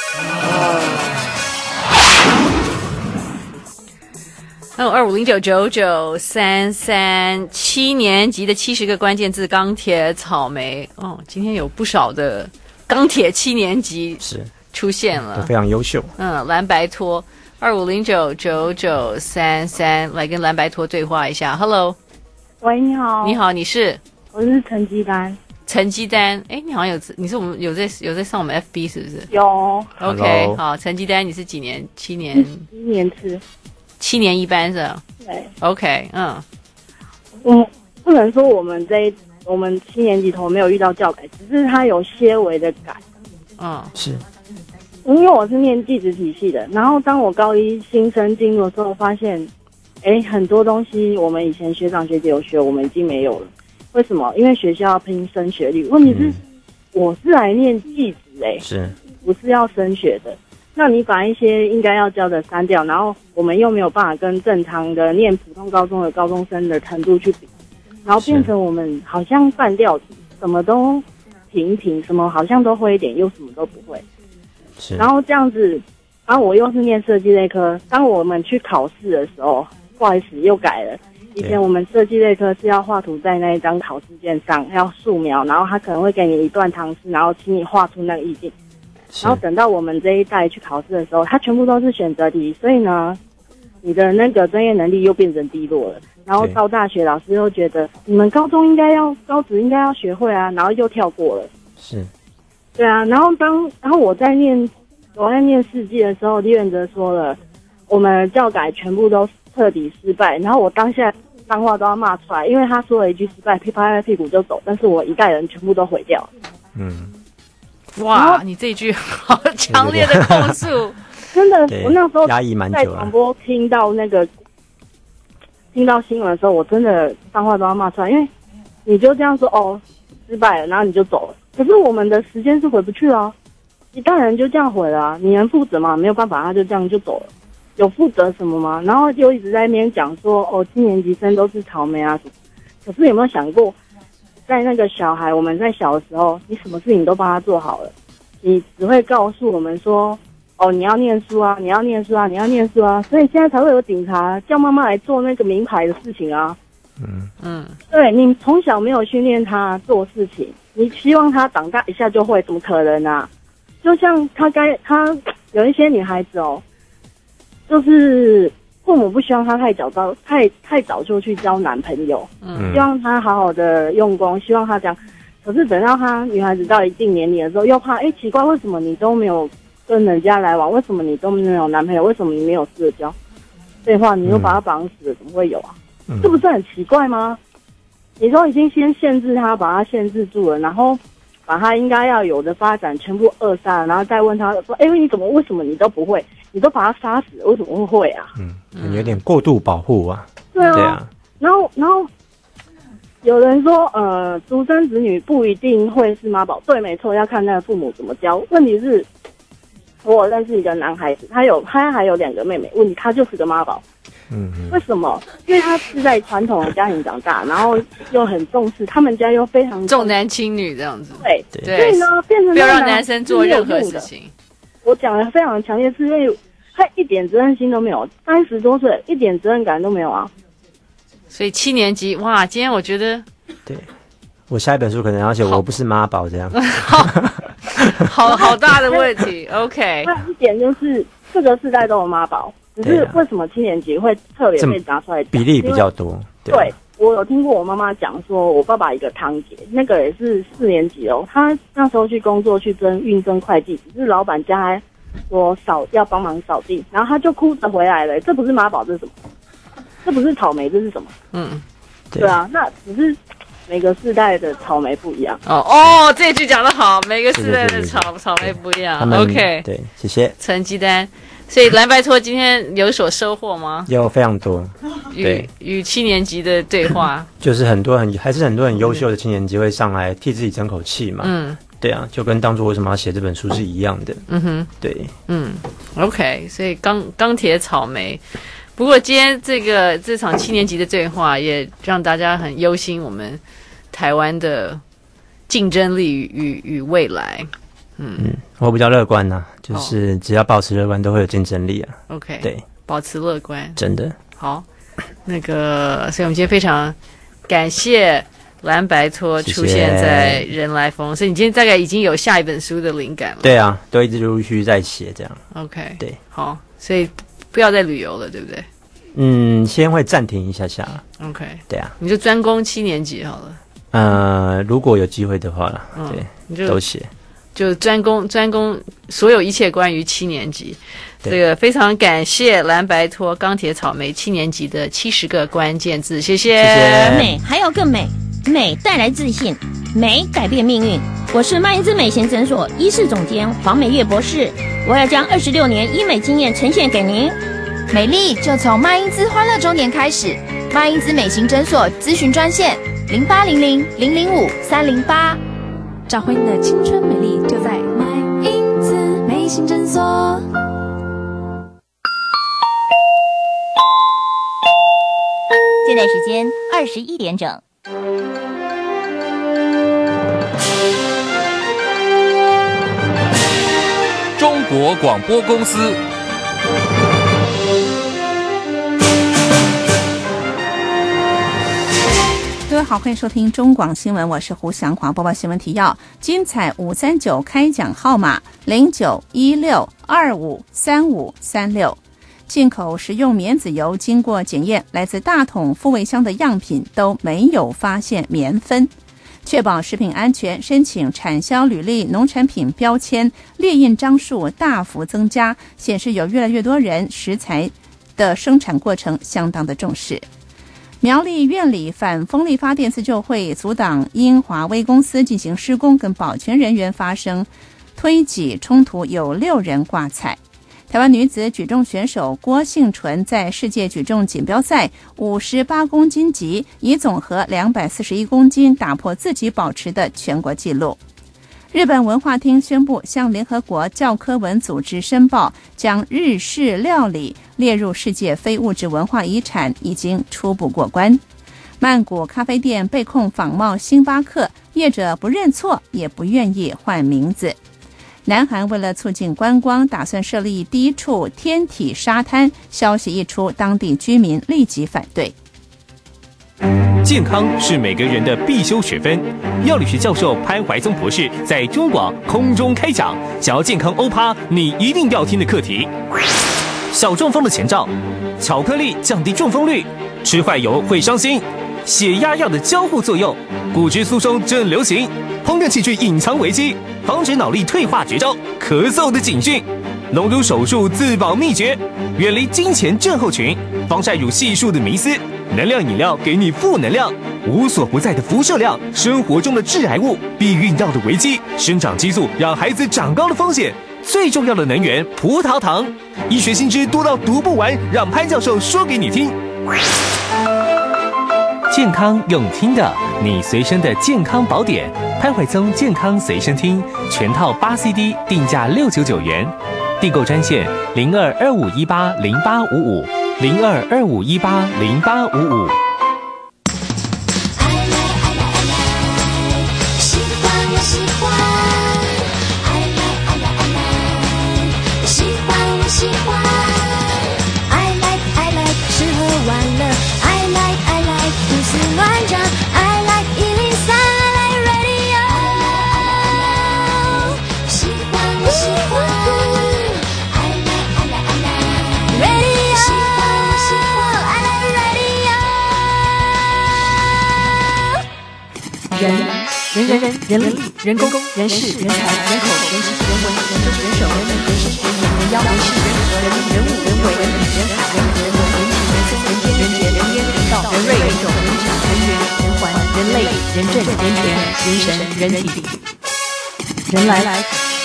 哦，二五零九九九三三，七年级的七十个关键字，钢铁、草莓。哦，今天有不少的钢铁七年级是出现了， 都非常优秀。 嗯，蓝白拖，二五零九九九三三，来跟蓝白拖对话一下。Hello， 喂，你好， 你好，你是？ 我是陈基丹。 陈基丹，哎，你好像有，你是我们有在有在上我们 F B 是不是？ 有。 OK， Hello 好，陈基丹，你是几年？七年。 七年次。 七年一班是吧？ 对 ，OK， 嗯， 嗯，不能说我们这我们七年级头没有遇到教改，只是它有些微的改。 嗯， 是。 因为我是念技职体系的，然后当我高一新生进入的时候，发现，哎，很多东西我们以前学长学姐有学，我们已经没有了。为什么？因为学校要拼升学率。问题是，嗯、我是来念技职哎， 是， 不是要升学的。那你把一些应该要教的删掉，然后我们又没有办法跟正常的念普通高中的高中生的程度去比，然后变成我们好像半吊子，什么都平平，什么好像都会一点，又什么都不会。 是。 然后这样子，然后我又是念设计类科，当我们去考试的时候，不好意思又改了。以前我们设计类科是要画图在那一张考试卷上，要素描，然后他可能会给你一段唐诗，然后请你画出那个意境。然后等到我们这一代去考试的时候，它全部都是选择题，所以呢，你的那个专业能力又变成低落了。然后到大学，老师又觉得你们高中应该要高职应该要学会啊，然后又跳过了。 是， 对啊。然后当然后我在念我在念四季的时候，李远哲说了，我们教改全部都彻底失败。然后我当下脏话都要骂出来，因为他说了一句失败，噼啪拍屁股就走，但是我一代人全部都毁掉了。 嗯。 哇，你这句好强烈的控诉， 真的，我那时候压抑蛮久在广播听到那个听到新闻的时候，我真的脏话都要骂出来，因为你就这样说哦，失败了，然后你就走了。可是我们的时间是回不去了、啊，一代人就这样毁了、啊，你能负责吗？没有办法，他就这样就走了，有负责什么吗？然后就一直在那边讲说哦，七年级生都是草莓啊什么。可是有没有想过， 在那个小孩我们在小的时候，你什么事情都帮他做好了，你只会告诉我们说，哦，你要念书啊，你要念书啊，你要念书啊，所以现在才会有警察叫妈妈来做那个名牌的事情啊。 嗯嗯， 对，你从小没有训练他做事情，你希望他长大一下就会，怎么可能啊？就像他该他有一些女孩子哦，就是父母不希望她太早早太太早就去交男朋友，嗯，希望她好好的用功，希望她这样。可是等到她女孩子到一定年龄的时候，又怕，哎，奇怪，为什么你都没有跟人家来往？为什么你都没有男朋友？为什么你没有社交？废话，你又把她绑死了，怎么会有啊？嗯、这不是很奇怪吗？你都已经先限制她，把她限制住了，然后把她应该要有的发展全部扼杀了，然后再问她说：“哎，你怎么？为什么你都不会？你都把她杀死，为什么会会啊？” 嗯，有点过度保护啊。 对啊。 对啊。 然后，然后有人说，呃，独生子女不一定会是妈宝。对，没错，要看那个父母怎么教。问题是，我认识一个男孩子，他有他还有两个妹妹，问题他就是个妈宝。嗯，为什么？因为他是在传统的家庭长大，然后又很重视，他们家又非常重男轻女这样子。 对对， 所以呢，变成不要让男生做任何事情。 我讲的非常强烈，是因为他一点责任心都没有，三十多岁一点责任感都没有啊。 所以七年级，哇，今天我觉得， 对我下一本书可能要写我不是妈宝这样， 好好好大的问题。OK， 那一点就是这个世代都有妈宝。只是为什么七年级会特别被拿出来讲？ 比例比较多。 对，对我有听过我妈妈讲说，我爸爸一个堂姐，那个也是四年级哦，她那时候去工作去争运征会计，只是老板叫她说扫要帮忙扫地，然后她就哭着回来了。这不是妈宝，这是什么？这不是草莓，这是什么？嗯，对, 对啊，那只是每个世代的草莓不一样。 哦哦，这句讲得好，每个世代的草草莓不一样。OK， 对，谢谢。 成绩单。所以蓝白拖今天有所收获吗？ 有非常多，对， 与七年级的对话， 就是很多很还是很多很优秀的七年级会上来替自己争口气嘛。嗯，对啊，就跟当初为什么要写这本书是一样的。嗯哼，对， 嗯 ，OK， 所以钢钢铁草莓。不过今天这个这场七年级的对话也让大家很忧心，我们台湾的竞争力与与与未来。 嗯嗯，我比较乐观呐、啊，就是只要保持乐观，都会有竞争力啊。 OK， 对， 保持乐观， 真的好。那个，所以我们今天非常感谢蓝白拖出现在人来疯，所以你今天大概已经有下一本书的灵感了。 对啊，都一直陆陆续续在写这样。 OK， 对， 好，所以不要再旅游了，对不对？ 嗯，先会暂停一下下。 OK， 对啊， 你就专攻七年级好了。 呃，如果有机会的话啦，嗯、对，你就都写。 就专攻专攻所有一切关于七年级，这个非常感谢蓝白拖钢铁草莓七年级的七十个关键字，谢谢。 谢谢。 美还要更美，美带来自信，美改变命运。我是麦因兹美贤诊所医事总监黄美月博士，我要将二十六年医美经验呈现给您。 美丽就从麦因兹欢乐中年开始，麦因兹美型诊所咨询专线零八零零零零五三零八。 找回你的青春美丽，就在麦因兹美型诊所。 现在时间二十一点整。 中国广播公司。 各位好，欢迎收听中广新闻，我是胡祥华，播报新闻提要。精彩五三九开奖号码零九一六二五三五三六。进口食用棉籽油经过检验，来自大同复味乡的样品都没有发现棉分。确保食品安全，申请产销履历农产品标签列印张数大幅增加，显示有越来越多人食材的生产过程相当的重视。苗栗苑里反风力发电自救会阻挡英华威公司进行施工，跟保全人员发生推挤冲突，有六人挂彩。台湾女子举重选手郭幸纯在世界举重锦标赛五十八公斤级以总和两百四十一公斤打破自己保持的全国纪录。日本文化厅宣布向联合国教科文组织申报，将日式料理列入世界非物质文化遗产，已经初步过关。 曼谷咖啡店被控仿冒星巴克，业者不认错，也不愿意换名字。南韩为了促进观光，打算设立第一处天体沙滩，消息一出，当地居民立即反对。 健康是每个人的必修学分。药理学教授潘怀宗博士在中广空中开讲，想要健康欧趴，你一定要听的课题。小中风的前兆，巧克力降低中风率，吃坏油会伤心，血压药的交互作用，骨质疏松正流行，烹饪器具隐藏危机，防止脑力退化绝招，咳嗽的警讯，隆乳手术自保秘诀，远离金钱症候群，防晒乳系数的迷思。能量饮料给你负能量，无所不在的辐射量，生活中的致癌物，避孕药的危机，生长激素让孩子长高的风险，最重要的能源葡萄糖，医学新知多到读不完，让潘教授说给你听。健康用听的，你随身的健康宝典，潘怀宗健康随身听，全套八 C D， 定价六九九元，订购专线零二二五一八零八五五。零二二五一八零八五五。 喜欢我喜欢，爱来爱来爱来，喜欢我喜欢，爱来爱来吃喝玩乐，爱来爱来胡思乱想，爱来一零三，爱来 radio， 喜欢我喜欢。 人人人人人力人工人事人才人口人情人文人政人手人民人事人民人妖人事人和人民人物人为人理人海人人文人情人生人间人杰人烟人道人瑞人种人质人缘人环人类人政人权人神人体人来来。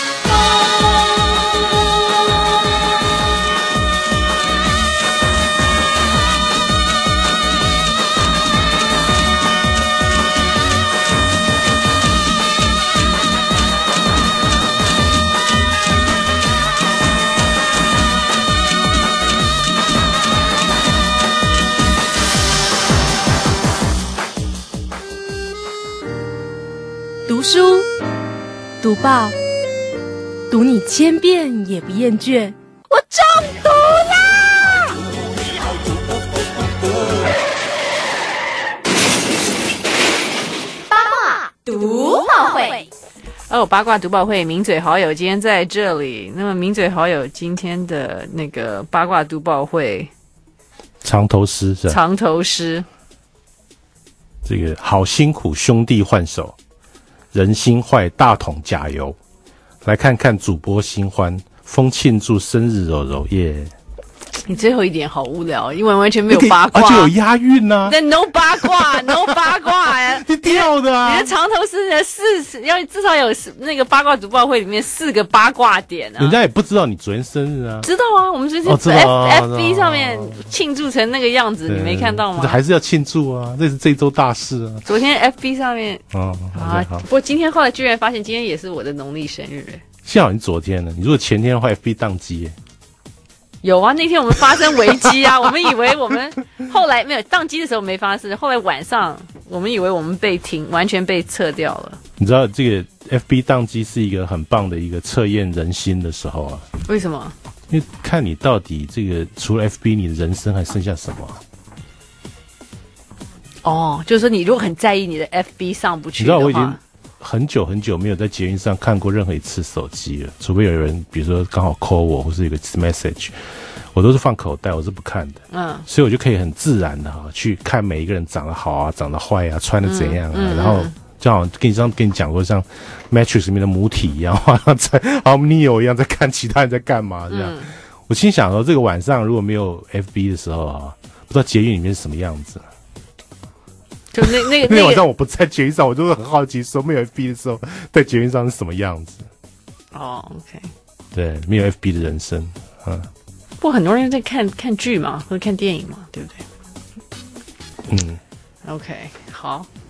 读书，读报，读你千遍也不厌倦。我中毒啦！ 八卦读报会。 哦，八卦读报会，名嘴好友今天在这里。那么，名嘴好友今天的那个八卦读报会， 长头诗是吧？ 长头诗， 这个好辛苦，兄弟换手。人心坏，大桶加油！来看看主播新欢，风庆祝生日柔柔耶！ 你最后一点好无聊，因为完全没有八卦， 而且有押韵呢、啊。 那 no 八卦 ，no 八卦呀！ 你掉的啊！ 你的长头诗的四要至少有那个八卦读报会里面四个八卦点啊！ 人家也不知道你昨天生日啊。 知道啊，我们最近 F F B 上面庆祝成那个样子，你没看到吗？ 还是要庆祝啊，这是这周大事啊！ 昨天 F B 上面哦啊，不过今天后来居然发现今天也是我的农历生日哎。 幸好你昨天呢，你如果前天的话 ，F B 宕机耶。 有啊，那天我们发生危机啊，我们以为我们后来没有宕机的时候没发生，后来晚上我们以为我们被停，完全被撤掉了。 你知道这个 F B 宕机是一个很棒的一个测验人心的时候啊？ 为什么？ 因为看你到底这个除了 F B， 你的人生还剩下什么、啊？ 哦，就是说你如果很在意你的 F B 上不去的话， 你知道我已经很久很久没有在捷运上看过任何一次手机了，除非有人比如说刚好 call 我，或是有个 message， 我都是放口袋，我是不看的。嗯，所以我就可以很自然的哈去看每一个人长得好啊，长得坏啊，穿的怎样啊，嗯嗯、然后就好像跟你上跟你讲过，像 Matrix 里面的母体一样，好像在 Neo 一样在看其他人在干嘛这样。嗯、我心想说，这个晚上如果没有 F B 的时候啊，不知道捷运里面是什么样子。 就那那个那天晚上我不在捷运上，我就会很好奇，说没有 F B 的时候，在捷运上是什么样子。 哦 ，OK， 对，没有 F B 的人生，嗯。 不过很多人在看看剧嘛，或者看电影嘛，对不对？ 嗯 ，OK， 好。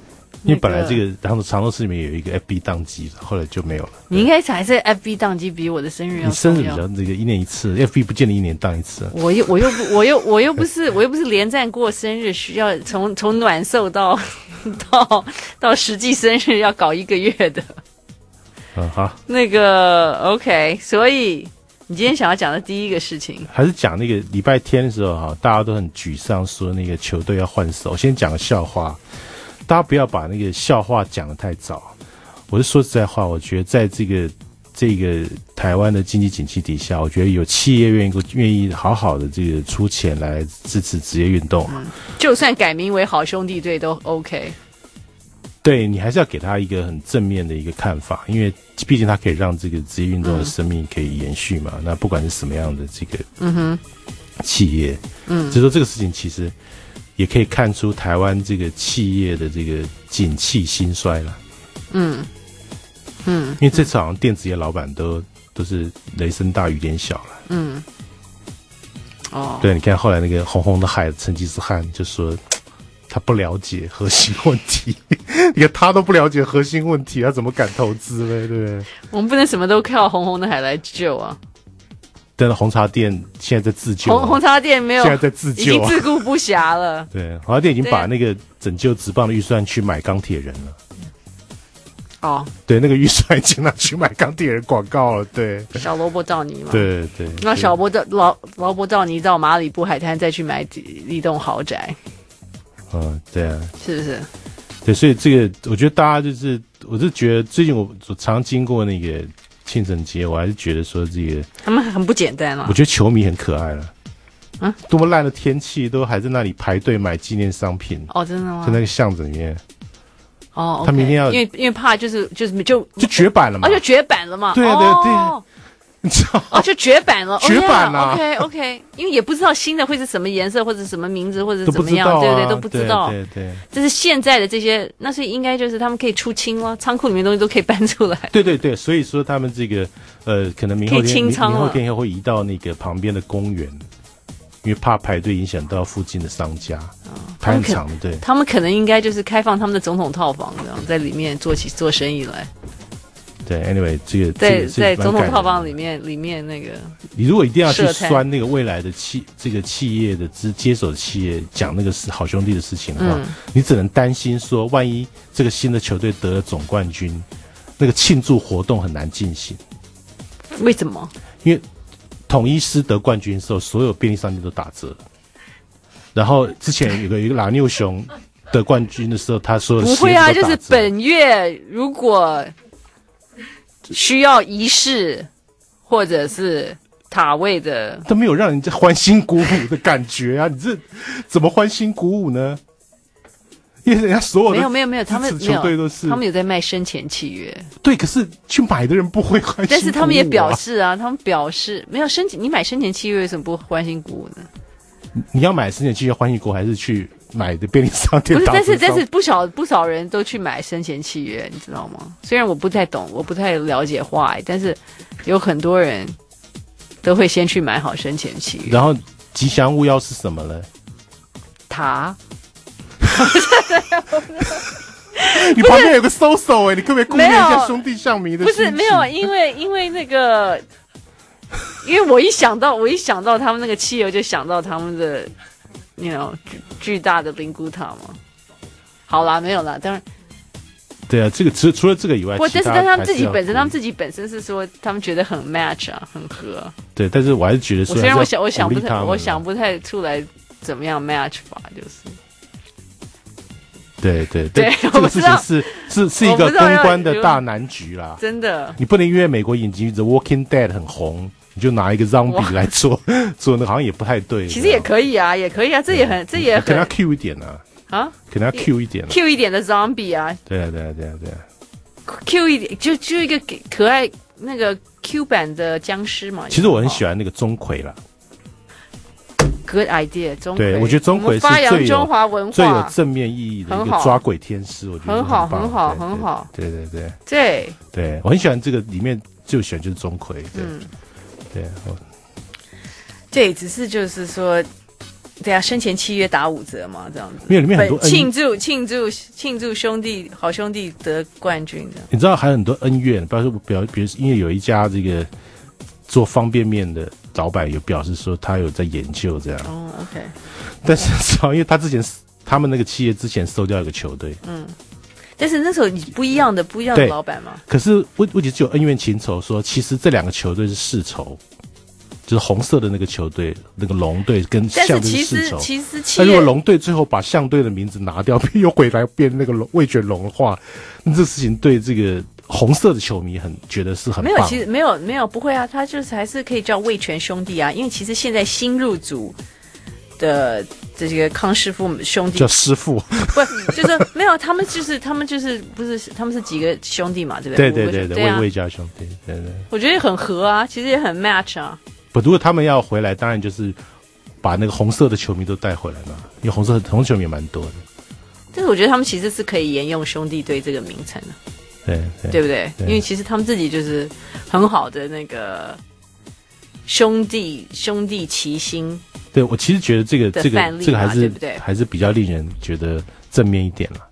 因为本来这个长长寿寺里面有一个 F B 宕机，后来就没有了。 你应该还是 F B 宕机比我的生日要重要。 你生日比较这个一年一次 ，F B 不见得一年宕一次。 我又我又不我又我又不是我又不是连战过生日，需要从从暖寿到到到实际生日要搞一个月的。 嗯，好。 那个 OK， 所以你今天想要讲的第一个事情， 还是讲那个礼拜天的时候哈，大家都很沮丧，说那个球队要换手。我先讲个笑话。大家不要把那个笑话讲得太早。我是说实在话，我觉得在这个这个台湾的经济景气底下，我觉得有企业愿意愿意好好的这个出钱来支持职业运动，嗯， 就算改名为好兄弟队都 OK。 对，你还是要给他一个很正面的一个看法，因为毕竟他可以让这个职业运动的生命可以延续嘛。嗯，那不管是什么样的这个嗯哼企业，嗯，所以说这个事情其实也可以看出台湾这个企业的这个景气兴衰了。嗯嗯，因为这次好像电子业老板都都是雷声大雨点小了。嗯，哦，对，你看后来那个红红的海成吉思汗就说他不了解核心问题，你看他都不了解核心问题，他怎么敢投资呢？对不对？我们不能什么都靠红红的海来救啊。 但是红茶店现在在自救，啊， 红红茶店没有， 现在在自救，啊， 已经自顾不暇了。 对，红茶店已经把那个拯救职棒的预算去买钢铁人了。哦，对，那个预算已经拿去买钢铁人广告了。对， 小萝卜道尼嘛。 对对。 那小萝卜老萝卜道尼到马里布海滩再去买一栋豪宅。 嗯，对啊。 是不是？ 对，所以这个我觉得大家就是，我是觉得最近我我常经过那个庆生节，我还是觉得说这个他们很不简单了。 我觉得球迷很可爱了。啊，多么烂的天气，都还在那里排队买纪念商品。 哦，真的吗？ 在那个巷子里面。 哦， okay, 他明天要， 因为因为怕就是就是就就绝版了嘛， 哦，就绝版了嘛。 对啊对啊对啊。 哦，你知道？哦，就绝版了， 绝版了。 Oh, yeah, OK OK， 因为也不知道新的会是什么颜色，或者什么名字，或者怎么样，对不对？都不知道。 对对。 这是现在的这些，那所以应该就是他们可以出清了，仓库里面东西都可以搬出来。 对对对，所以说他们这个呃，可能明后天明后天以后会移到那个旁边的公园。因为怕排队影响到附近的商家，哦、排很长的队。 他们可能应该就是开放他们的总统套房，这样在里面做起做生意来。 对 ，anyway， 这个在这个在总统套房里面，里面那个， 你如果一定要去酸那个未来的企这个企业的接接手的企业讲那个是好兄弟的事情的话，嗯、你只能担心说，万一这个新的球队得了总冠军，那个庆祝活动很难进行。 为什么？ 因为统一狮得冠军的时候，所有便利商店都打折。然后之前有个一个拉牛熊得冠军的时候，他说不会啊，就是本月如果需要仪式或者是塔位的， 都没有让人家欢欣鼓舞的感觉啊！你这怎么欢欣鼓舞呢？因为人家所有的没有没有没有，他们球队都是他们有在卖生前契约。 对，可是去买的人不会欢欣鼓舞、啊。 但是他们也表示啊，他们表示没有生前，你买生前契约为什么不欢欣鼓舞呢？ 你要买生前契约欢欣鼓舞，还是去买的便利商店？ 不是，但是但是不少不少人都去买生前契约，你知道吗？虽然我不太懂，我不太了解话，但是有很多人都会先去买好生前契约。 然后吉祥物要是什么呢？ 塔。 你旁边有个搜搜哎，你可不可以顾念一下兄弟象迷的？ 不是没有，因为因为那个，因为我一想到我一想到他们那个企鹅，就想到他们的，你 you know 巨大的灵骨塔嘛。好啦，没有啦，当然。 对啊，这个除除了这个以外， 不，但是但是他们自己本身，他们自己本身是说，他们觉得很 match 啊，很合。 对，但是我还是觉得说， 虽然我想我想不太我想不太出来怎么样 match 法，就是。 对对对， 这个事情是是是一个公关的大难局啦， 真的。 你不能因为美国影集《The Walking Dead》很红，你就拿一个 zombie 来做做那个，好像也不太对。 其实也可以啊，也可以啊，这也很这也很。 可能要 Q 一点啊，啊，可能要 Q 一点 ，Q 一点的 zombie 啊。 对啊对啊对啊对啊 ，Q 一点就就一个可爱那个 Q 版的僵尸嘛。 其实我很喜欢那个钟馗啦。 Good idea， 钟馗。 对，我觉得钟馗是发扬中华文化最有正面意义的一个抓鬼天师，我觉得很好，很好，很好。 对对对对对，我很喜欢这个里面最喜欢就是钟馗。对，嗯，对， 对，只是就是说， 对啊，生前契约打五折嘛，这样子。 没有，里面很多庆祝庆祝庆祝兄弟好兄弟得冠军这样。 你知道还有很多恩怨，比如说比如比如因为有一家这个做方便面的老板有表示说他有在研究这样。 哦 ，OK。 但是因为他之前他们那个企业之前收掉一个球队， 嗯。但是那时候你不一样的不一样的老板嘛。 可是问问题就有恩怨情仇，说其实这两个球队是世仇。就是红色的那个球队，那个龙队跟象队是世仇。 其实其实， 但如果龙队最后把象队的名字拿掉，又回来变那个龙味全龙的话，那这事情对这个红色的球迷很觉得是很棒。 没有，其实没有没有不会啊，他就是还是可以叫味全兄弟啊，因为其实现在新入组的这个康师傅兄弟叫师傅， 不就是没有他们就是他们就是不是他们是几个兄弟嘛，对不对？ 对对对对， 对啊， 魏魏家兄弟，对对。 我觉得很合啊，其实也很 match 啊。 不，如果他们要回来，当然就是把那个红色的球迷都带回来嘛，因为红色红球迷也蛮多的。 但是我觉得他们其实是可以沿用兄弟队这个名称的， 对 对, 对不对? 对？ 因为其实他们自己就是很好的那个兄弟兄弟齐心。 对，我其实觉得这个这个这个还是对不对？ 还是比较令人觉得正面一点了。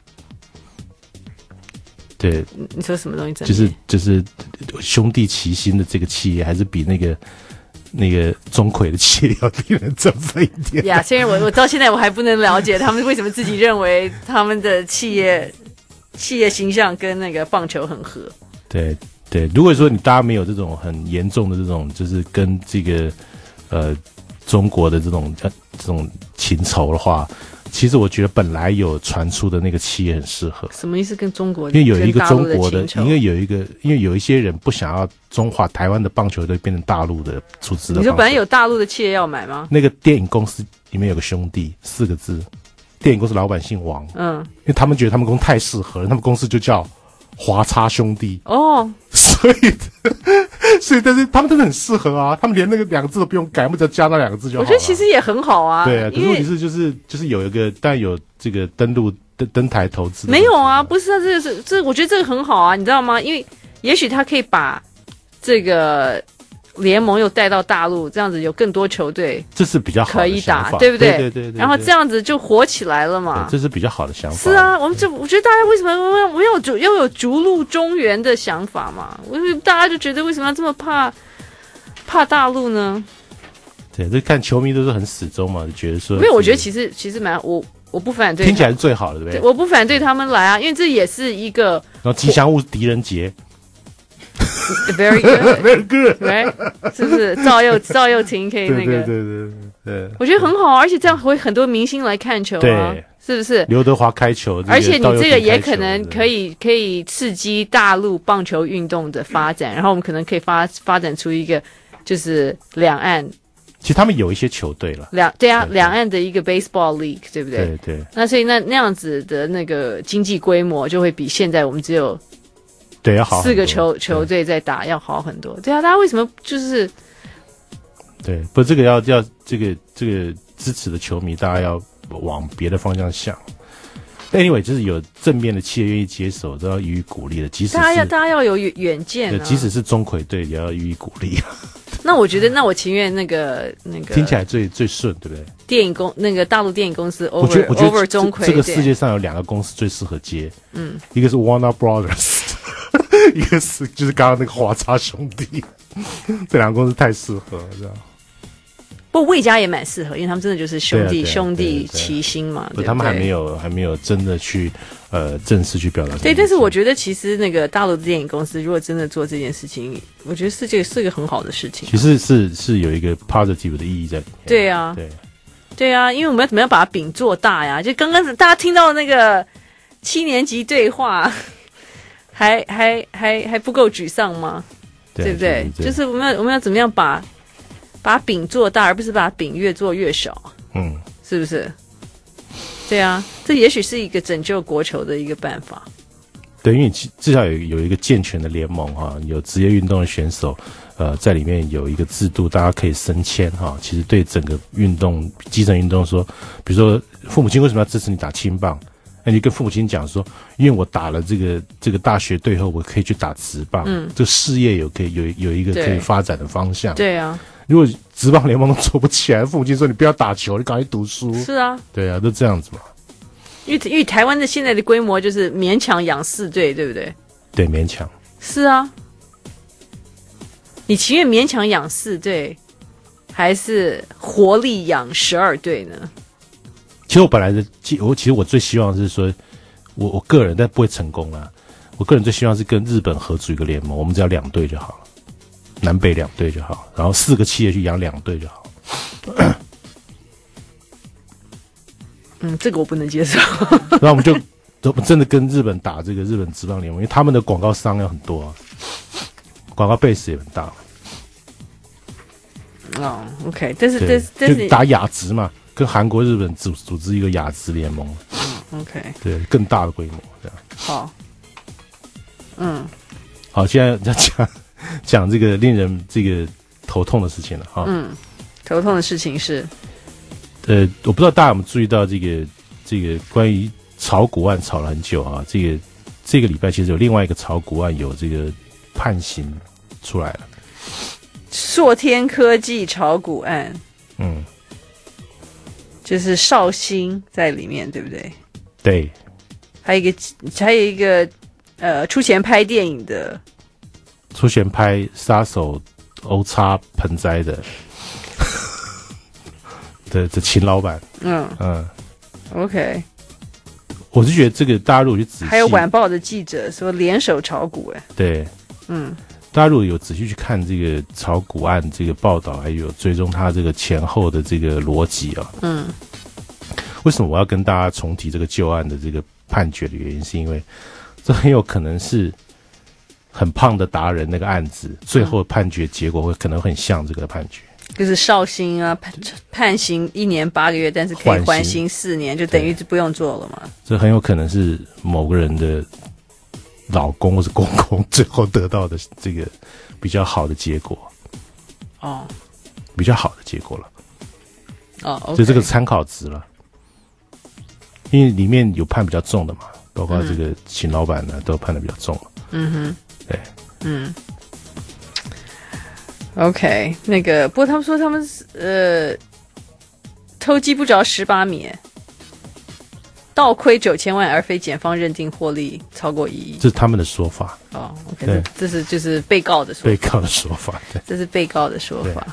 对， 你说什么东西正面？ 就是就是兄弟齐心的这个企业，还是比那个那个钟馗的企业要令人振奋一点。 呀，虽然我我到现在我还不能了解他们为什么自己认为他们的企业企业形象跟那个棒球很合。 对对，如果说你大家没有这种很严重的这种，就是跟这个呃中国的这种呃这种情仇的话。其实我觉得本来有传出的那个企业很适合。 什么意思？跟中国？ 因为有一个中国的，因为有一个，因为有一些人不想要中华台湾的棒球队变成大陆的出资的。 你说本来有大陆的企业要买吗？ 那个电影公司里面有个兄弟，四个字，电影公司老板姓王。嗯，因为他们觉得他们公司太适合了，他们公司就叫华叉兄弟。哦，所以。所以，但是他们真的很适合啊！他们连那个两个字都不用改，他们只要加那两个字就好了。 我觉得其实也很好啊。 对啊，可是问题是，就是就是有一个，但有这个登录登登台投资。 没有啊，不是啊，这个是这，我觉得这个很好啊，你知道吗？因为也许他可以把这个联盟又带到大陆，这样子有更多球队， 这是比较好的可以打， 对不对？ 对对 对, 对, 对。 然后这样子就火起来了嘛。 这是比较好的想法。 是啊，我们就我觉得大家为什么我要有要有逐鹿中原的想法嘛？我大家就觉得为什么要这么怕？怕大陆呢？ 对，这看球迷都是很始终嘛，就觉得说。 因为我觉得其实其实蛮我我不反对， 听起来是最好的，对不对？ 对，我不反对他们来啊，因为这也是一个。 然后吉祥物狄仁杰。 Very good, very good， right？ 是不是赵又赵又廷可以那个？ 对对对对对。 我觉得很好，而且这样会很多明星来看球啊。 对。 是不是刘德华开球？ 而且你这个也可能可以可以刺激大陆棒球运动的发展，然后我们可能可以发发展出一个就是两岸。 其实他们有一些球队了， 两对啊，两岸的一个 baseball league， 对不对？ 对对。 那所以那那样子的那个经济规模就会比现在我们只有对要好四个球球队在打要好很多。对啊，大家为什么就是对不？这个要要这个这个支持的球迷，大家要。往别的方向想 ，anyway， 就是有正面的企业愿意接手，都要予以鼓励的。即使大家要大家要有远见、啊， 即使是钟馗队也要予以鼓励。 那我觉得，那我情愿那个那个听起来最最顺，对不对？ 电影公那个大陆电影公司 over 我觉得我觉得 over 钟馗， 这个世界上有两个公司最适合接，嗯，一个是 Warner Brothers， 一个是就是刚刚那个华叉兄弟，这两个公司太适合了，这样。 不过魏家也蛮适合，因为他们真的就是兄弟、啊啊、兄弟齐心嘛。对对他们还没有还没有真的去呃正式去表达。 对，但是我觉得其实那个大陆的电影公司如果真的做这件事情，我觉得是这个是个很好的事情、啊。 其实是是有一个 positive 的意义在里面。 对啊， 对对啊，因为我们要怎么样把它饼做大呀？就刚刚大家听到那个七年级对话，还还还还不够沮丧吗？对, 对不对？对就是我们要我们要怎么样把。把饼做大，而不是把饼越做越少。嗯，是不是？对啊，这也许是一个拯救国球的一个办法。 对，因为至少有有一个健全的联盟哈，有职业运动的选手，呃，在里面有一个制度，大家可以升迁哈。其实对整个运动基层运动说，比如说父母亲为什么要支持你打青棒？那你跟父母亲讲说，因为我打了这个这个大学队后，我可以去打职棒，嗯，这个事业有可以有有一个可以发展的方向。 对啊。 如果职棒联盟都做不起来，父母亲说你不要打球，你赶快读书。 是啊， 对啊，都这样子嘛。 因为因为台湾的现在的规模就是勉强养四队，对不对？ 对，勉强。是啊，你情愿勉强养四队，还是活力养十二队呢？ 其实我本来的，我其实我最希望是说，我我个人，但不会成功啦。我个人最希望是跟日本合组一个联盟，我们只要两队就好了，南北两队就好，然后四个企业去养两队就好。 嗯，这个我不能接受。 然后我们就真的跟日本打这个日本职棒联盟，因为他们的广告商要很多啊，广告 base 也很大。 哦 ，OK， 但是但是但是就打亚职嘛，跟韩国、日本组组织一个亚职联盟。 嗯 ，OK， 对，更大的规模这样。 好，嗯， 好，现在要讲讲这个令人这个头痛的事情了哈。 嗯，头痛的事情是。 呃，我不知道大家有没有注意到这个这个关于炒股案炒了很久啊，这个这个礼拜其实有另外一个炒股案有这个判刑出来了， 硕天科技炒股案， 嗯， 就是绍兴在里面，对不对？ 对， 还有一个还有一个呃出钱拍电影的， 出钱拍杀手 O 叉盆栽的。的的秦老板， 嗯嗯 ，OK， 我是觉得这个大家如果去仔细， 还有晚报的记者说联手炒股，哎， 对， 嗯， 大家如果有仔细去看这个炒股案这个报道，还有追踪他这个前后的这个逻辑啊， 嗯， 为什么我要跟大家重提这个旧案的这个判决的原因，是因为这很有可能是很胖的达人那个案子，最后判决结果会可能很像这个判决。 就是绍兴啊，判判刑一年八个月，但是可以缓刑四年，就等于不用做了嘛。 这很有可能是某个人的老公或是公公最后得到的这个比较好的结果。 哦， 比较好的结果了。 哦， okay， 就这个参考值了，因为里面有判比较重的嘛，包括这个秦老板呢，嗯，都判的比较重了。 嗯哼， 对， 嗯。OK， 那个，不过他们说他们呃偷鸡不着蚀把米，倒亏九千万，而非检方认定获利超过一亿， 这是他们的说法。 哦 ，OK， 这, 这是就是被告的说法， 被告的说法，对， 这是被告的说法。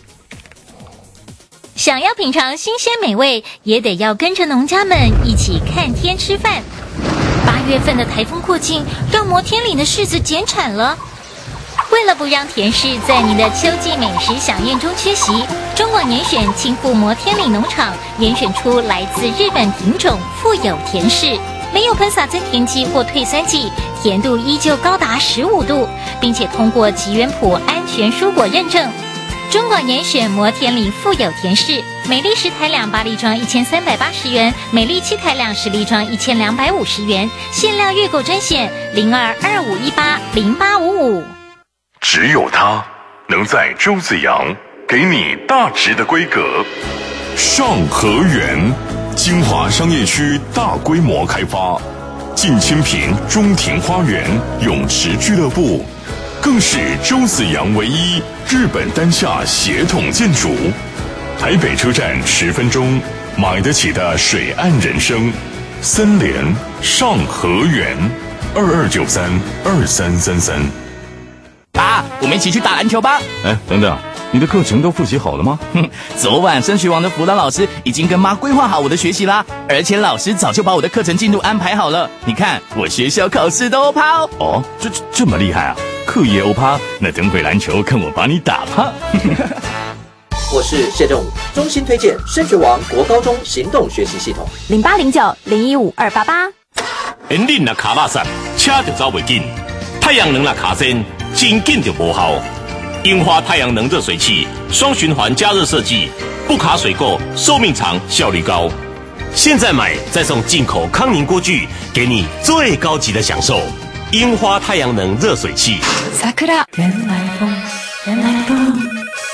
想要品尝新鲜美味，也得要跟着农家们一起看天吃饭。八月份的台风过境，让摩天岭的柿子减产了。为了不让甜柿在您的秋季美食飨宴中缺席，中广严选亲赴摩天岭农场，严选出来自日本品种富有甜柿，没有喷洒增甜剂或退酸剂，甜度依旧高达十五度，并且通过吉原谱安全蔬果认证。中广严选摩天岭富有甜柿，每粒十台两八粒装一千三百八十元，每粒七台两十粒装一千两百五十元，限量预购专线零二二五一八零八五五。 只有它能在周子阳给你大直的规格。上河园金华商业区大规模开发，近千坪中庭花园、泳池俱乐部，更是周子阳唯一日本单厦协同建筑。台北车站十分钟，买得起的水岸人生。森联上河园二二九三二三三三。 爸，我们一起去打篮球吧。 哎，等等，你的课程都复习好了吗？ 哼，昨晚升学网的辅导老师已经跟妈规划好我的学习啦，而且老师早就把我的课程进度安排好了。你看，我学校考试都欧趴哦。 哦，这这么厉害啊！课业欧趴，那等会篮球看我把你打趴。 我是谢正武，衷心推荐升学王国高中行动学习系统。 零八零九零一五二八八。 因恁若卡垃圾，车就走袂紧；太阳能若卡身，真紧就无效。樱花太阳能热水器，双循环加热设计，不卡水垢，寿命长，效率高。现在买再送进口康宁锅具，给你最高级的享受。樱花太阳能热水器。 桜，原来风，原来风。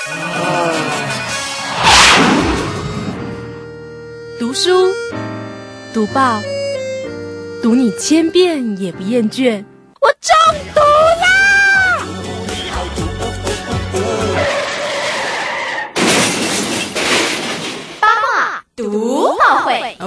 读书，读报，读你千遍也不厌倦。我中毒啦！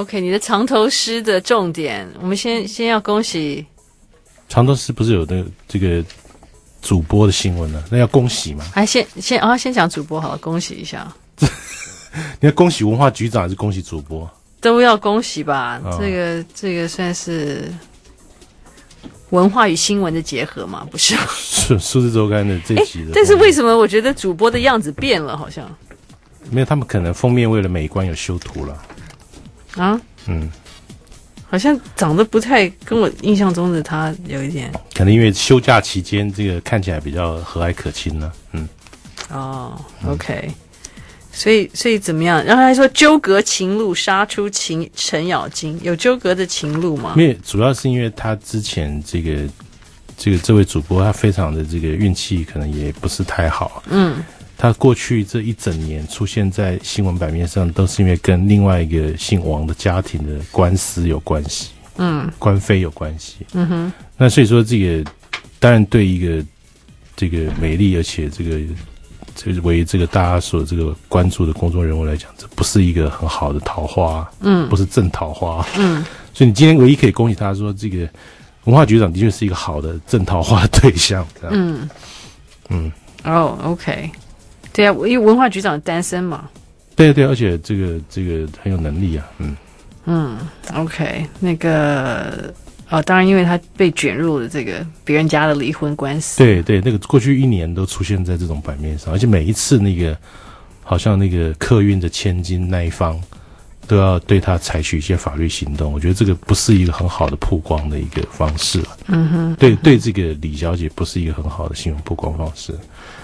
OK， 你的藏头诗的重点，我们先先要恭喜。 藏头诗不是有那个这个主播的新闻呢？那要恭喜嘛？ 哎，先先啊，先讲主播好了，恭喜一下。 你要恭喜文化局长还是恭喜主播？ 都要恭喜吧， 哦、 这个这个算是文化与新闻的结合嘛，不是？ 是数字周刊的这集的。 但是为什么我觉得主播的样子变了？好像没有，他们可能封面为了美观有修图了。 啊， 嗯， 好像长得不太跟我印象中的他有一点。 可能因为休假期间，这个看起来比较和蔼可亲呢、啊。嗯。 哦 ，OK。所以，所以怎么样？然后还说纠葛情路，杀出情程咬金，有纠葛的情路吗？ 因为主要是因为他之前这个这个这位主播，他非常的这个运气可能也不是太好。 嗯， 他过去这一整年出现在新闻版面上，都是因为跟另外一个姓王的家庭的官司有关系， 嗯， 官非有关系。 嗯哼， 那所以说这个当然对一个这个美丽而且这个。这为这个大家所这个关注的公众人物来讲，这不是一个很好的桃花， 嗯， 不是正桃花， 嗯， 所以你今天唯一可以恭喜他说，这个文化局长的确是一个好的正桃花的对象，这样， 嗯嗯， 哦 ，OK， 对啊，因为文化局长单身嘛， 对对，而且这个这个很有能力啊，嗯嗯 ，OK， 那个。哦，当然，因为他被卷入了这个别人家的离婚官司。 对对，那个过去一年都出现在这种版面上，而且每一次那个好像那个客运的千金那一方都要对他采取一些法律行动。我觉得这个不是一个很好的曝光的一个方式。 嗯哼， 对对，这个李小姐不是一个很好的新闻曝光方式。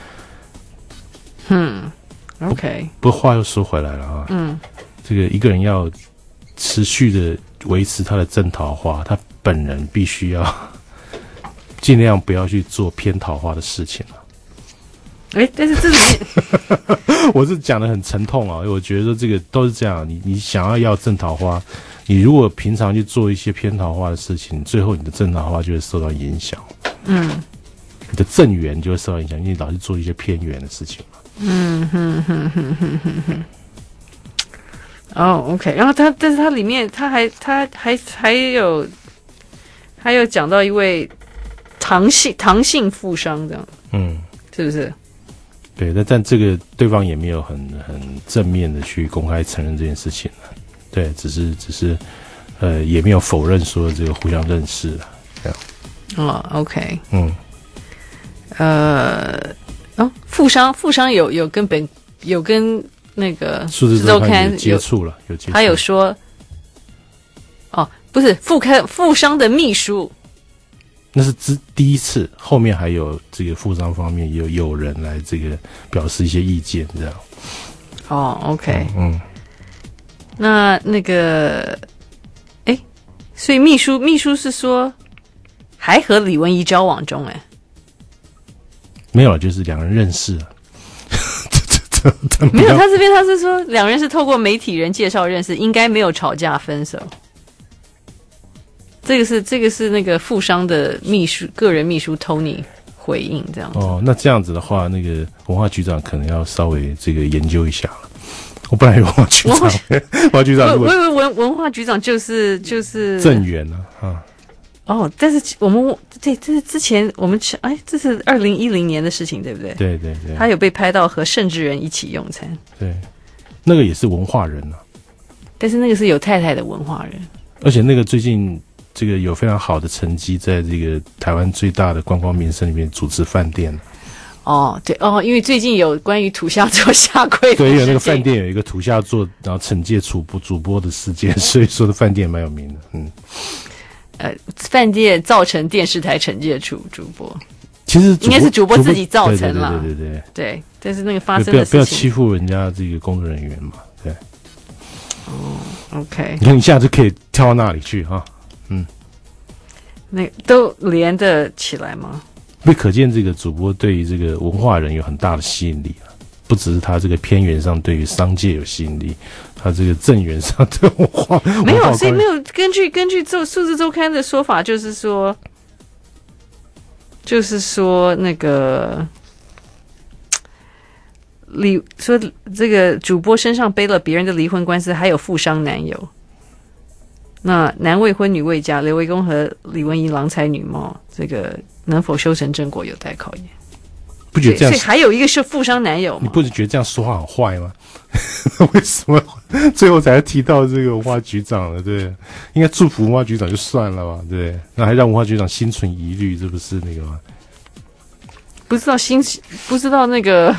嗯 ，OK。 不过话又说回来了啊， 嗯， 这个一个人要持续的维持他的正桃花，他本人必须要尽量不要去做偏桃花的事情了。 哎，但是这里面我是讲的很沉痛啊，我觉得这个都是这样。你你想要要正桃花，你如果平常去做一些偏桃花的事情，最后你的正桃花就会受到影响。 嗯， 你的正缘就会受到影响，因为你老是做一些偏缘的事情嘛。 嗯哼哼哼哼哼哼。哦、oh, ，OK， 然后他，但是他里面他还他还还有还有讲到一位唐姓唐姓富商这样， 嗯， 是不是？ 对，但但这个对方也没有很很正面的去公开承认这件事情了，对，只是只是呃也没有否认说这个互相认识了，这样。 哦 ，OK， 嗯， 呃，哦，富商富商有有跟本有跟。那个数字周刊有接触了，有接触。 他有说，哦，不是富刊富商的秘书， 那是之第一次，后面还有这个富商方面有有人来这个表示一些意见，这样。 哦 ，OK， 嗯，嗯那那个，哎，所以秘书秘书是说还和李文怡交往中，哎， 没有，就是两人认识了。 没有，他这边他是说两人是透过媒体人介绍认识，应该没有吵架分手。这个是这个是那个富商的秘书个人秘书 Tony 回应这样子。 哦，那这样子的话，那个文化局长可能要稍微这个研究一下了。我本来以为文化局长，文化局长， 我以为文文化局长就是就是正缘啊啊。 哦，但是我们这这是之前我们哎，这是二零一零年的事情，对不对？ 对对对， 他有被拍到和盛智人一起用餐。 对，那个也是文化人啊。 但是那个是有太太的文化人， 而且那个最近这个有非常好的成绩，在这个台湾最大的观光名声里面主持饭店。 哦，对哦，因为最近有关于土下座下跪的， 对，有那个饭店有一个土下座，然后惩戒主播主播的事件，所以说的饭店蛮有名的，嗯。 呃，饭店造成电视台惩戒主主播， 其实应该是主播自己造成了， 对对对对对。 对，但是那个发生的事情， 不要不要欺负人家这个工作人员嘛，对。 哦 ，OK。 你看你现在就可以跳到那里去哈，嗯。 那都连得起来吗？ 所以可见这个主播对于这个文化人有很大的吸引力啊，不只是他这个偏缘上对于商界有吸引力。他这个正缘上的文化没有，所以没有根据根据这数字周刊的说法，就是说，就是说那个离说这个主播身上背了别人的离婚官司，还有富商男友， 那男未婚女未嫁，刘维公和李文怡郎才女貌，这个能否修成正果有待考验。 不觉得这样？ 所以还有一个是富商男友嘛， 你不是觉得这样说话很坏吗？为什么最后才提到这个文化局长了？对，应该祝福文化局长就算了吧？对，那还让文化局长心存疑虑，这不是那个吗？ 不知道新不知道那个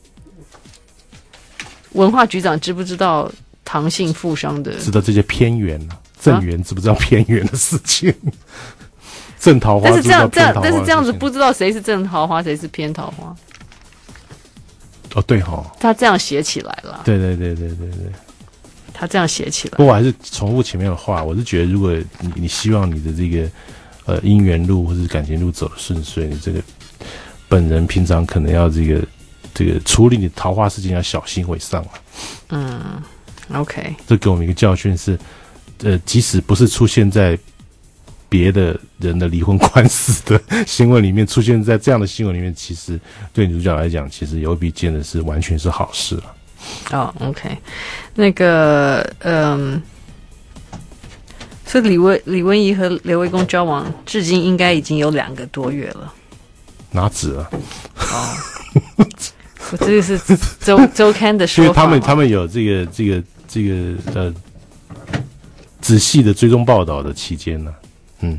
文化局长知不知道唐姓富商的？ 知道这些偏远啊，郑源知不知道偏远的事情？正桃花， 但是这样这样，但是这样子不知道谁是正桃花，谁是偏桃花。 哦，对哈、哦， 他这样写起来了。 对对对对对对， 他这样写起来。 不过我还是重复前面的话，我是觉得，如果你你希望你的这个呃姻缘路或者感情路走得顺遂，你这个本人平常可能要这个这个处理你桃花事情要小心为上了。 嗯 ，OK， 这给我们一个教训是，呃，即使不是出现在别的人的离婚官司的新闻里面，出现在这样的新闻里面，其实对女主角来讲，其实有比见的是完全是好事了。 哦 ，OK， 那个，嗯，所以李文李文怡和刘维公交往至今应该已经有两个多月了。 哪止啊？ 哦，这个是周周刊的说法， 因为他们他们有这个这个这个呃仔细的追踪报道的期间呢、啊。嗯，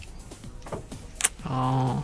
哦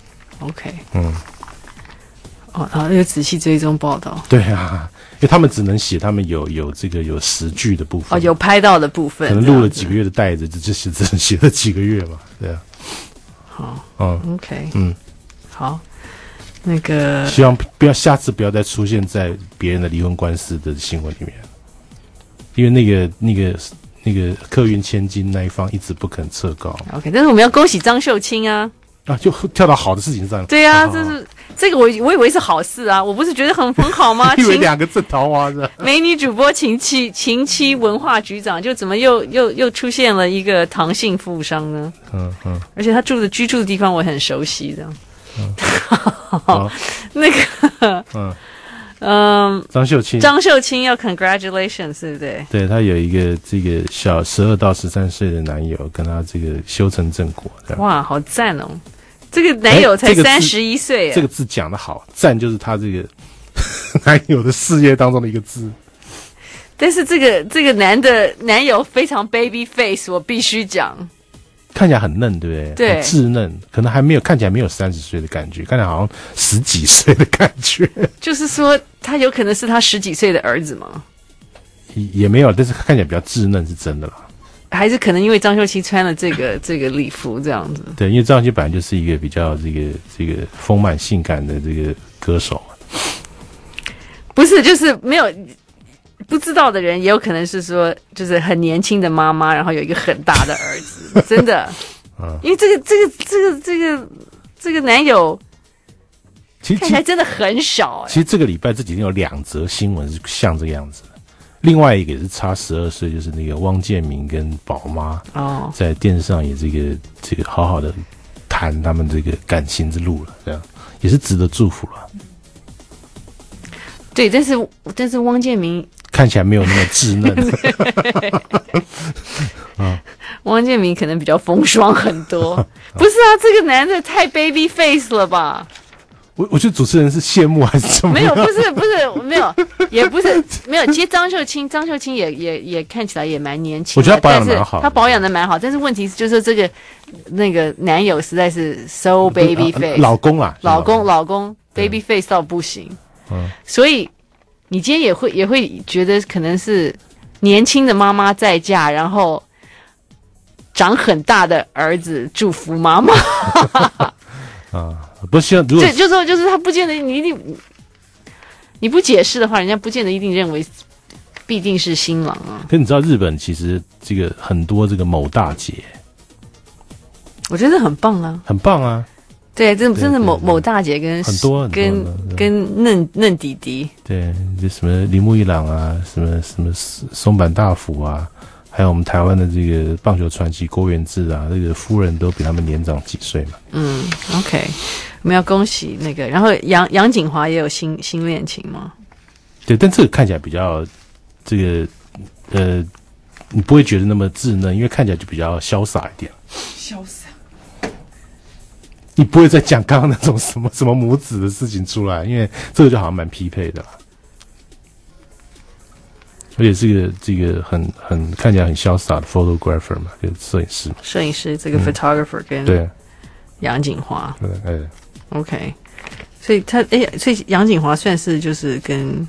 ，OK， 嗯， 哦，然后又仔细追踪报道， 对啊，因为他们只能写他们有有这个有实据的部分， 哦，有拍到的部分， 可能录了几个月的带子，只只只能写了几个月嘛，对啊， 好， 嗯 ，OK， 嗯， 好，那个希望不要下次不要再出现在别人的离婚官司的新闻里面，因为那个那个。那个客运千金那一方一直不肯撤告。 OK， 但是我们要恭喜张秀清啊！ 啊，就跳到好的事情上。 对啊，这是这个我我以为是好事啊，我不是觉得很很好吗？ 以为两个正桃花是吧？ 美女主播秦妻秦妻文化局长，就怎么又又又出现了一个唐姓富商呢？ 嗯嗯， 而且他住的居住的地方我很熟悉的。 嗯， 那个嗯。嗯， 张秀清， 张秀清要 congratulations， 对不对？ 对，他有一个这个小十二到十三岁的男友，跟他这个修成正果。 哇，好赞哦！这个男友才三十一岁， 这个字讲得好，赞就是他这个男友的事业当中的一个字。 但是这个这个男的男友非常 baby face， 我必须讲。 看起来很嫩，对不对？ 对， 很稚嫩，可能还没有看起来没有三十岁的感觉，看起来好像十几岁的感觉。 就是说，他有可能是他十几岁的儿子吗？ 也没有，但是看起来比较稚嫩，是真的啦。 还是可能因为张秀清穿了这个这个礼服这样子？ 对，因为张秀清本来就是一个比较这个这个丰满性感的这个歌手嘛。 不是，就是没有。不知道的人也有可能是说，就是很年轻的妈妈，然后有一个很大的儿子，真的，嗯，因为这个这个这个这个这个男友， 其实看起来真的很小、欸。 其实这个礼拜这几天有两则新闻是像这个样子的，另外一个也是差十二岁，就是那个汪建民跟宝妈哦， 在电视上也这个这个好好的谈他们这个感情之路了，这样也是值得祝福了。 对，但是但是汪建民看起来没有那么稚嫩。 啊，汪建民可能比较风霜很多。不是啊，这个男的太 baby face 了吧？ 我我觉得主持人是羡慕还是什么？ 没有，不是不是没有，也不是没有。其实张秀清，张秀清也也也看起来也蛮年轻的， 我觉得他保养的蛮好， 他保养的蛮好。但是问题就是这个那个男友实在是 so baby face， 老公啊， 老公老公 baby face 到不行。 嗯， 所以你今天也会也会觉得可能是年轻的妈妈再嫁，然后长很大的儿子祝福妈妈。 啊，不希望如果对，就是就是他不见得你一定你不解释的话，人家不见得一定认为必定是新郎啊。 可你知道日本其实这个很多这个某大姐， 我觉得很棒啊， 很棒啊。 对，真真的某某大姐跟很多很多跟跟嫩嫩弟弟， 对，就什么铃木一朗啊，什么什么松坂大辅啊，还有我们台湾的这个棒球传奇郭源治啊，这个夫人都比他们年长几岁嘛。 嗯 ，OK， 我们要恭喜那个，然后杨杨锦华也有新新恋情吗？ 对，但这个看起来比较这个呃你不会觉得那么稚嫩，因为看起来就比较潇洒一点。 潇洒。 你不会再讲刚刚那种什么什么母子的事情出来，因为这个就好像蛮匹配的啦。而且这个这个很很看起来很潇洒的 photographer 嘛，就是摄影师嘛。 摄影师这个 photographer 跟对杨锦华， 对，哎 ，OK， 所以他哎，所以杨锦华算是就是跟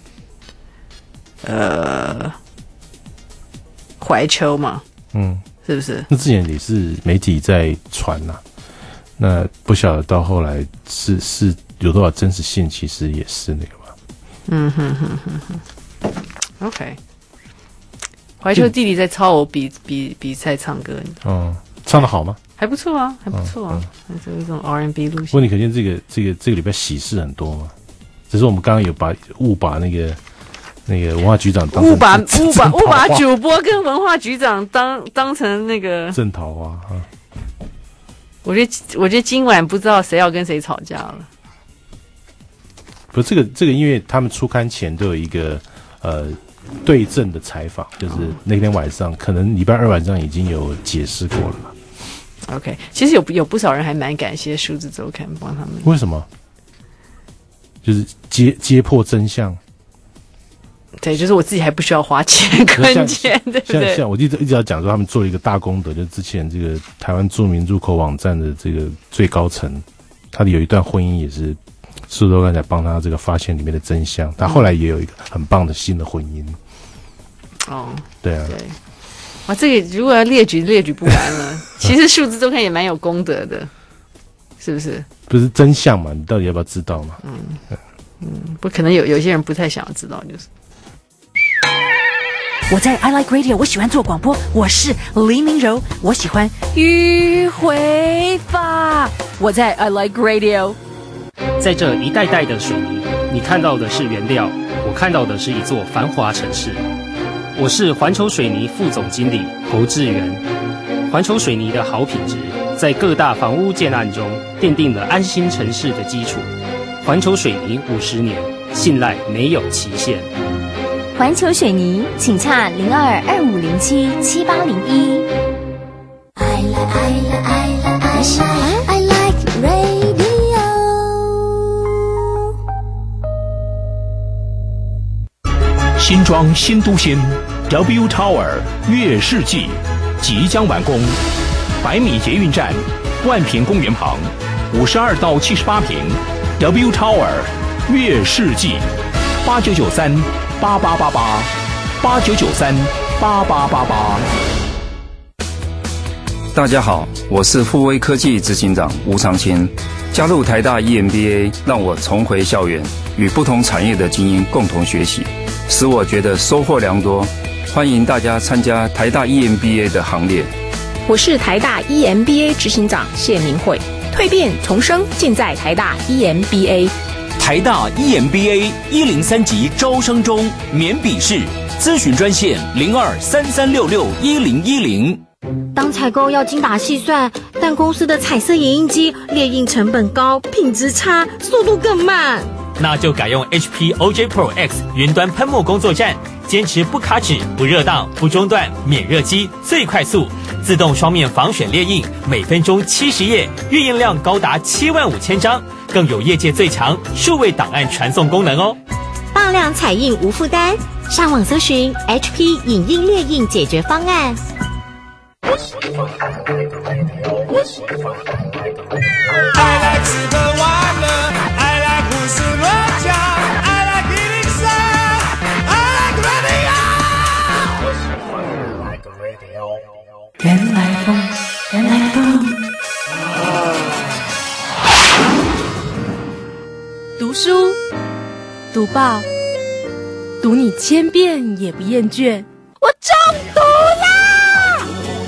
呃怀秋嘛， 嗯， 是不是？ 那之前也是媒体在传呐、啊，那不晓得到后来是是有多少真实性，其实也是那个吧。 嗯哼哼哼哼 ，OK。怀秋弟弟在抄我比比比赛唱歌， 嗯，唱得好吗？ 还不错啊，还不错啊，这一种 R and B 路线。 不过你可见这个这个这个礼拜喜事很多嘛，只是我们刚刚有把误把那个那个文化局长当误把误把误把主播跟文化局长当当成那个正桃花啊。 我觉得我觉得今晚不知道谁要跟谁吵架了。 不，这个这个，因为他们出刊前都有一个呃。对症的采访，就是那天晚上，可能礼拜二晚上已经有解释过了嘛。 OK， 其实有有不少人还蛮感谢数字周刊帮他们。 为什么？就是揭揭破真相。 对，就是我自己还不需要花钱跟钱，对不对？ 像像我一直一直要讲说，他们做了一个大功德，就是之前这个台湾著名入口网站的这个最高层，他的有一段婚姻也是。数字周刊才帮他这个发现里面的真相，他后来也有一个很棒的新的婚姻。 哦， 对啊， 对，哇，这个如果要列举列举不完了。其实数字周刊也蛮有功德的，是不是？ 不是真相嘛？你到底要不要知道嘛？ 嗯嗯，不可能有有些人不太想要知道，就是。 我在 I Like Radio， 我喜欢做广播，我是黎明柔，我喜欢迂回法。 我在 I Like Radio。 在这一代代的水泥，你看到的是原料，我看到的是一座繁华城市。我是环球水泥副总经理侯志源。环球水泥的好品质，在各大房屋建案中奠定了安心城市的基础。环球水泥五十年，信赖没有期限。 环球水泥，请洽零二二五零七七八零一。 I like I like I like I like I like radio。 新庄新都心 W Tower 月世纪即将完工，百米捷运站，万平公园旁，五十二到七十八平 W Tower 月世纪，八九九三八八八八，八九九三八八八八。 大家好，我是富威科技执行长吴长青。加入台大 E M B A， 让我重回校园，与不同产业的精英共同学习，使我觉得收获良多。欢迎大家参加台大 E M B A 的行列。 我是台大 E M B A 执行长谢明慧，蜕变重生尽在台大 E M B A。 台大 E M B A 一零三级招生中，免笔试，咨询专线零二三三六六一零一零。 当采购要精打细算，但公司的彩色影印机列印成本高，品质差，速度更慢。 那就改用 H P O J Pro X 云端喷墨工作站，坚持不卡纸、不热档、不中断，免热机最快速，自动双面防水列印，每分钟七十页，阅印量高达七万五千张，更有业界最强数位档案传送功能哦。 大量彩印无负担，上网搜寻 H P 影印列印解决方案。 I like 吃喝玩乐 I like 胡思乱想 I like 一零三 I like radio 原来风原来风读书读报读你千遍也不厌倦。 我中毒啦！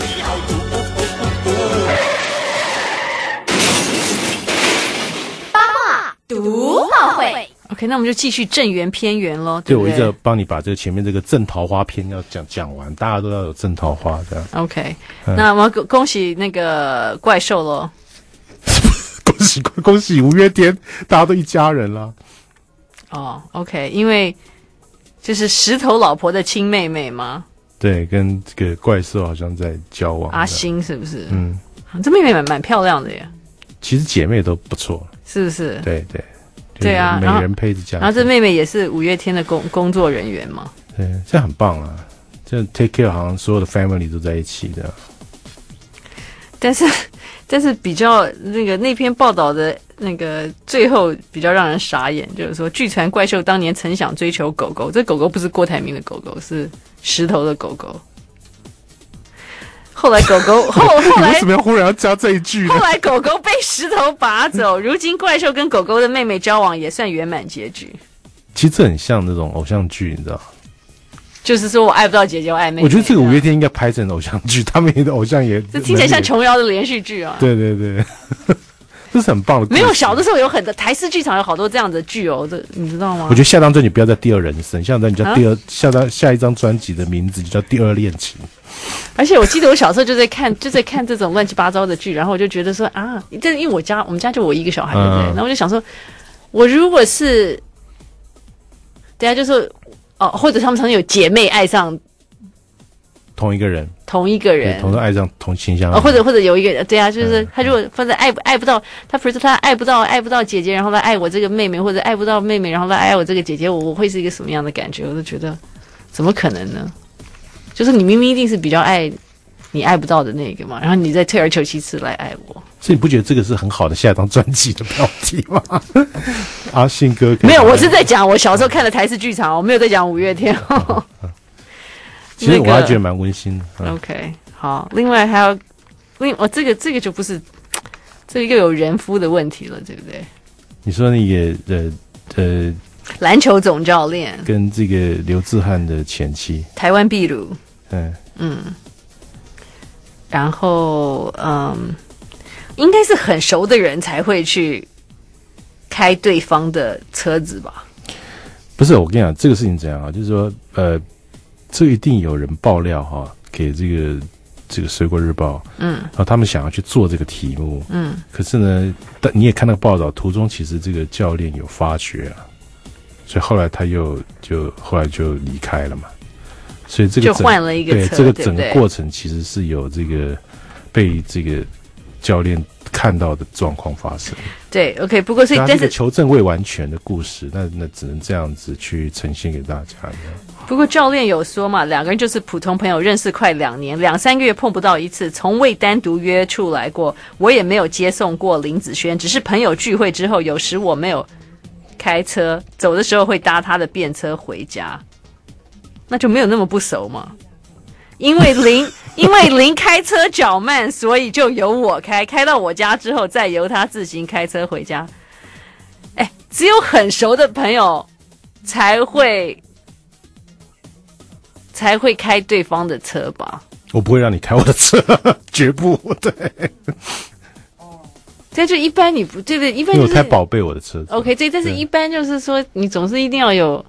八卦读报会。 OK， 那我们就继续正缘偏缘咯， 对， 对不对？ 我一直要帮你把这个前面这个正桃花篇要讲讲完，大家都要有正桃花这样。 OK，、 嗯、 那我们恭恭喜那个怪兽咯。 恭喜恭喜五月天，大家都一家人啦。 哦 ，OK， 因为就是石头老婆的亲妹妹吗？ 对，跟这个怪兽好像在交往。 阿星是不是？ 嗯， 这妹妹蛮蛮漂亮的耶。 其实姐妹都不错， 是不是？ 对对对啊， 每人配置家。 然后这妹妹也是五月天的工工作人员嘛。 对，这很棒啊！这 Take Care 好像所有的 family 都在一起的。 但是，但是比较那个那篇报道的那个最后比较让人傻眼，就是说，据传怪兽当年曾想追求狗狗，这狗狗不是郭台铭的狗狗，是石头的狗狗。后来狗狗后后来你为什么要忽然要加这一句呢？ 后来狗狗被石头拔走，如今怪兽跟狗狗的妹妹交往也算圆满结局。 其实这很像那种偶像剧，你知道？ 就是说我爱不到姐姐，我爱妹妹。 我觉得这个五月天应该拍成偶像剧，他们的偶像也这听起来像琼瑶的连续剧啊。 对对对，这是很棒的故事。 没有，小的时候有很多台式剧场有好多这样的剧哦，这你知道吗？ 我觉得下张专辑不要叫第二人生，下张专辑叫第二、啊、下张下一张专辑的名字就叫第二恋情。 而且我记得我小时候就在看就在看这种乱七八糟的剧，然后我就觉得说啊，这因为我家我们家就我一个小孩，对不对？然后我就想说，我如果是，对啊，就是哦，或者他们常常有姐妹爱上同一个人， 同一个人， 同时爱上同倾向、 哦，或者或者有一个，对啊，就是他如果或者爱爱不到他，比如说他爱不到爱不到姐姐，然后他爱我这个妹妹，或者爱不到妹妹，然后他爱我这个姐姐，我我会是一个什么样的感觉？我就觉得怎么可能呢？就是你明明一定是比较爱你爱不到的那个嘛，然后你再退而求其次来爱我， 所以你不觉得这个是很好的下一张专辑的标题吗？阿信哥没有，我是在讲我小时候看的台式剧场，我没有在讲五月天。哦其实我还觉得蛮温馨的。 嗯、OK， 好，另外还有另我、哦、这个这个就不是这个又有人夫的问题了，对不对？ 你说那个呃呃篮球总教练跟这个刘志汉的前妻台湾秘鲁， 嗯嗯，然后嗯，应该是很熟的人才会去开对方的车子吧？ 不是，我跟你讲这个事情怎样啊？就是说呃。这一定有人爆料哈、啊，给这个这个水果日报，嗯，然后他们想要去做这个题目，嗯，可是呢，但你也看那个报道，途中其实这个教练有发觉啊，所以后来他又就后来就离开了嘛，所以这个就换了一个车， 对，这个整个过程其实是有这个被这个教练看到的状况发生。 对 ，OK， 不过所以但是求证未完全的故事，那那只能这样子去呈现给大家。 不过教练有说嘛，两个人就是普通朋友，认识快两年，两三个月碰不到一次，从未单独约出来过，我也没有接送过林子轩，只是朋友聚会之后，有时我没有开车，走的时候会搭他的便车回家，那就没有那么不熟嘛。因为林因为林开车较慢，所以就由我开，开到我家之后，再由他自行开车回家。哎，只有很熟的朋友才会。才会开对方的车吧？ 我不会让你开我的车，绝不对。 哦，这就一般你不对不对？一般就是因为我太宝贝我的车子。 OK， 对，但是一般就是说，你总是一定要有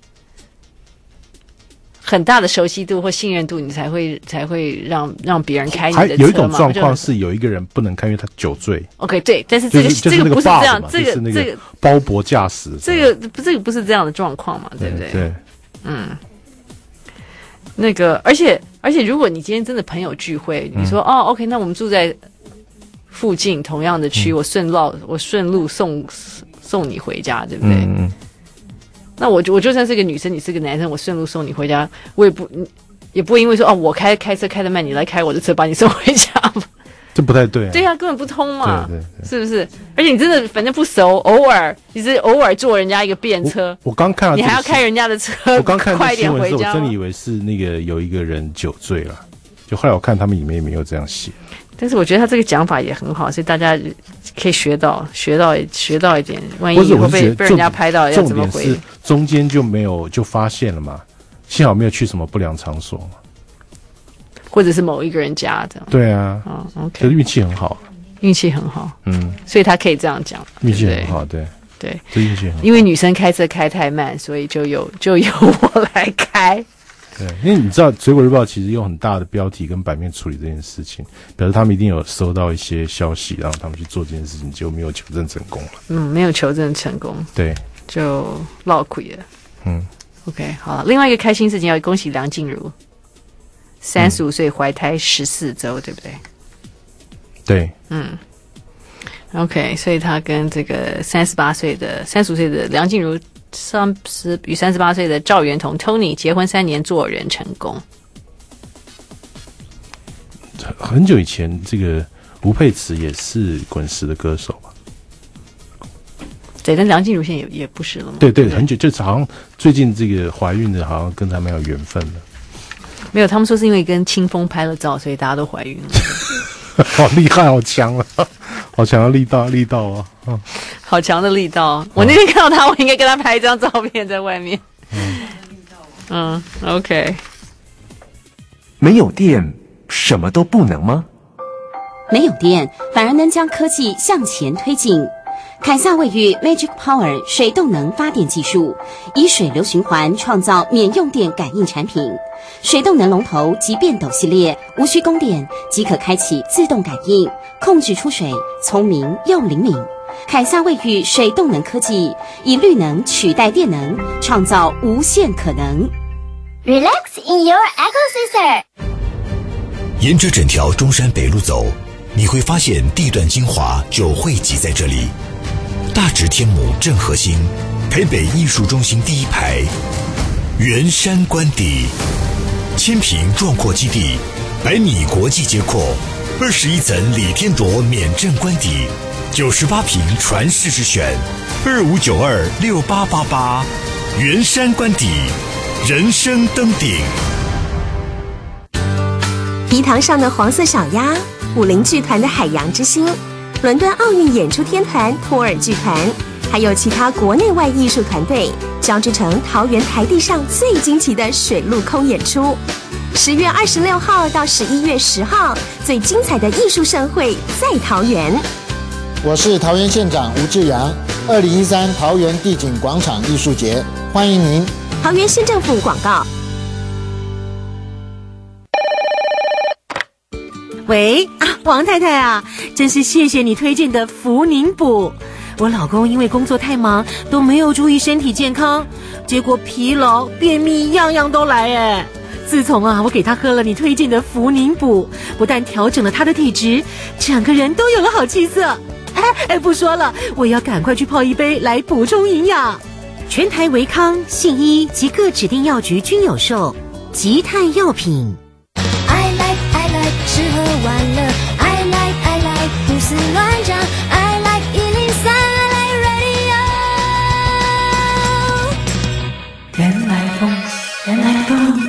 很大的熟悉度或信任度，你才会才会让让别人开你的车嘛。 还有一种状况是有一个人不能开，因为他酒醉。 OK， 对，但是这个、 就是、 这个不是这样， 这个这个包勃驾驶， 这个这个不是这样的状况嘛，对不对？ 对， 嗯。那个，而且而且，如果你今天真的朋友聚会，你说、嗯、哦 ，OK， 那我们住在附近同样的区，嗯、我顺路我顺路送送你回家，对不对？嗯嗯。那我我就算是个女生，你是个男生，我顺路送你回家，我也不也不会因为说哦，我开开车开得慢，你来开我的车把你送回家吧。 这不太对、啊。 对啊，根本不通嘛。 对对对， 是不是？而且你真的反正不熟，偶尔你是偶尔坐人家一个便车， 我, 我刚看到你还要开人家的车， 我刚看到快点回家。 我真的以为是那个有一个人酒醉了，就后来我看他们里面也没有这样写。 但是我觉得他这个讲法也很好，所以大家可以学到学到学到一点，万一以后被被人家拍到要怎么回？ 重点是中间就没有就发现了嘛，幸好没有去什么不良场所嘛。 或者是某一个人家这样。 对啊， 哦 ，OK， 可是运气很好， 运气很好， 嗯， 所以他可以这样讲， 运气很好，对对， 这运气很好。 因为女生开车开太慢，所以就由就由我来开。 对，因为你知道《水果日报》其实用很大的标题跟版面处理这件事情，表示他们一定有收到一些消息，然后他们去做这件事情，结果没有求证成功了。 嗯，没有求证成功， 对， 就落亏了。 嗯 ，OK， 好了，另外一个开心事情要恭喜梁静茹。 三十五岁怀胎十四周，对不对？ 对， 嗯 ，OK， 所以他跟这个三十八岁的三十五岁的梁静茹，三十与三十八岁的赵元同 Tony 结婚三年，做人成功。 很久以前，这个吴佩慈也是滚石的歌手吧？ 对，但梁静茹现在也也不是了吗？ 对对，很久，就是好像最近这个怀孕的，好像跟他蛮有缘分的。 没有，他们说是因为跟清风拍了照，所以大家都怀孕了。 好厉害，好强啊！好强的力道，力道啊！嗯、 好强的力道！我那天看到他，我应该跟他拍一张照片在外面。嗯, 嗯 ，OK。 没有电，什么都不能吗？ 没有电，反而能将科技向前推进。凯撒卫浴 Magic Power 水动能发电技术，以水流循环创造免用电感应产品。水动能龙头及变斗系列无需供电即可开启自动感应，控制出水，聪明又灵敏。凯撒卫浴水动能科技以绿能取代电能，创造无限可能。 Relax in your ecosystem。 沿着整条中山北路走，你会发现地段精华就汇集在这里。大直天母正核心，台北艺术中心第一排，圆山官邸，千坪壮阔基地，百米国际街廓，二十一层李天铎免震官邸，九十八坪传世之选，二五九二六八八八，圆山官邸，人生登顶。 饴堂上的黄色小鸭，武林剧团的海洋之星，伦敦奥运演出天团托尔剧团，还有其他国内外艺术团队，交织成桃园台地上最惊奇的水陆空演出。十月二十六号到十一月十号，最精彩的艺术盛会在桃园。 我是桃园县长吴志阳。二零一三桃园地景广场艺术节，欢迎您。 桃园县政府广告。 喂啊，王太太啊，真是谢谢你推荐的福宁补。我老公因为工作太忙，都没有注意身体健康，结果疲劳、便秘样样都来哎。自从啊，我给他喝了你推荐的福宁补，不但调整了他的体质，整个人都有了好气色。哎哎，不说了，我要赶快去泡一杯来补充营养。全台维康、信医及各指定药局均有售，吉泰药品。 吃喝玩乐 I like I like 胡思乱想 I like 一零三 I like radio 人来疯人来疯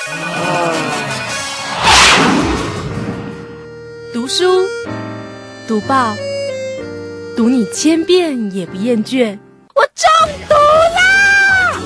读书读报读你千遍也不厌倦。 我中毒啦！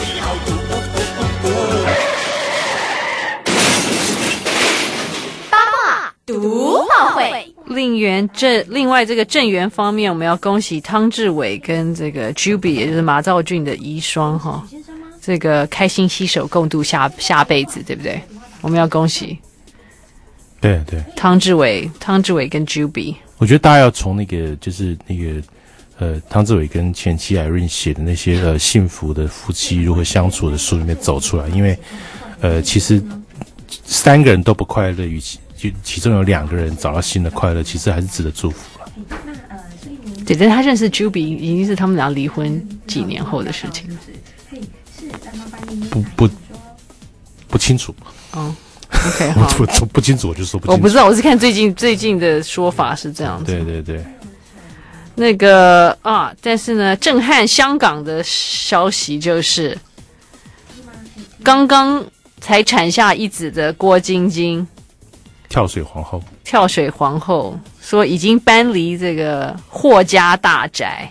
读报会。 另源正另外这个正源方面，我们要恭喜汤志伟跟这个 Juby， 也就是马兆骏的遗孀哈，这个开心携手共度下下辈子，对不对？我们要恭喜。 对对， 汤志伟、汤志伟跟 Juby， 我觉得大家要从那个就是那个呃汤志伟跟前妻 Irene 写的那些呃幸福的夫妻如何相处的书里面走出来，因为呃其实三个人都不快乐，与其就其中有两个人找到新的快乐，其实还是值得祝福了。 对，但是他认识 Juby 已经是他们俩离婚几年后的事情了。 不不不清楚。 哦 ，OK， 好， 不不不清楚，我就说不清楚。 我不知道，我是看最近最近的说法是这样子。 对对对。 那个啊，但是呢，震撼香港的消息就是，刚刚才产下一子的郭晶晶。 跳水皇后， 跳水皇后说已经搬离这个霍家大宅。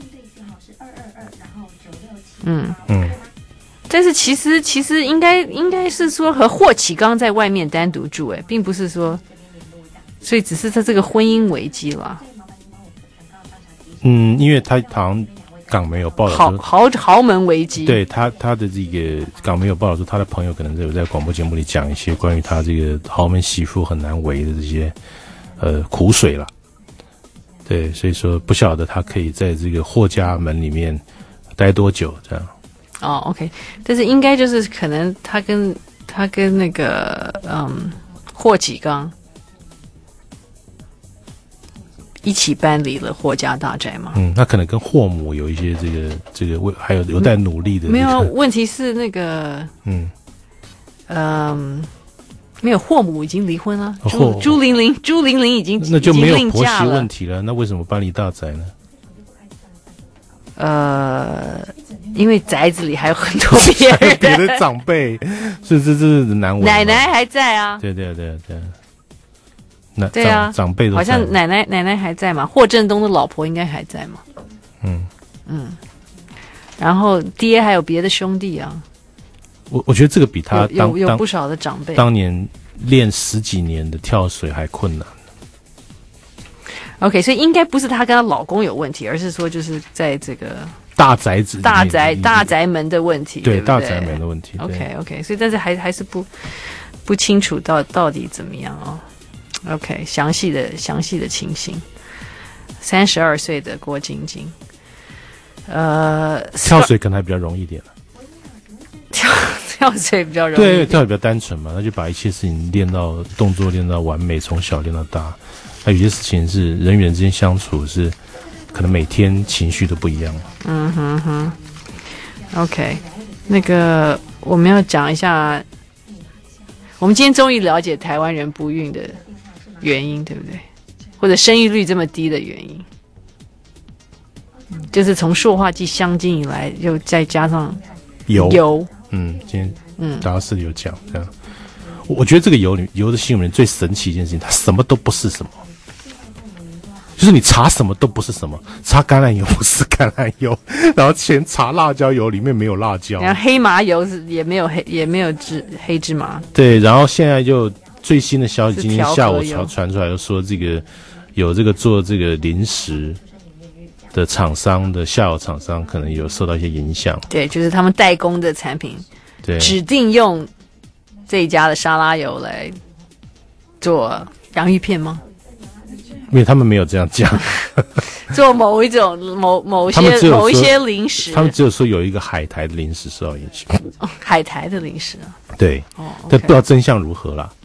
嗯嗯，但是其实其实应该应该是说和霍启刚在外面单独住，哎，并不是说，所以只是他这个婚姻危机了。 嗯，因为他好像港媒有报道豪豪豪门危机， 对他他的这个港媒有报道说，他的朋友可能有在广播节目里讲一些关于他这个豪门媳妇很难为的这些呃苦水啦。对，所以说不晓得他可以在这个霍家门里面待多久这样。 哦 ，OK， 但是应该就是可能他跟他跟那个嗯霍启刚一起搬离了霍家大宅嘛。 嗯，那可能跟霍母有一些这个这个还有有待努力的、这个。 没有，问题是那个嗯嗯。没有，霍母已经离婚了。朱朱玲玲，朱玲玲已经那就没有婆媳问题了。那为什么搬离大宅呢？ 呃，因为宅子里还有很多别人别的长辈，所以这这是难为。 奶奶还在啊？ 对对对对。那对啊， 长辈都好像奶奶奶奶还在嘛？霍震东的老婆应该还在嘛？ 嗯嗯。然后爹还有别的兄弟啊。 我我觉得这个比他有有有不少的长辈当年练十几年的跳水还困难。 OK， 所以应该不是她跟她老公有问题，而是说就是在这个大宅子、 大宅大宅门的问题， 对, 对, 对大宅门的问题。 OK OK， 所以但是还还是不不清楚到到底怎么样哦。OK， 详细的详细的情形。三十二岁的郭晶晶，呃， 跳水可能还比较容易一点了。 跳跳水比较容易， 对，跳水比较单纯嘛，那就把一切事情练到动作练到完美，从小练到大。那有些事情是人与人之间相处是可能每天情绪都不一样。 嗯哼哼 ，OK， 那个我们要讲一下，我们今天终于了解台湾人不孕的原因，对不对？或者生育率这么低的原因，就是从塑化剂香精以来，又再加上油油。 嗯，今天嗯，达斯有讲这样，我我觉得这个油里油的新闻里最神奇一件事情，它什么都不是什么，就是你查什么都不是什么，查橄榄油不是橄榄油，然后前查辣椒油里面没有辣椒， 然后黑麻油是也没有黑也没有芝黑芝麻， 对，然后现在就最新的消息，今天下午传传出来，就说这个有这个做这个零食的厂商的下游厂商可能有受到一些影响， 对，就是他们代工的产品， 对， 指定用这一家的沙拉油来做洋芋片吗？ 因为他们没有这样讲， 做某一种某某些某一些零食， 他们只有说有一个海苔的零食受到影响， 哦、海苔的零食啊， 对， 哦， 但不知道真相如何啦。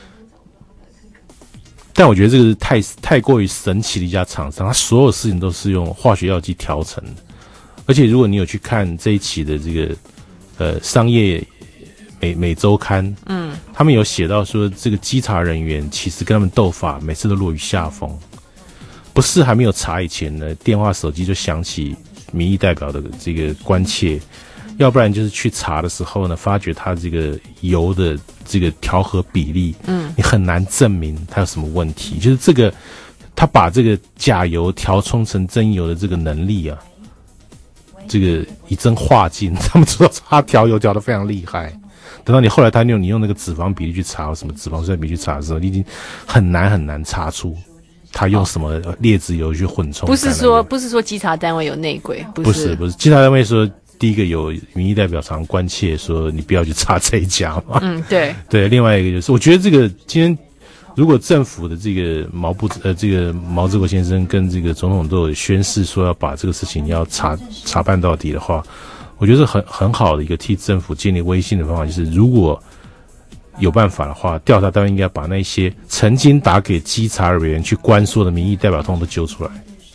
但我觉得这个是太太过于神奇的一家厂商，它所有事情都是用化学药剂调成的，而且如果你有去看这一期的这个呃商业美美周刊，嗯，他们有写到说这个稽查人员其实跟他们斗法，每次都落于下风，不是还没有查以前呢，电话手机就响起民意代表的这个关切。要不然就是去查的时候呢，发觉它这个油的这个调和比例，嗯，你很难证明它有什么问题。就是这个，他把这个假油调冲成真油的这个能力啊，这个以真化境，他们知道他调油调得非常厉害。等到你后来他用你用那个脂肪比例去查，或什么脂肪酸比例去查的时候，你已经很难很难查出他用什么劣质油去混充。 不是说不是说稽查单位有内鬼，不是不是不是稽查单位说。第一个有民意代表常关切说你不要去查这一家嘛， 嗯，对对。另外一个就是，我觉得这个今天如果政府的这个毛部呃这个毛治国先生跟这个总统都有宣誓说要把这个事情要查查办到底的话，我觉得很很好的一个替政府建立威信的方法，就是如果有办法的话，调查单位应该把那些曾经打给稽查人员去关说的民意代表通都揪出来，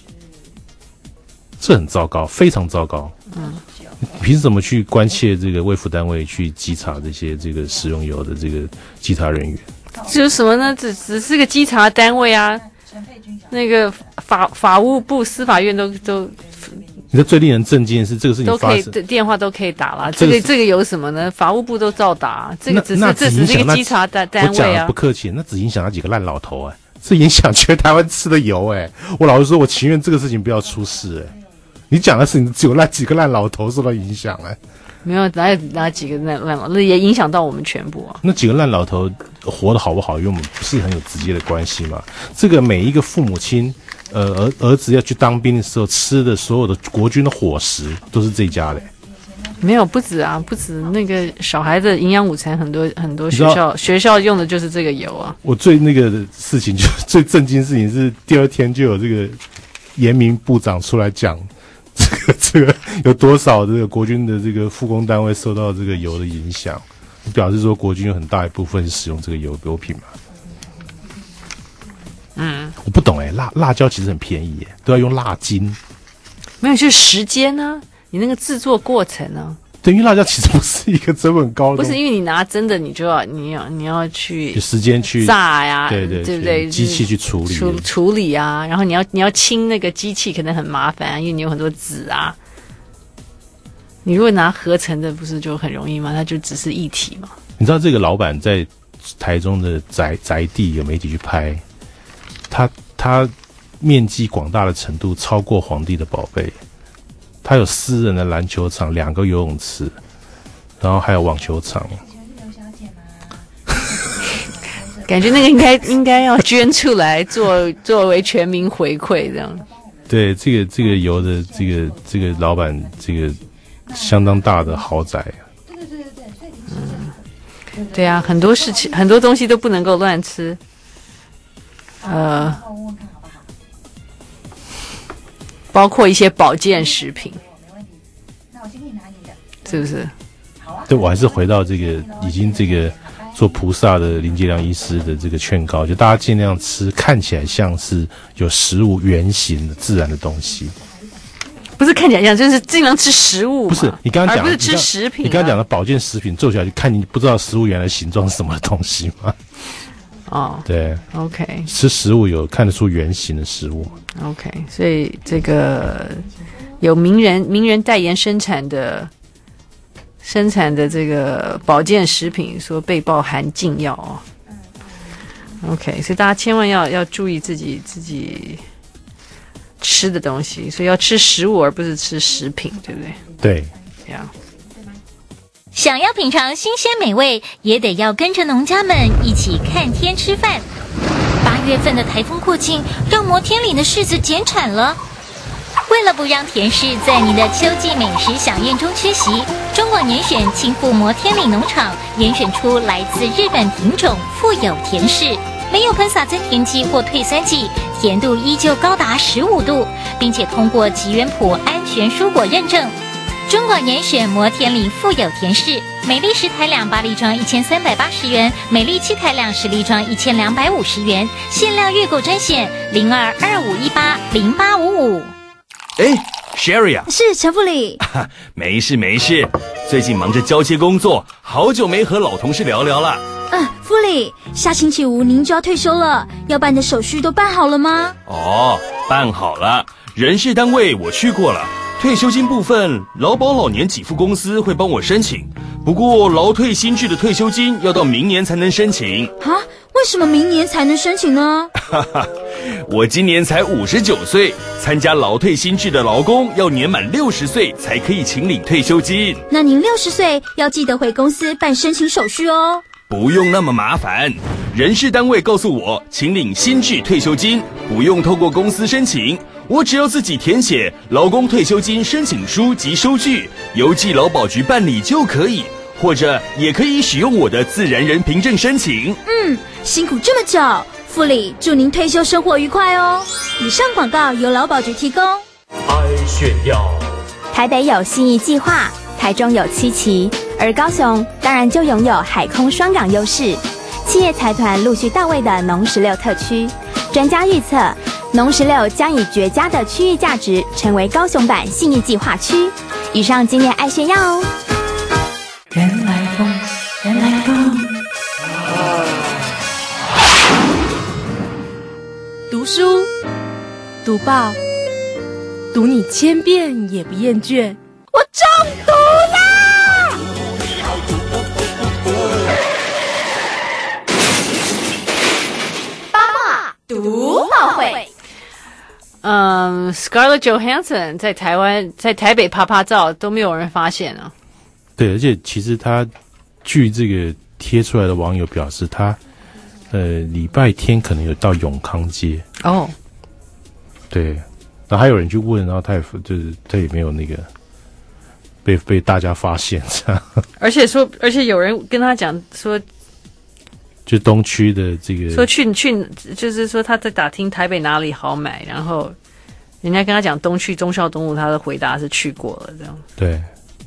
这很糟糕，非常糟糕。嗯。凭什么去关切这个卫福单位去稽查这些这个食用油的这个稽查人员？ 就是什么呢？只只是个稽查单位啊。那个法法务部、司法院都都。 你知道最令人震惊的是，这个事情发生都可以电话都可以打了。这个这个有什么呢？法务部都照打，这个只是这只是一个稽查单单位啊。 我讲不客气，那只影响那几个烂老头哎、欸，这影响全台湾吃的油哎、欸。我老实说，我情愿这个事情不要出事哎、欸。你讲的是你只有那几个烂老头受到影响哎、欸， 没有哪有哪几个烂烂老，那也影响到我们全部啊。 那几个烂老头活得好不好，与我们不是很有直接的关系嘛？这个每一个父母亲，呃儿儿子要去当兵的时候吃的所有的国军的伙食，都是这家的、欸。 没有不止啊，不止那个小孩的营养午餐，很多很多学校学校用的就是这个油啊。 我最那个的事情就最震惊的事情是，第二天就有这个严明部长出来讲。这个这个有多少这个国军的这个复工单位受到这个油的影响？ 表示说国军有很大一部分是使用这个油油品嘛。 嗯， 我不懂哎、欸，辣辣椒其实很便宜耶、欸，都要用辣精。 没有，就是时间呢、啊，你那个制作过程呢、啊。 对，因为辣椒其实不是一个成本高的， 不是因为你拿真的，你就要你要你要去就时间去炸呀， 对对对不对？ 机器去处理处处理啊，然后你要你要清那个机器，可能很麻烦、啊，因为你有很多纸啊。你如果拿合成的，不是就很容易吗？它就只是一体嘛。 你知道这个老板在台中的宅宅地有媒体去拍，他他面积广大的程度超过皇帝的宝贝。他有私人的篮球场，两个游泳池，然后还有网球场。 感觉那个应该应该要捐出来做作为全民回馈这样。 对，这个这个油的这个这个老板这个相当大的豪宅。 对对对对对，嗯，对啊，很多事情很多东西都不能够乱吃。呃。包括一些保健食品，是不是？ 对，我还是回到这个已经这个做菩萨的林杰良医师的这个劝告，就大家尽量吃看起来像是有食物原型的自然的东西。 不是看起来像，就是尽量吃食物嘛。 不是你刚刚讲， 而不是吃食品、啊。 你刚刚讲的保健食品做起来，就看你不知道食物原来形状是什么东西吗？ 哦， 对 ，OK， 吃食物有看得出原型的食物 ，OK， 所以这个有名人名人代言生产的生产的这个保健食品，说被曝含禁药哦。OK， 所以大家千万要要注意自己自己吃的东西，所以要吃食物而不是吃食品，对不对？ 对， 这样。 想要品尝新鲜美味，也得要跟着农家们一起看天吃饭。八月份的台风过境，让摩天岭的柿子减产了。为了不让甜柿在你的秋季美食飨宴中缺席，中广严选青富摩天岭农场严选出来自日本品种富有甜柿，没有喷洒增甜剂或退酸剂，甜度依旧高达十五度，并且通过吉原谱安全蔬果认证。中广严选摩天岭富有甜柿，每粒十台两八粒装一千三百八十元，每粒七台两十粒装一千两百五十元，限量预购专线零二二五一八零八五五。 哎 ，Sherry 啊， 是陈副理。 没事没事，最近忙着交接工作，好久没和老同事聊聊了。 嗯，副理，下星期五您就要退休了，要办的手续都办好了吗？ 哦，办好了，人事单位我去过了。退休金部分，劳保老年给付公司会帮我申请，不过劳退新制的退休金要到明年才能申请。 啊？为什么明年才能申请呢？ 哈哈，我今年才五十九岁，参加劳退新制的劳工要年满六十岁才可以请领退休金。 那您六十岁要记得回公司办申请手续哦。 不用那么麻烦，人事单位告诉我，请领新制退休金不用透过公司申请，我只要自己填写劳工退休金申请书及收据，邮寄劳保局办理就可以，或者也可以使用我的自然人凭证申请。 嗯，辛苦这么久，副理祝您退休生活愉快哦。以上广告由劳保局提供。 爱炫耀， 台北有信义计划，台中有七期，而高雄当然就拥有海空双港优势。企业财团陆续到位的农十六特区，专家预测农十六将以绝佳的区域价值成为高雄版信义计划区。以上今年爱炫耀哦。 人来疯，人来疯。 读书，读报，读你千遍也不厌倦。 我中毒啦！八卦读报会。 嗯 ，Scarlett Johansson 在台湾在台北啪啪照都没有人发现啊。 对，而且其实他据这个贴出来的网友表示，他呃礼拜天可能有到永康街哦。 对，然后还有人去问，然后他也就是他也没有那个被被大家发现这样。 而且说，而且有人跟他讲说。 就东区的这个说去去，就是说他在打听台北哪里好买，然后人家跟他讲东区忠孝东路，他的回答是去过了这样。 对，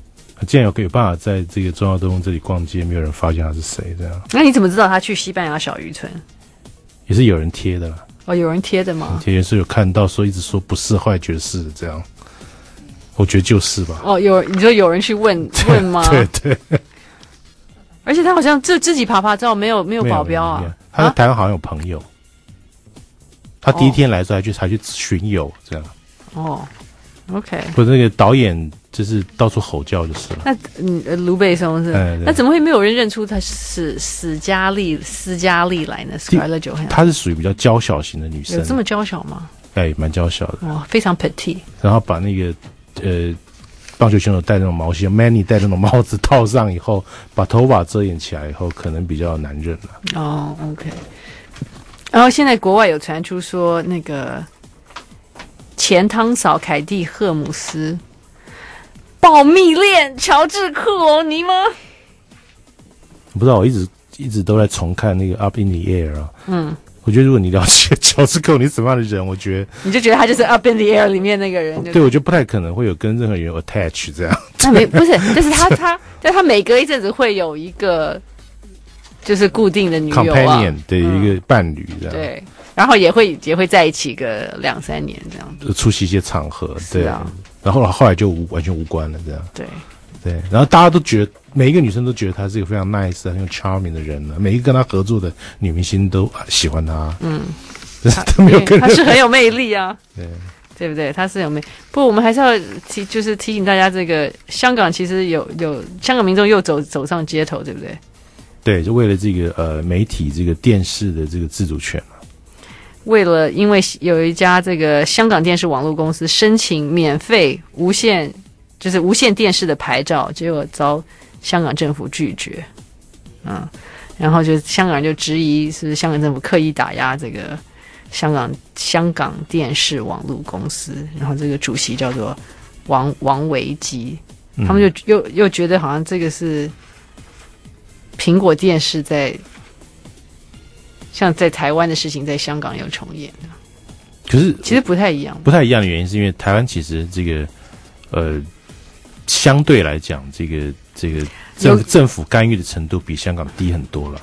竟然有有办法在这个中华东路这里逛街，没有人发现他是谁，这样。 那你怎么知道他去西班牙小渔村？ 也是有人贴的啦。 哦，有人贴的吗？ 贴是有看到说一直说不是，后来觉得是这样。我觉得就是吧。 哦，有你说有人去问问吗？ 对对。 而且他好像就自己爬爬照，没有没有保镖啊。 他在台湾好像有朋友。他第一天来的时候还去还去巡游这样。 哦 ，OK。 不是那个导演就是到处吼叫就是了。 那嗯，卢贝松是？ 哎、 那怎么会没有人认出他是史嘉丽斯嘉丽来呢 ？Scarlett Johansson。 她是属于比较娇小型的女生。 有这么娇小吗？ 哎，蛮娇小的。 哇，非常 petite。 然后把那个呃棒球选手戴那种毛线 ，Manny 戴那种帽子套上以后，把头发遮掩起来以后，可能比较难认了。 哦 ，OK。然后现在国外有传出说，那个前汤嫂凯蒂赫姆斯保密恋乔治库罗尼吗？ 不知道，我一直一直都在重看那个《Up in the Air》啊。嗯。我觉得如果你了解乔治克鲁尼什么样的人，我觉得你就觉得他就是《Up in the Air》里面那个人。 对，我觉得不太可能会有跟任何人 attach 这样。 那没不是，就是他他，但他每隔一阵子会有一个就是固定的女友啊 companion 的一个伴侣这样。 嗯、对，然后也会也会在一起个两三年这样。 出席一些场合，对啊。 然后后来就无完全无关了这样。 对对，然后大家都觉得每一个女生都觉得他是一个非常 nice 很有 charming 的人了，每一个跟他合作的女明星都喜欢他。嗯。 他没有跟他是很有魅力啊，对对不对？他是有魅，不过我们还是要提，就是提醒大家，这个香港其实有有香港民众又走走上街头，对不对？ 对，就为了这个呃媒体这个电视的这个自主权嘛。 为了因为有一家这个香港电视网络公司申请免费无线就是无线电视的牌照，结果遭香港政府拒绝，嗯，然后就香港人就质疑是不是香港政府刻意打压这个。香港香港电视网络公司，然后这个主席叫做王王维基，他们就又又觉得好像这个是苹果电视在像在台湾的事情，在香港又重演的。 可是其实不太一样， 不太一样的原因是因为台湾其实这个呃相对来讲，这个这个政政府干预的程度比香港低很多了。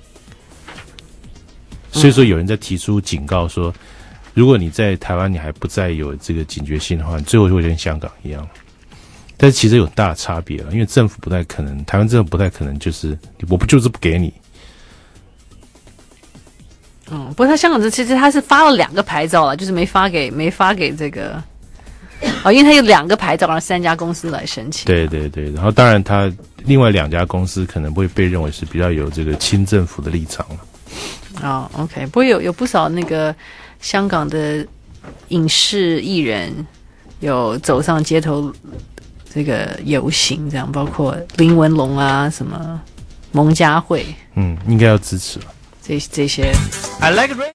所以说，有人在提出警告说，如果你在台湾你还不再有这个警觉性的话，你最后就会跟香港一样。但是其实有很大的差别了，因为政府不太可能，台湾政府不太可能就是我不就是不给你。 嗯，不过他香港这其实他是发了两个牌照了，就是没发给没发给这个哦，因为他有两个牌照，让三家公司来申请。 对对对，然后当然他另外两家公司可能会被认为是比较有这个亲政府的立场了。 哦 ，OK， 不过有有不少那个香港的影视艺人有走上街头这个游行，这样包括林文龙啊，什么蒙嘉慧， 嗯，应该要支持了。 这这些。 I like it.